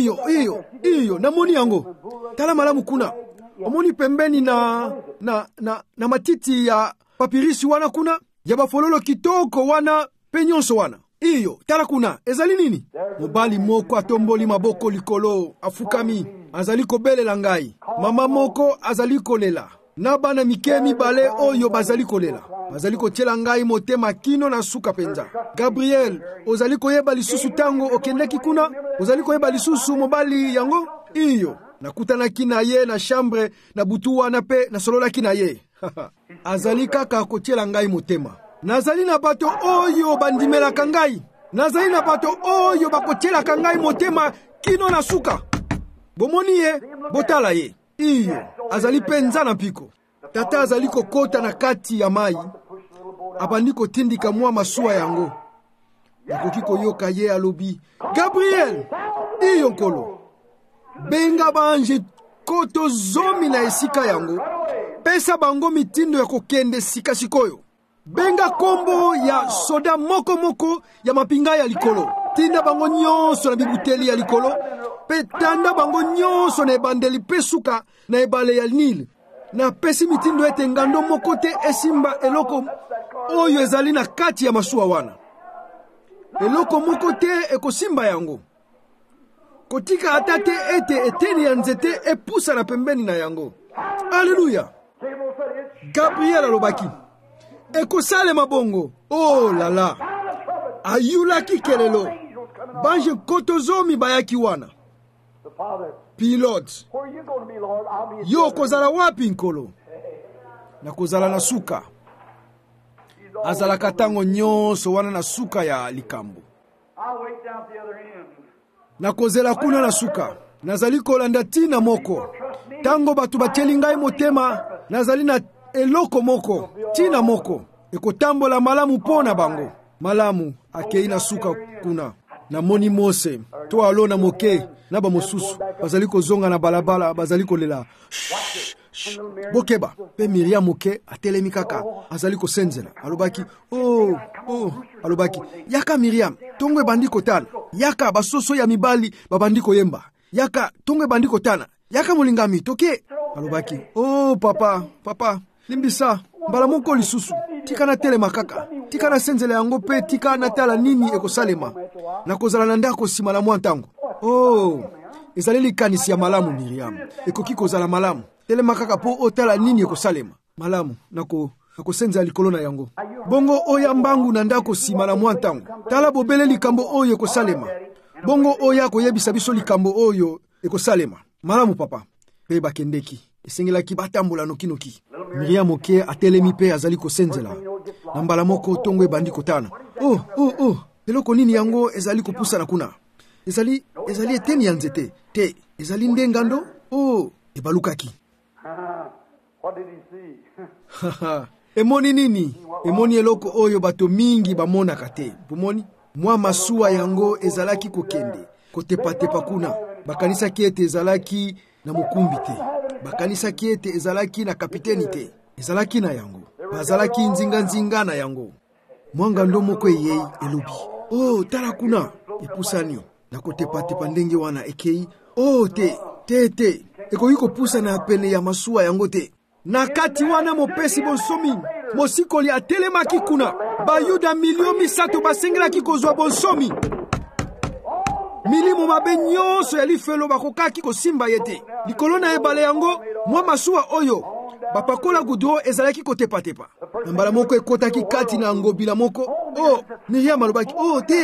Iyo, namoni yango. Tala malamu kuna. Omoni pembeni na matiti ya papirisi wana kuna. Ya bafololo kitoko wana, penyonso wana. Iyo, tala kuna. Ezali nini? Mobali moko atomboli maboko likolo, afukami. Azali kobelela ngai. Mama moko azali kolela. Na bana mike mibale oyo bazali kolela. Bazali kotiela ngai motema kino na suka penza. Gabriel, ozali koyeba lisusu tango okendeki kuna? Ozali koyeba lisusu mobali yango? Iyo, nakutanaki na ye na chambre na butu wana pe na sololaki na ye. Azali kaka kotiela ngai motema. Nazali na bato oyo bandimelaka ngai. Nazali na bato oyo bakotielaka ngai motema kino na suka. Bomoni ye, botala ye. Iyo, azali penza na mpiko. Tata azali kokota na kati ya mai. Abandi kotindika mwa masuwa yango. Nakoki koyoka ye alobi, Gabriel, iyo nkolo. Benga banje koto zomi na esika yango. Pesa bango mitindo ya kokende sika sikoyo. Benga kombo ya soda moko ya mapinga ya likolo. Tinda bango nyonso na bibuteli ya likolo. Pe tanda bango nyonso na ebandeli pesuka na ebale ya Nil. Na pesi mitindo ete ngando moko te esimba eloko oyo ezali na kati ya masuwa wana. Eloko moko te ekosimba yango. Kotika atate ete eteni ya nzete epusa na pembeni na yango. Alleluya. Gabriel alobaki. Ekosale mabongo. Oh lala. Ayulaki kelelo. Banje kotozomi bayaki wana. Pilot. Yo kozala wapi nkolo? Na kozala na suka. Azala katango nyonso wana na suka ya likambo. Na kozela kuna na suka. Nazali kolanda tina moko. Tango batu batieli ngai motema. Nazali na eloko moko. Tina moko. Ekotambola malamu pona bango. malamu akei na suka kuna na moni Mose to alona moke na ba mosusu bazali kozonga na balabala bazali kolela bokeba pe Miriam moke atelemi kaka azali kosenzela alobaki alobaki yaka Miriam tongwe bandiko tana yaka basoso ya mibali babandiko yemba yaka tongwe bandiko tana yaka molingami toke alobaki papa limbisa mbala moko lisusu tika na telema kaka tika na senzela yango pe tika na tala nini ekosalema na kozala na ndako sima na mwa ntango ezali likanisi ya malamu Miriam ekoki kozala malamu telema kaka po otala nini ekosalema malamu nako senza likolo na yango bongo oya mbangu na ndako sima na mwa ntango tala bobele likambo oyo ekosalema bongo oya koyebisa biso likambo oyo ekosalema malamu papa pe bakendeki esengelaki batambola noki Miriam moke atelemi pe azali kosenzela na mbala moko tongo ebandi kotana eloko nini yango ezali kopusa na kuna ezali eteni ya nzete te ezali ndengando ebalukaki What did he see? emoni nini emoni eloko oyo bato mingi bamonaka te bomoni mwa masuwa yango ezalaki kokende kotepatepa kuna bakanisaki ete ezalaki na mokumbi te bakanisaki ete ezalaki na kapiteni te ezalaki na yango bazalaki nzinga na yango mwanga ndo moko eyei elobi tala kuna epusani na kotepatepa ndenge wana ekei te ekoki kopusa na pene ya masuwa yango te na kati wana mopesi bonsomi mosikoli atelemaki kuna bayuda milio misato basengelaki kozwa bonsomi milimo mabe nyonso ya lifelo bakokaki kosimba ye te likolo na ebale yango mwa masuwa oyo bapakola gudro ezalaki kotepatepa na mbala moko ekotaki kati na ngobila moko Miriam alobaki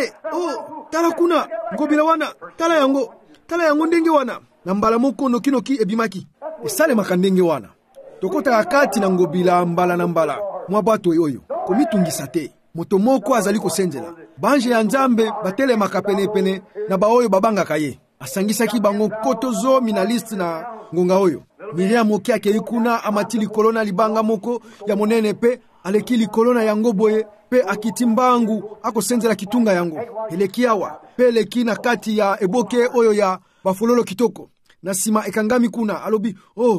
tala kuna ngobila wana tala yango ndenge wana na mbala moko nokinoki ebimaki esalemaka ndenge wana tokota kati na ngobila mbala na mbala mwa bato oyo komitungisa te moto moko azali kosenzela banje ya Nzambe batelemaka pene na baoyo babangaka ye asangisaki bango koto zomi na liste na ngonga oyo Miriam moke akei kuna amati likolo na libanga moko ya monene pe aleki likolo na yango boye pe akiti mbangu akosenzela kitunga yango eleki awa pe eleki na kati ya eboke oyo ya bafololo kitoko na sima ekangami kuna alobi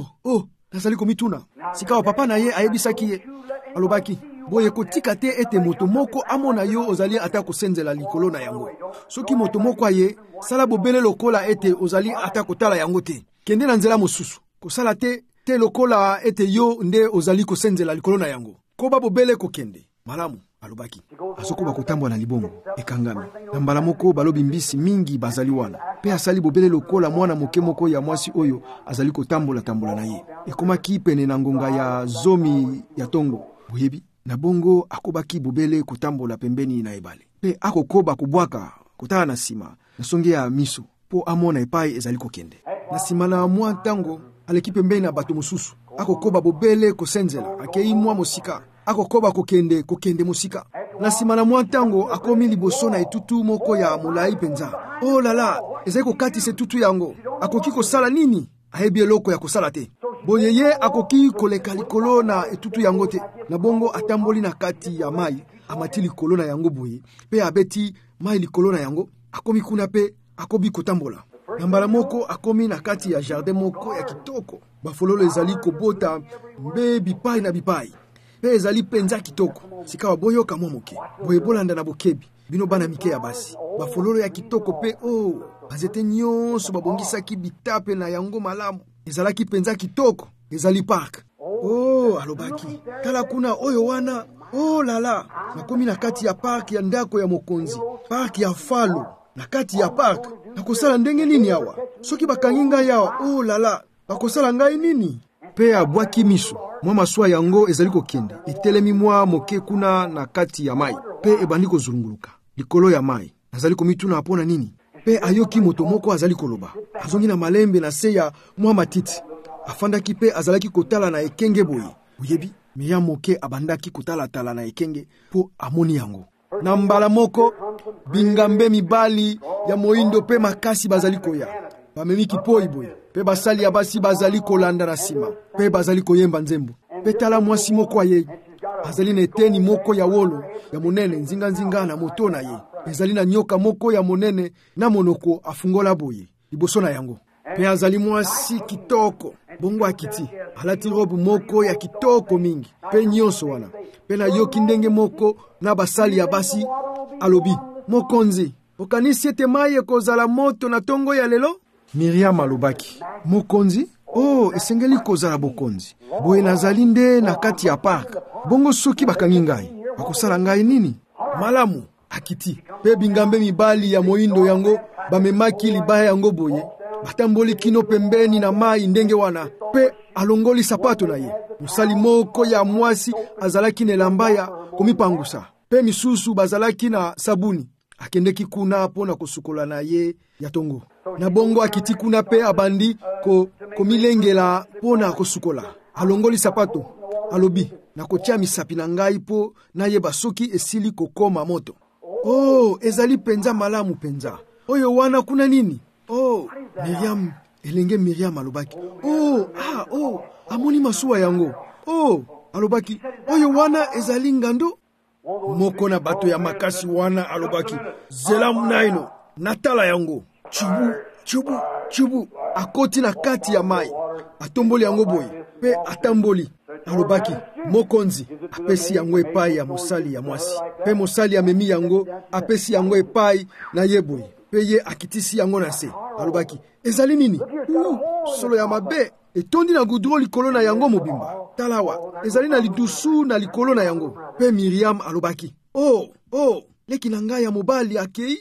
nazali komituna sikawa papa na ye ayebisaki ye alobaki boye kotika te ete moto moko amona yo ozali ata kosenzela likolo na yango soki moto moko aye sala bobele lokola ete ozali ata kotala yango te kende na nzela mosusu kosala te lokola ete yo nde ozali kosenzela likolo na yango koba bobele kokende malamu alobaki asokoba kotambwa na libongo ekangami na mbala moko balobi mbisi mingi bazali wana pe asali bobele lokola mwana moke moko ya mwasi oyo azali kotambola na ye ekomaki pene na ngonga ya zomi ya tongo boyebi na bongo akobaki bobele kotambola pembeni na ebale pe akokoba kubwaka kotala na sima na songe ya miso po amona epai ezali kokende na sima na mwa ntango aleki pembeni na bato mosusu akokoba bobele kosenzela akei mwa mosika akokoba kokende mosika na sima na mwa ntango akomi liboso na etutu moko ya molai penza lala ezali kokatisa etutu yango akoki kosala nini ayebi eloko ya kosala te boye ye akoki koleka likolo na etutu yango te na bongo atamboli na kati ya mai amati likolo na yango boye pe abeti mai likolo na yango akomi kuna pe akobi kotambola na mbala moko akomi na kati ya jardin moko ya kitoko bafololo ezali kobota mbe bipai na bipai pe ezali penza kitoko sikawa boyoka mwa moke boye bolanda na bokebi bino bana mike ya basi bafololo ya kitoko pe bazete nyonso babongisaki bitape na yango malamu ezalaki penza kitoko ezali park alobaki tala kuna oyo wana lala nakomi na kati ya park ya ndako ya mokonzi park ya falo na kati ya park nakosala ndenge nini awa soki bakangi ngai awa lala bakosala ngai nini pe abwaki miso mwa masuwa yango ezali kokende etelemi mwa moke kuna na kati ya mai pe ebandi kozulunguluka likolo ya mai azali komituna apona nini pe ayoki moto moko azali koloba azongi na malembe na se ya mwa matiti afandaki pe azalaki kotala na ekenge boye oyebi Miriam moke abandaki kotala na ekenge po amoni yango na mbala moko bingambe mibali ya moindo pe makasi bazali koya bamemi kipoi boye pe basali ya basi bazali kolanda na sima pe bazali koyemba nzembo pe tala mwasi moko aye azali na eteni moko ya wolo ya monene nzinga na moto na ye. Ezali na nyoka moko ya monene na monoko afungola boye liboso na yango. Pe azali mwasi kitoko. Bongo akiti alati robe moko ya kitoko mingi. Pe nyonso wana pe na yoki ndenge moko na basali ya basi alobi mokonzi okanisi ete mai ekozala moto na tongo ya lelo. Miriam alobaki mokonzi esengeli kozala bokonzi boye nazali nde na kati ya park. Bongo soki bakangi ngai bakosala ngai nini? Malamu akiti pe bingambe mibali ya moindo yango bamemaki libaya yango boye batamboli kino pembeni na mai ndenge wana. Pe alongoli sapato na ye. Musali moko ya mwasi azalaki na elamba ya komipangusa. Pe misusu bazalaki na sabuni. Akendeki kuna pona kosukola na ye ya tongo. Na bongo akiti kuna pe abandi komilengela pona kosukola. Alongoli sapato alobi na kotia misapi na ngai po na yeba soki esili kokoma moto. Ezali penza malamu penza. Oyo wana kuna nini? Miriam, elenge Miriam alobaki. Amoni masuwa yango. Alobaki. Oyo wana ezali ngando. Moko na bato ya makasi wana alobaki. Zelamu naino, natala yango. Chubu. Akoti na kati ya mai. Atomboli yango boy. Pe atamboli. Alobaki. Mokonzi. Apesi yango epai ya mosali ya mwasi. Pe mosali amemi yango. Apesi yango epai na ye boy. Pe ye akitisi yango na se. Alobaki. Ezali nini? Solo ya mabe. Etondi na gudro likolo na yango mobimba. Talawa. Ezali na lidusu na likolo na yango. Pe Miriam alobaki. Leki na ngai ya mobali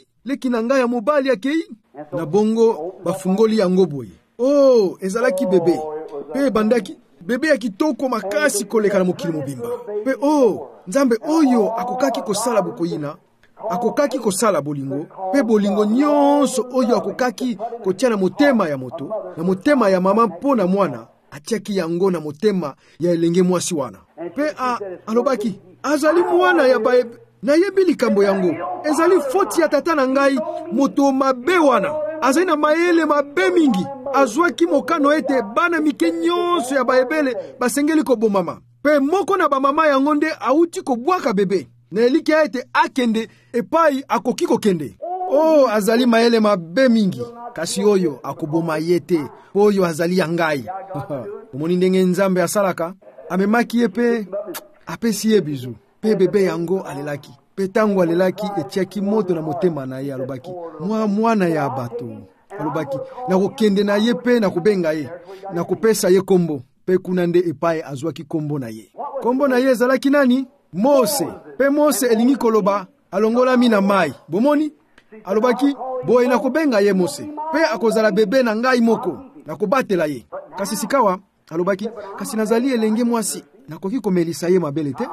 akei. Na bongo bafungoli yango boye. Ezalaki bebe. Pe bandaki. Bebe ya kitoko makasi koleka na mokili mobimba. Pe Nzambe oyo akokaki kosala bokoyina. Akokaki kosala bolingo. Pe bolingo nyonso oyo akokaki kotia na motema ya moto. Na motema ya mama mpo na mwana. Atiaki yango na motema ya elenge mwasi wana. Pe alobaki. Azali mwana ya baebe. Na yebi likambo yango. Ezali foti ya tata na ngai. Moto mabe wana. Azali na mayele mabe mingi. Azwaki mokano ete bana mike nyonso ya baebele basengeli kobomama. Pe moko na bamama yango nde auti kobwaka bebe. Na eliki ete akende epai akoki kokende. Azali mayele mabe mingi. Kasi oyo akoboma yete. Oyo azali ya ngai. Omoni ndenge Nzambe asalaka. Amemaki ye pe apesi ye bizu. Pe bebe yango alelaki. Pe tango alelaki etiaki moto na motema na ye alobaki. Mwana ya bato. Alobaki. Na kokende na ye pe na kubenga ye. Na kupesa ye kombo. Pe kuna nde epai azwaki kombo na ye. Kombo na ye ezalaki nani? Mose. Pe Mose elingi koloba alongolami na mai. Bomoni? Alobaki boye na kubenga ye Mose. Pe akozala bebe na ngai moko. Na kubatela ye. Kasi sikawa alobaki kasi nazali elenge mwasi. Nakoki komelisa ye mabele te.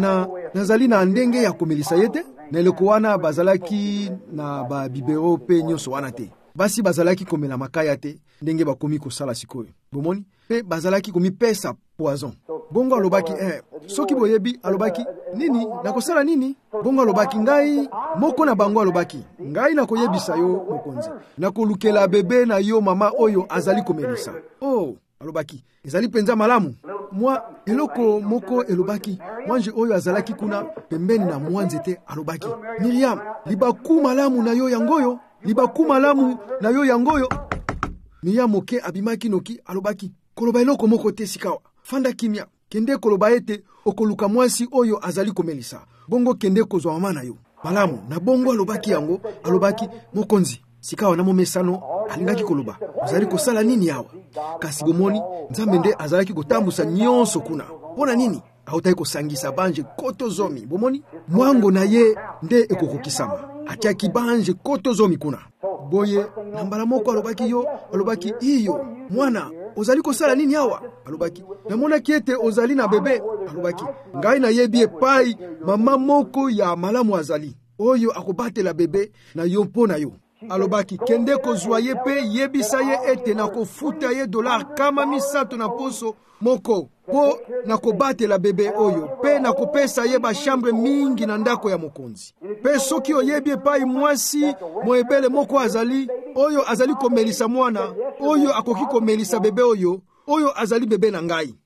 Nazali na ndenge ya komelisa ye te. Na eloko wana bazalaki na babibero pe nyonso wana te. Basi bazalaki komela makaya te. Ndenge bakomi kosala sikoyo. Bomoni? Pe bazalaki komipesa poison. Bongo alobaki soki boyebi alobaki nini nakosala nini? Bongo alobaki ngai moko na bango alobaki ngai nakoyebisa yo mokonzi. Nakolukela bebe na yo mama oyo azali komelisa. Alobaki ezali penza malamu. Mwa eloko moko elobaki mwanje oyo azalaki kuna pembeni na mwanzete alobaki Miriam libaku malamu na yo yangoyo. Miriam moke abimaki noki alobaki koloba eloko moko te sikawa. Fanda kimia kende koloba ete okoluka mwasi oyo azali komelisa. Bongo kende kozwa mama na yo. Malamu na bongo alobaki yango alobaki mokonzi. Sikawa na momesano alingaki koloba. Azali kosala nini yawa? Kasi bomoni Nzambe nde azalaki kotambusa nyonso kuna. Pona nini? Autaki kosangisa banje koto zomi. Bomoni mwango na ye nde ekokokisama. Atiaki banje koto zomi kuna. Boye nambala moko alobaki iyo mwana ozali kosala nini yawa? Alobaki namona kiete ozali na bebe. Alobaki ngai na yebi epai mama moko ya malamu azali oyo akobatela bebe na yo mpona yo. Alobaki kende kozwa ye pe yebisa ye ete na kofuta ye $3 kama 300 na poso moko po na kobatela bebe oyo pe na kopesa ye ba chambre mingi na ndako ya mokonzi. Pe soki oyebi epai mwasi moebele moko azali oyo azali komelisa mwana oyo akoki komelisa bebe oyo azali bebe na ngai.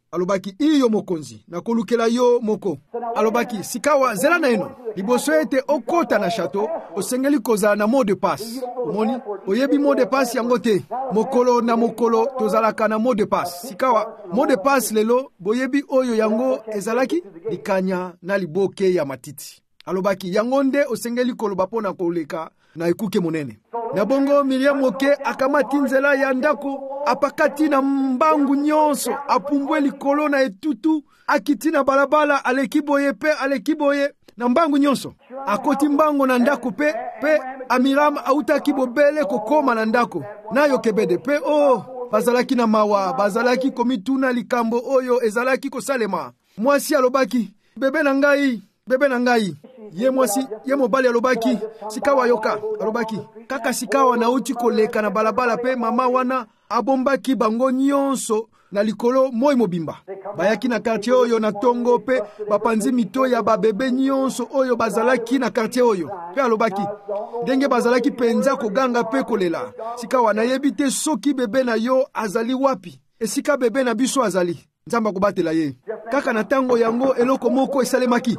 alobaki iyo mokonzi na kolukela yo moko. Alobaki sikawa zela na eno liboso ete okota na chateau osengeli kozala na mot de passe. Omoni oyebi mot de passe yango te. Mokolo na mokolo tozalaka na mot de passe. Sikawa mot de passe lelo boyebi oyo yango ezalaki likanya na liboke ya matiti. Alobaki yango nde osengeli koloba pona koleka na ekuke monene. Na bongo Miriam moke akamati nzela ya ndako apakati na mbangu nyonso apumbwe likolo na etutu akiti na balabala aleki boye na mbangu nyonso akoti mbango na ndako pe Miriam autaki bobele kokoma na ndako nayo kebede pe bazalaki na mawa bazalaki komituna likambo oyo ezalaki kosalema. Mwasi alobaki bebe na ngai ye mwasi ye mobali alobaki sikawa yoka alobaki kaka sikawa na uti koleka na balabala pe mama wana abombaki bango nyonso na likolo moi mobimba. Bayaki na quartier oyo na tongo pe bapanzi mito ya babebe nyonso oyo bazalaki na quartier oyo pe alobaki ndenge bazalaki penza koganga pe kolela. Sikawa na yebi te soki bebe na yo azali wapi esika bebe na biso azali. Nzamba kobatela ye kaka na tango yango eloko moko esalemaki.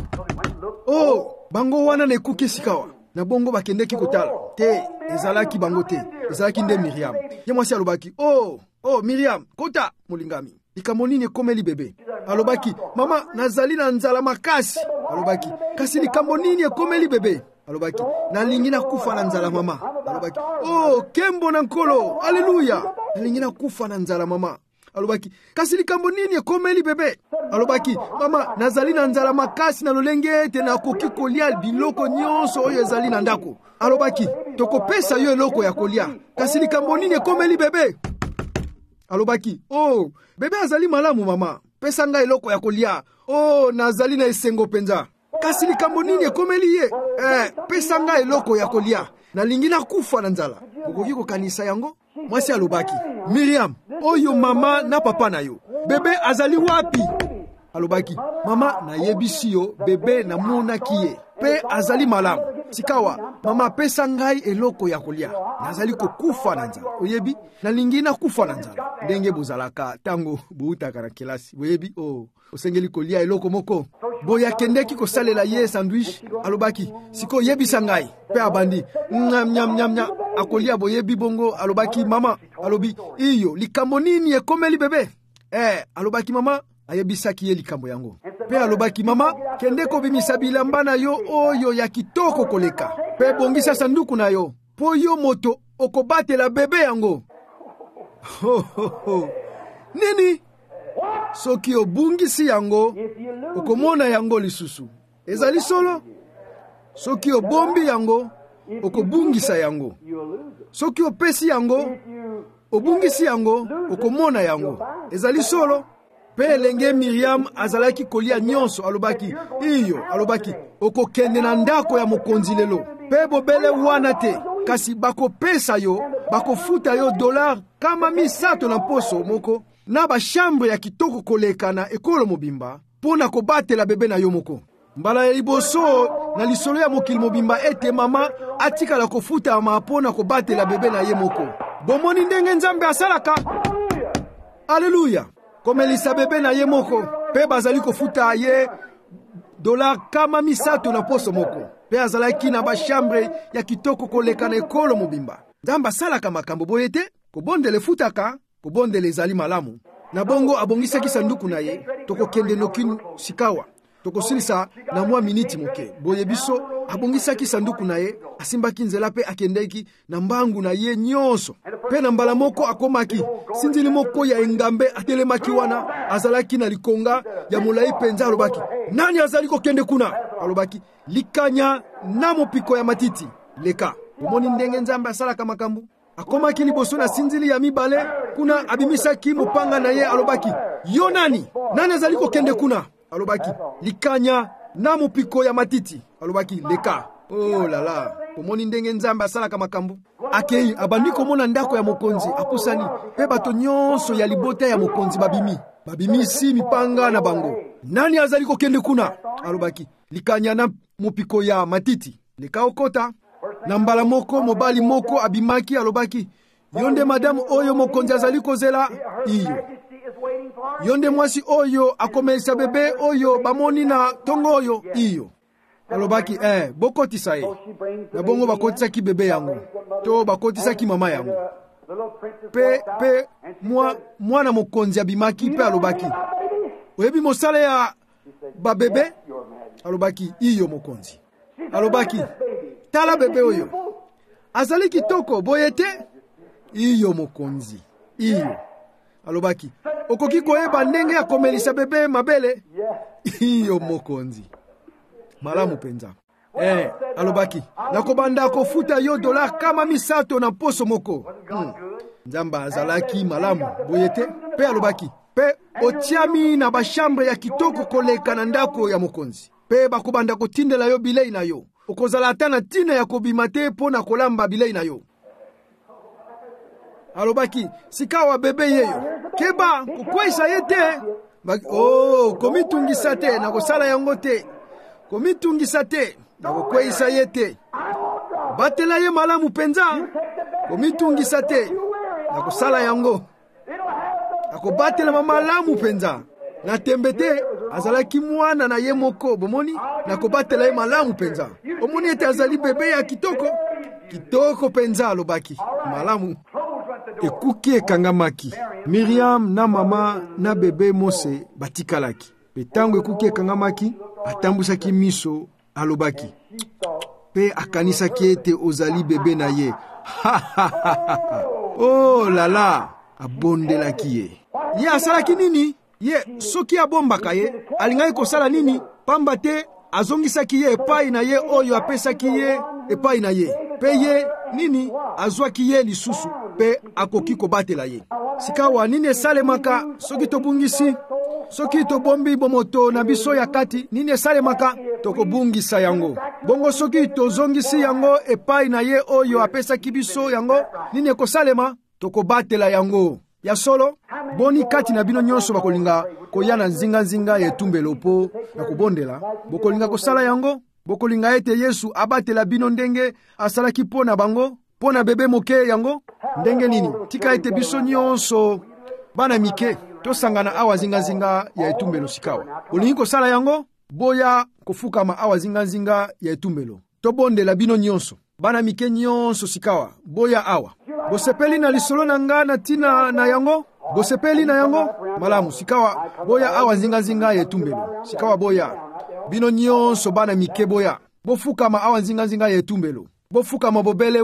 Bango wana na ekuki sikawa na bongo bakendeki kotala te ezalaki bango te ezalaki nde Miriam. Ye mwasi alobaki Miriam kota molingami likambo nini ekomeli bebe. Alobaki mama nazali na nzala makasi. Alobaki kasi likambo nini ekomeli bebe. Alobaki nalingi na kufa na nzala mama. Alobaki kembo na nkolo haleluya nalingi na kufa na nzala mama. Alobaki kasi likambo nini ekomeli bebe. Alobaki mama nazali na nzala makasi na lolenge ete na koki kolia biloko nyonso oyo ezali na ndako. Alobaki tokopesa yo eloko ya kolia kasi likambo nini ekomeli bebe. Alobaki bebe azali malamu mama pesa nga eloko ya kolia. Nazali na esengo penza kasi likambo nini ekomeli ye. Pesa nga eloko ya kolia nalingi na kufa na nzala. Okoki kokanisa yango. Mwasi alobaki Miriam oyo mama na papa na yo bebe azali wapi. Alobaki mama na yebisi yo bebe na monaki ye pe azali malamu. Sikawa mama pesa ngai eloko ya kolia nazali kokufa na nzala. Oyebi nalingi na kufa na nzala ndenge bozalaka tango boutaka na kelasi boyebi osengeli kolia eloko moko boya kendeki kosalela ye sandwich. Alobaki siko yebisa ngai pe abandi nyam akolia boyebi bongo. Alobaki mama alobi iyo likambo nini ekomeli bebe. Alobaki mama ayebisaki ye likambo yango pe alobaki mama kende kobimisa bilamba na yo oyo ya kitoko koleka pe bongisa sanduku na yo po yo moto okobatela bebe yango. Nini soki obungisi yango okomona yango lisusu ezali solo. Soki obombi yango okobungisa yango. Soki opesi yango obungisi yango okomona yango ezali solo. Pe elenge Miriam azalaki kolia nyonso. Alobaki alobaki okokende na ndako ya mokonzi lelo pe bobele wana te kasi bakopesa yo bakofuta yo $3 na poso moko na bashambre ya kitoko koleka na ekolo mobimba pona kobatela bebe na yo moko. Mbala ya liboso na lisolo ya mokili mobimba ete mama atikala kofuta pona kobatela bebe na ye moko. Bomoni ndenge Nzambe asalaka. Haleluya. Komelisa bebe na ye moko pe bazali kofuta ye $3 na poso moko pe azalaki na bashambre ya kitoko koleka na ekolo mobimba. Nzambe asalaka makambo boye te kobondele futaka kobondele ezali malamu. Na bongo abongisaki sanduku na ye tokokende noki sikawa tokosilisa na mwa miniti moke boye biso abongisaki sanduku na ye asimbaki nzela pe akendeki na mbangu na ye nyonso pe na mbala moko akomaki sinzili moko ya engambe atelemaki wana azalaki na likonga ya molai penza. Alobaki nani azali kokende kuna. Alobaki likanya na mopiko ya matiti leka. Omoni ndenge Nzambe asalaka makambo. Akomaki liboso na sinzili ya mibale kuna abimisaki mopanga na ye. Alobaki yo nani azali kokende kuna. Alobaki likanya na mopiko ya matiti. Alobaki leka. Lala omoni ndenge Nzambe asalaka makambo. Akei abandi komona ndako ya mokonzi apusani pe bato nyonso ya libota ya mokonzi babimisi mipanga na bango. Nani azali kokende kuna. Alobaki likanya na mopiko ya matiti leka okota. Na mbala moko mobali moko abimaki. Alobaki yonde madame oyo mokonzi azali kozela iyo. yonde mwasi oyo akomelisa bebe oyo bamoni na tongo oyo iyo. Alobaki bokotisa ye. Na bongo bakotisaki bebe yango. To bakotisaki mama yango. Pe mwana mokonzi abimaki pe alobaki, oyebi mosala ya babebe? Alobaki, iyo mokonzi. Alobaki, tala bebe oyo azali kitoko boye te? Iyo mokonzi. Iyo. Alobaki, okoki koyeba ndenge ya komelisa bebe mabele? Iyo mokonzi. Malamu penza. Alobaki, nakobanda kofuta yo $3 kama misato na poso moko. Nzamba azalaki malamu boye te? Pe alobaki, pe otiami na bashambre ya kitoko koleka na ndako ya mokonzi. Pe bakobanda kotindela yo bilei na yo. Okozala ata na tina ya kobima te mpo na kolamba bilei na yo. Alobaki, sikawa bebe yeyo. Keba, kokwesa ye te. Komitungisa te, na kosala yango te. Komitungisa te, na kokwesa ye te. Batela ye malamu penza. Komitungisa te, na kosala yango. Akobatela malamu penza. Na tembete, azalaki mwana na ye moko, bomoni, na kobatela ye malamu penza. Omoni ete azali bebe ya kitoko. Kitoko penza alobaki, malamu. Ekuki ekangamaki. Miriam na mama na bebe Mose batikalaki. Petango ekuki ekangamaki, atambusaki miso alobaki. Pe akanisaki ete ozali bebe na ye. Oh lala, abondelaki ye. Ye asalaki nini? Ye soki abombaka ye, alingai kosala nini? Pamba te azongisaki ye epai na ye oyo apesaki ye epai na ye. Pe ye nini azwaki ye lisusu pe akoki kobatela ye. Sikawa nini esalemaka soki tobungisi? Soki tobombi bomoto na biso ya kati, nini esalemaka? Tokobungisa yango. Bongo soki tozongisi yango epai na ye oyo apesaki biso yango, nini ekosalema? Tokobatela yango. Ya solo, boni kati na bino nyonso bakolinga koya na nzinga ya etumbelo po na kobondela. Bokolinga kosala yango, bokolinga ete Yesu abatela bino ndenge asalaki po na bango, po na bebe moke yango. Ndenge nini? Tika ete biso nyonso bana mike tosangana awa zinga ya etumbelo sikawa. Olingi kosala yango, boya kofukama awa zinga ya etumbelo. Tobondela bino nyonso. Bana mike nyonso sikawa, boya awa. Bosepeli na lisolo na nga na tina na yango? Bosepeli na yango? Malamu, sikawa, boya awa zinga ya etumbelo. Sikawa boya. Bino nyonso bana mike boya. Bofukama awa zinga ya etumbelo. Bofukama bobele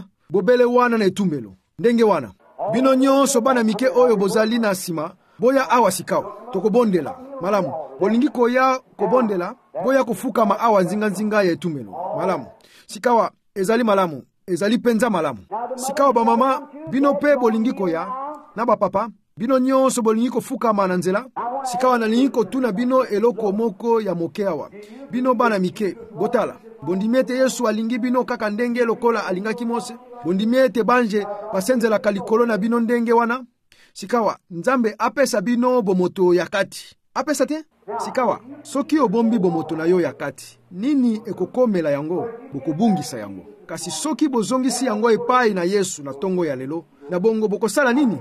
wana na etumbelo. Ndenge wana. Bino nyonso bana mike oyo bozali na sima, boya awa sikawa. Tokobondela. Malamu, bolingi koya kobondela, boya kufukama awa zinga ya etumbelo. Malamu. Sikawa, ezali malamu. Ezali penza malamu. Sikawa ba mama, bino pe bolingi koya, na ba papa, bino nyonso bolingi kofukama na nzela. Sikawa na lingi kotuna bino eloko moko ya mokeawa. Bino bana mike, botala. Bondimete Yesu alingi bino kaka ndenge lokola alingaki Mose. Bondimete banje basenzela kalikolo na bino ndenge wana. Sikawa, Nzambe apesa bino bomoto ya kati. Apesa te? Sikawa, soki obombi bomoto na yo ya kati, nini ekokomela yango? Bokobungisa yango. Kasi soki bozongisi yango epai na Yesu na tongo ya lelo, na bongo bokosala nini?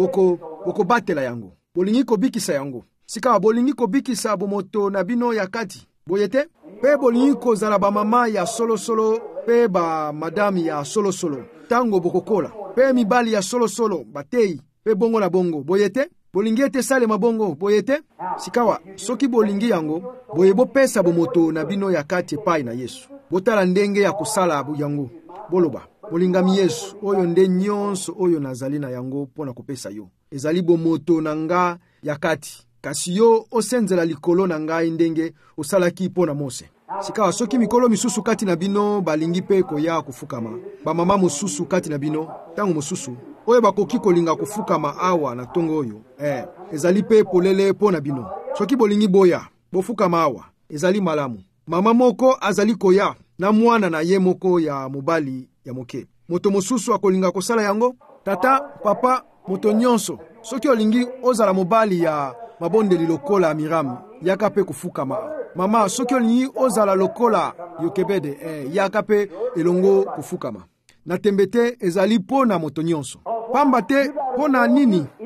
Boko batela yango. Bolingi kobikisa yango. Sikawa bolingi kobikisa bomoto na bino ya kati. Boyete? Pe bolingi kozala ba mama ya solo pe ba madame ya solo. Tango bokokola. Pe mibali ya solo batei. Pe bongo na bongo. Boyete? Bolingi ete sale mabongo. Boyete? Sikawa soki bolingi yango, boyebo pesa bomoto na bino ya kati epai na Yesu. Botala ndenge ya kosala yango. Boloba, bolingami Yesu, oyo nde nyonso oyo nazali na yango pona kopesa yo. Ezali bomoto na nga ya kati. Kasi yo osenzela likolo na ngai ndenge osalaki pona Mose. Sikawa soki mikolo misusu kati na bino balingi pe koya kufukama. Ba mama mususu kati na bino, tango mususu. Oyo bakoki kolinga kufukama awa na tongo oyo. Ezali pe polele pona bino. Soki bolingi boya, bofukama awa. Ezali malamu. Mama moko azali koya na mwana na ye moko ya mobali ya moke. Moto mosusu akolinga kosala yango. Tata, papa, moto nyonso. Soki olingi ozala mobali ya mabondeli lokola Miriam, yaka pe kufukama. Mama, soki olingi ozala lokola Yokebede, yaka pe elongo kufukama. Na tembete ezali pona moto nyonso. Pamba te pona nini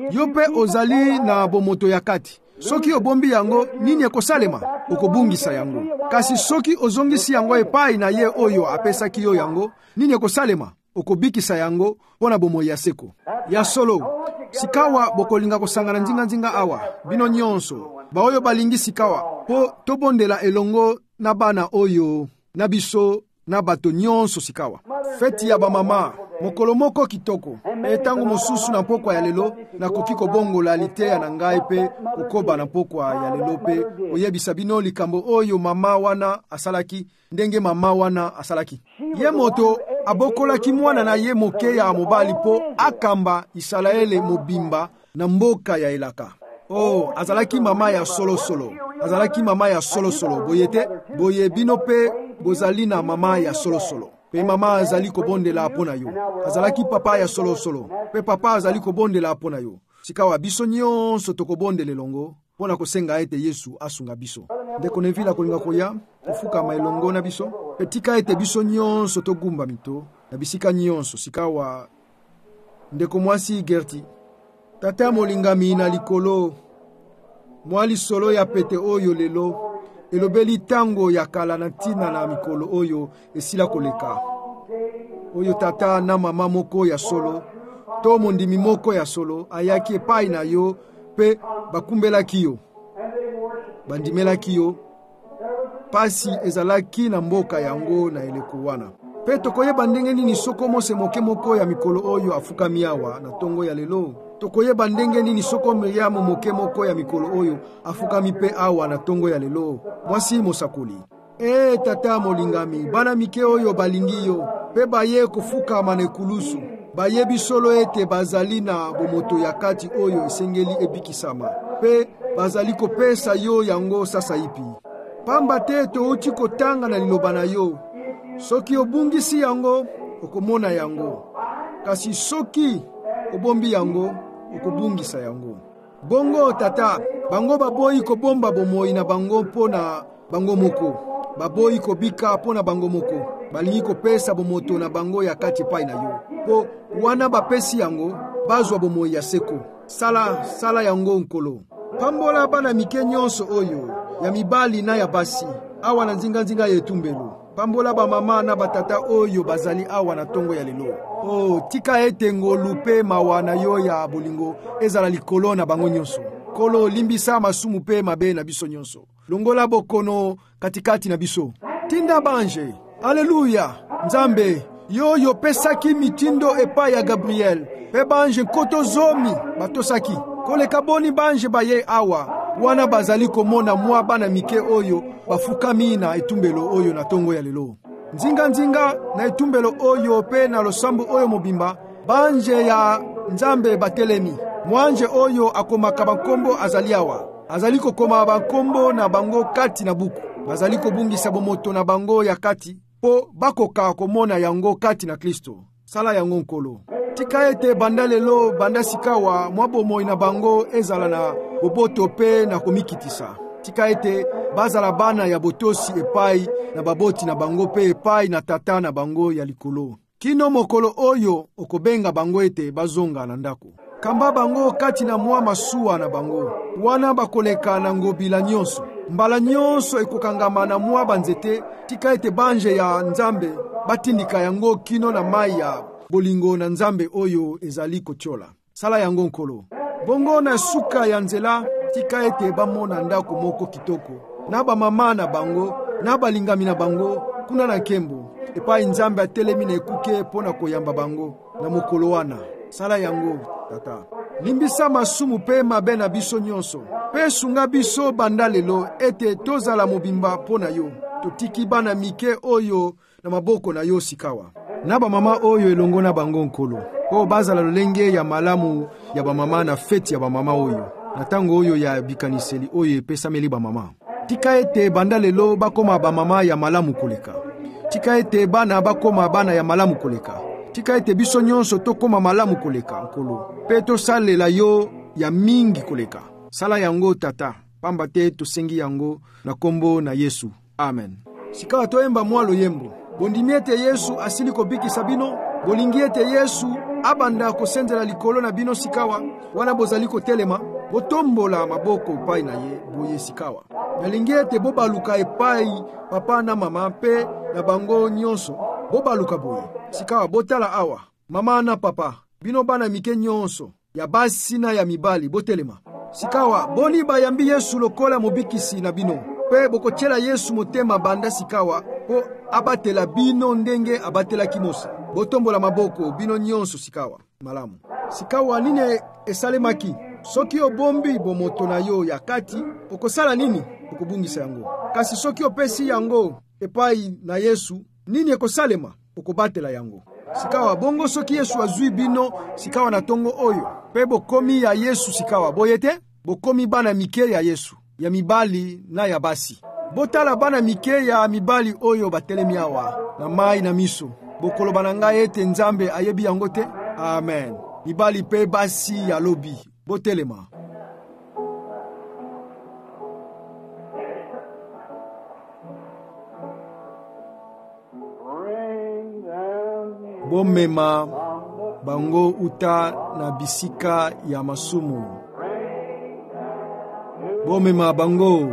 yo pe ozali na bomoto ya kati. Soki obombi yango, nini ekosalema? Okobungisa yango. Kasi soki ozongisi yango epai na ye oyo apesaki yo yango, nini ekosalema? Okobikisa yango pona bomoi ya seko. Ya solo, sikawa bokolinga kosangana nzinga awa, bino nyonso, ba oyo balingi sikawa, po tobondela elongo na bana oyo, na biso, na bato nyonso sikawa. Feti ya bamama, mokolo moko kitoko, etango mosusu na pokwa ya lelo, na koki kobongola liteya na ngai pe, kokoba na pokwa ya lelo pe, oyebisa bino likambo oyo mama wana asalaki, ndenge mama wana asalaki. Ye moto abokolaki mwana na ye moke ya mobali po akamba Isalaele mobimba na mboka ya elaka. Oh, azalaki mama ya solo. Azalaki mama ya solo. Boyete, boye bino pe bozali na mama ya solo. Pe mama azali kobondela pona yo. Azalaki papa ya solo. Pe papa azali kobondela pona yo. Sikawa biso nyonso tokobondela longo pona kosenga ete Yesu asunga biso. Ndeko nevila kolinga koya kofuka mailongo na biso. Petika ete biso nyonso togumba mito na bisika nyonso sikawa ndeko mwasi Gerti. Tata molingami na likolo mwali solo ya pete oyo lelo elobeli tango ya kala na tina na mikolo oyo esila koleka. Oyo tata na mama moko ya solo to mondimi moko ya solo ayaki epai na yo pe bakumbelaki yo, bandimelaki yo, pasi ezalaki na mboka yango na eleko wana. Pe tokoyeba ndenge nini soko mose moke moko ya mikolo oyo afukami awa na tongo ya lelo. Tokoyeba ndenge nini soko Miriamu moke moko ya mikolo oyo afukami pe awa na tongo ya lelo. Mwasi mosakoli. Tata molingami, bana mike oyo balingi yo, pe baye kofuka manekulusu. Bayebi solo ete bazali na bomoto ya kati oyo esengeli ebikisama. Pe bazali kopesa yo yango sasa ipi. Pamba te touti kotanga na liloba na yo. Soki obungisi yango, okomona yango. Kasi soki obombi yango, okobungisa yango. Bongo tata, bango baboyi kobomba bomoi na bango pona bango moko. Baboyi kobika pona bango moko. Balingi kopesa bomoto na bango ya kati pai na yo. Po wana bapesi yango, bazwa bomoi ya seko. Sala yango nkolo. Pambola bana mike nyonso oyo, ya mibali na ya basi, awa na nzinga yetumbelo. Pambola ba mama na batata oyo bazali awa na tongo ya lelo. Oh, tika ete ngolu pe mawana yo ya bolingo ezala likolo na bango nyonso. Kolo limbisa masumu pe mabe na biso nyonso. Longola bokono katikati na biso. Tinda banje. Alleluya. Nzambe, yo pesaki mitindo epai ya Gabriel. Pe banje koto zomi batosaki. Koleka boni banje baye awa. Wana bazali komona mwa bana mike oyo bafukami na etumbelo oyo na tongo ya lelo. Nzinga na etumbelo oyo pe na losambo oyo mobimba, banje ya Nzambe batelemi. Mwanje oyo akomaka bankombo azali awa. Azali kokoma bankombo na bango kati na buku. Bazali kobungisa bomoto na bango ya kati po bakoka komona yango kati na Kristo. Sala yango nkolo. Tika ete banda lelo banda sikawa mwa bomoi na bango ezala na boboto pe na komikitisa. Tika ete bazala bana ya botosi epai na baboti na bango pe epai na tata na bango ya likolo. Kino mokolo oyo okobenga bango ete bazonga na ndako. Kamba bango kati na mwa masuwa na bango. Wana bakoleka na ngobila nyonso. Mbala nyonso ekokangama na mwa banzete. Tika ete banje ya Nzambe batindika yango kino na mai ya bolingo na Nzambe oyo ezali kotiola. Sala yango nkolo. Bongo na suka ya nzela, tika ete bamona ndako moko kitoko. Na ba mama na bango, na balingami na bango, kuna na kembo. Epai Nzambe atelemi na ekuke pona koyamba bango na mokolo wana. Sala yango tata. Limbisa masumu pe mabe na biso nyonso. Pe sunga biso banda lelo ete tozala mobimba pona yo. Totiki bana mike oyo na maboko na yo sikawa. Na ba mama oyo elongo na bango nkolo. Po bazala lolenge ya malamu ya ba mama na feti ya ba mama oyo. Na tango oyo ya bikaniseli oyo epesameli ba mama. Tika ete banda lelo bakoma ba mama ya malamu koleka. Tika ete bana bakoma bana ya malamu koleka. Tika ete biso nyonso tokoma malamu koleka nkolo. Pe tosalela yo ya mingi koleka. Sala yango tata. Pamba te tosengi yango na kombo na Yesu. Amen. Sikawa toemba mwalo yembo. Bondimi ete Yesu asili kobikisa bino. Bolingi ete Yesu abanda kosenzela likolo na bino sikawa wana bozali kotelema botombola maboko epai na ye boye sikawa. Nalingi ete bobaluka epai papa na mama mpe na bango nyonso bobaluka boye sikawa. Botala awa mama na papa bino bana mike nyonso ya basi na ya mibali botelema sikawa. Boni bayambi Yesu lokola mobikisi na bino pe bokotiela Yesu motema banda sikawa po abatela bino ndenge abatelaki Mose. Botombola maboko bino nyonso sikawa. Malamu sikawa nini esalemaki? Soki obombi bomoto na yo ya kati okosala nini? Okobungisa yango. Kasi soki opesi yango epai na Yesu nini ekosalema? Okobatela yango sikawa. Bongo soki Yesu azui bino sikawa na tongo oyo pe bokomi ya Yesu sikawa boyete bokomi bana mike ya Yesu ya mibali na ya basi. Botala bana mike ya mibali oyo batelemi awa na mai na miso. Bokoloba na ngai ete Nzambe ayebi yango te? Amen. Mibali pe basi ya lobi botelema. Bomema bango uta na bisika ya masumu. Bomema bango.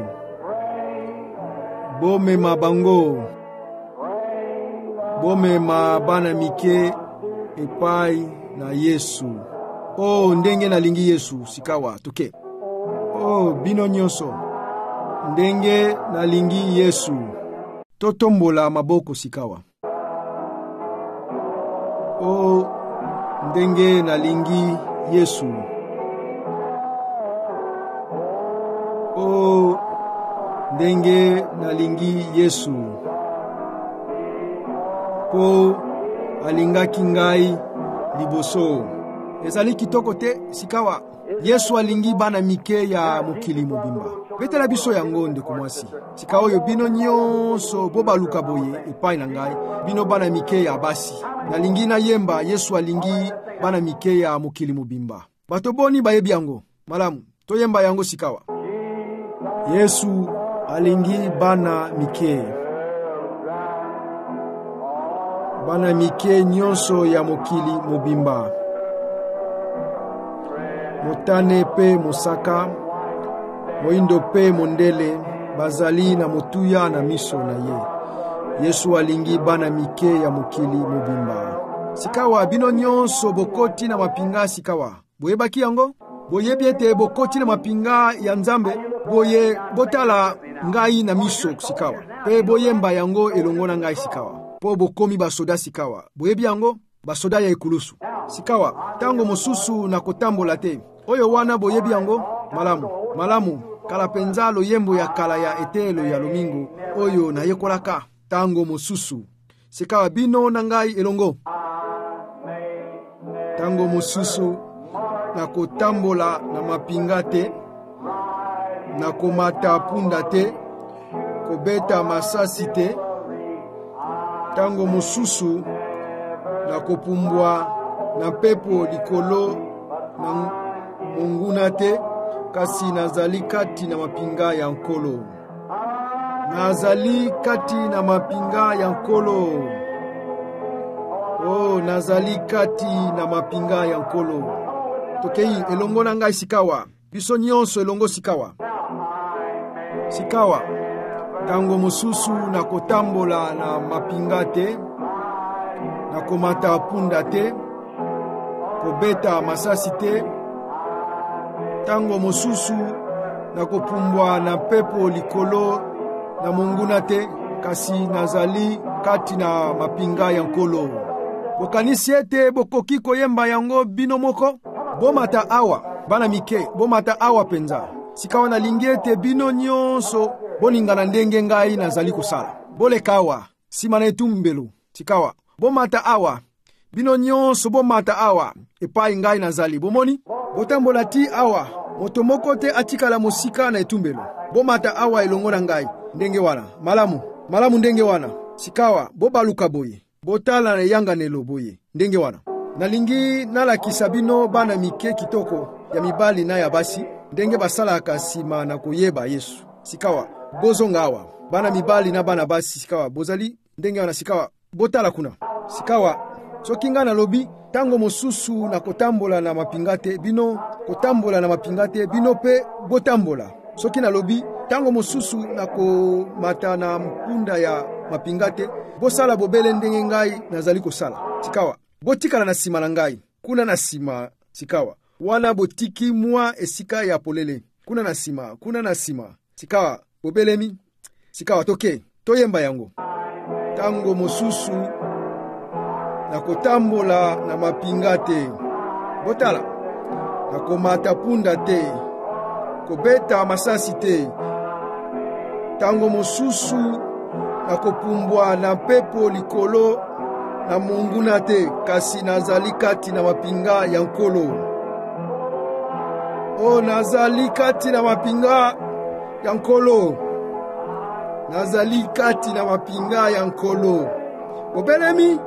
Bomema bango. Bomema bana mike epai na Yesu. Oh, ndenge nalingi Yesu sikawa toke. Oh, bino nyonso ndenge nalingi Yesu. Totombola maboko sikawa. Oh, ndenge nalingi Yesu. Oh, ndenge nalingi Yesu. Po alingaki ngai liboso. Ezali kitoko te sikawa. Yesu alingi bana mike ya mokili mobimba. Betela biso yango ndeko mwasi. Sika oyo bino nyonso bobaluka boye epai na ngai bino bana mike ya basi. Nalingi na yemba Yesu alingi bana mike ya mokili mobimba. Bato boni bayebi yango. Malamu toyemba yango sikawa. Yesu alingi bana mike. Bana mike nyonso ya mokili mobimba. Motane pe mosaka, moindo pe mondele, bazali na motuya na miso na ye. Yesu alingi bana mike ya mokili mobimba. Sikawa bino nyonso bokoti na mapinga sikawa. Boyebaki yango? Boyebi ete bokoti na mapinga ya Nzambe, boye botala ngai na miso sikawa. Pe boyemba yango elongo na ngai sikawa. Po bokomi basoda sikawa. Boyebi yango? Basoda ya ekulusu. Sikawa, tango mosusu na kotambola te. Oyo wana boyebi yango? Malamu. Malamu, kala penza loyembo ya kala ya etelo ya lomingo. Oyo na yekolaka. Tango mosusu. Sikawa bino na ngai elongo. Tango mosusu na kotambola na mapinga te. Na komata punda te. Kobeta masasi te. Tango mosusu na kopumbwa na pepo likolo na monguna te, kasi nazali kati na mapinga ya nkolo. Nazali kati na mapinga ya nkolo. Oh, nazali kati na mapinga ya nkolo. Tokei elongo na ngai sikawa. Biso nyonso elongo sikawa. Sikawa. Tango mosusu na kotambola na mapinga te. Na komata punda te. Kobeta masasi te. Tango mosusu na kopumbwa na pepo likolo na monguna te, kasi nazali kati na mapinga ya nkolo. Bokanisi ete bokoki koyemba yango bino moko? Bomata awa, bana mike, bomata awa penza. Sikawa nalingi ete bino nyonso boningana ndenge ngai nazali kosala. Boleka awa, sima na etumbelo. Sikawa, bomata awa, bino nyonso bomata awa, epai ngai nazali. Bomoni? Botambola ti awa, moto moko te atikala mosika na etumbelo. Bomata awa elongo na ngai, ndenge wana. Malamu, malamu ndenge wana. Sikawa, bobaluka boye. Botala na yanganelo boye, ndenge wana. Nalingi nalakisa bino bana mike kitoko ya mibali na ya basi, ndenge basalaka sima na koyeba Yesu. Sikawa, bozonga awa, bana mibali na bana basi sikawa, bozali ndenge wana sikawa, botala kuna. Sikawa, soki nga na lobi, tango mosusu na kotambola na mapinga te, bino kotambola na mapinga te, bino pe botambola. Soki nalobi tango mosusu na komata na mpunda ya mapinga te, bosala bobele ndenge ngai nazali kosala. Sikawa botikala na sima na ngai, kuna na sima sikawa. Wana botiki mwa esika ya polele, kuna na sima sikawa bobelemi. Sikawa toke toyemba yango. Tango mosusu na kotambola na mapinga te, botala na komata punda te, kobeta masasi te. Tango mosusu na kopumbwa na pepo likolo na munguna te, kasi nazali kati na mapinga ya nkolo. O nazali kati na mapinga ya nkolo. Nazali kati na mapinga ya nkolo. Bobelemi.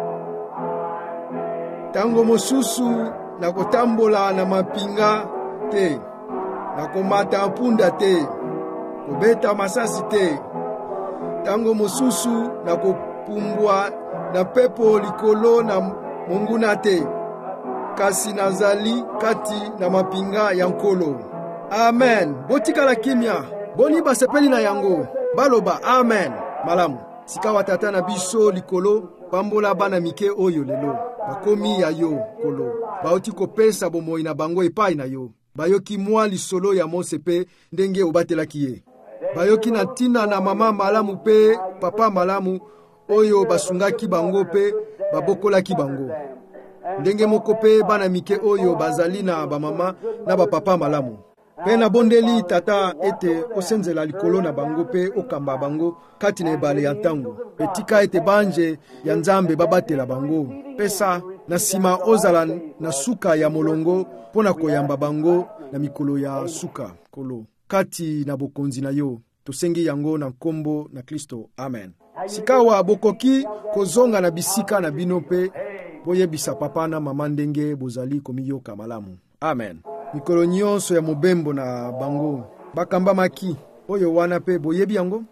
Tango mosusu na kotambola na mapinga te, na komata mpunda te, kobeta masasi te. Tango mosusu na kopumbwa na pepo likolo na munguna te, kasi nazali kati na mapinga ya nkolo. Amen. Botikala kimia, boni basepeli na yango, baloba amen. Malamu. Sikawa tata na biso likolo, pambola bana mike oyo lelo bakomi ya yo kolo, bauti kopesa bomoi na bango epai na yo. Bayoki mwa lisolo ya Mose pe ndenge obatelaki ye. Bayoki na tina na mama malamu pe papa malamu oyo basungaki bango pe babokolaki bango. Ndenge moko pe bana mike oyo bazali na bamama na bapapa malamu. Pe na bondeli tata ete osenzela likolo na bango pe okamba bango kati na ebale ya ntango. Petika ete banje ya Nzambe babatela bango. Pesa na sima ozala na suka ya molongo pona koyamba bango na mikolo ya suka kolo. Kati na bokonzi na yo, tosengi yango na nkombo na Kristo. Amen. Sikawa bokoki kozonga na bisika na bino pe boyebisa papa na mama ndenge bozali komiyoka malamu. Amen. Mikolo nyonso ya mobembo na bango bakamba maki oyo wana pe boyebi yango.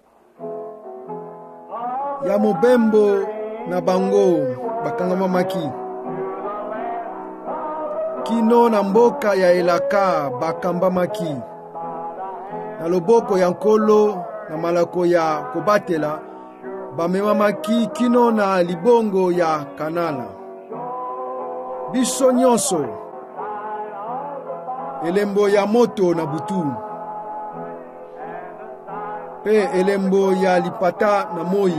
Ya mobembo na bango bakanga maki kino na mboka ya elaka bakamba maki na loboko ya nkolo na malako ya kobatela bamemamaki kino na libongo ya Kanana. Biso nyonso elembo ya moto na butu pe elembo ya lipata na moi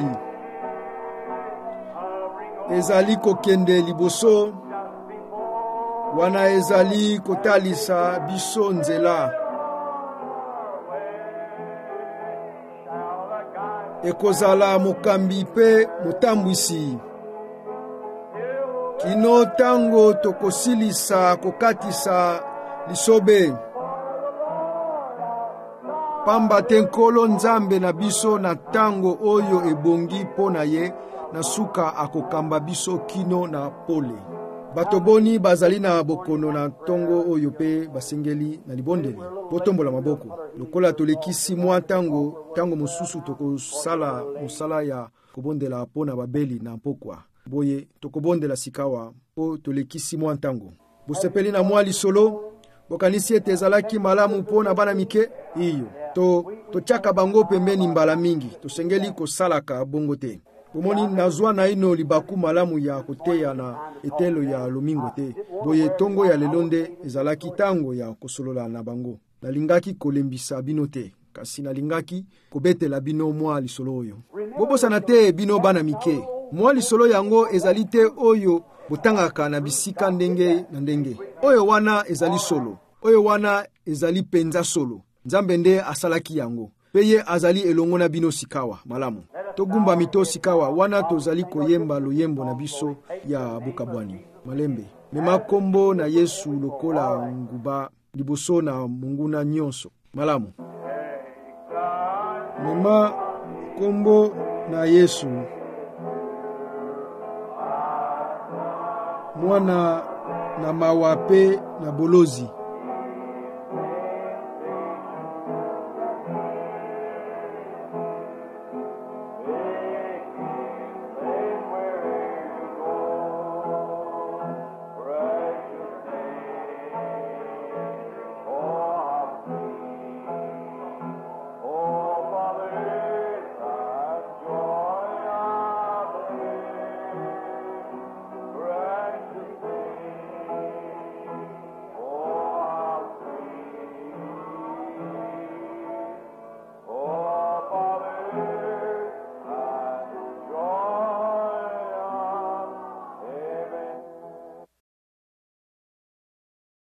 ezali kokende liboso wana ezali kotalisa biso nzela. Ekozala mokambi pe motambwisi kino tango tokosilisa kokatisa lisobe. Pamba te nkolo Nzambe na biso na tango oyo ebongi po na ye na suka akokamba biso kino na pole. Bato boni bazali na bokono na tongo oyo pe basengeli na libondeli. Botombola maboko. Lokola tolekisi mwa tango mosusu tokosala mosala ya kobondela po na babeli na mpokwa. Boye tokobondela sikawa po tolekisi mwa tango. Bosepeli na mwa lisolo. Bokanisi ete ezalaki malamu po na bana mike iyo. Tochaka bango pembeni mbala mingi. Tosengeli kosalaka bongo te. Bomoni nazwa na ino libaku malamu ya koteya na etelo ya lomingo te. Boye tongo ya lelonde ezalaki tango ya kosolola na bango. Nalingaki kolembisa bino te, kasi nalingaki kobetela bino mwa lisolo oyo. Bobosana te bino bana mike. Mwa lisolo yango ezali te oyo botangaka na bisika ndenge na ndenge. Oyo wana ezali solo. Oyo wana ezali penza solo. Nzambe nde asalaki yango. Peye azali elongo na bino sikawa malamu. Togumba mito sikawa wana tozali koyemba loyembo na biso ya bokabwani. Malembe. Mema kombo na Yesu lokola nguba liboso na munguna nyonso. Malamu. Mema kombo na Yesu. Mwana na mawape na bolozi.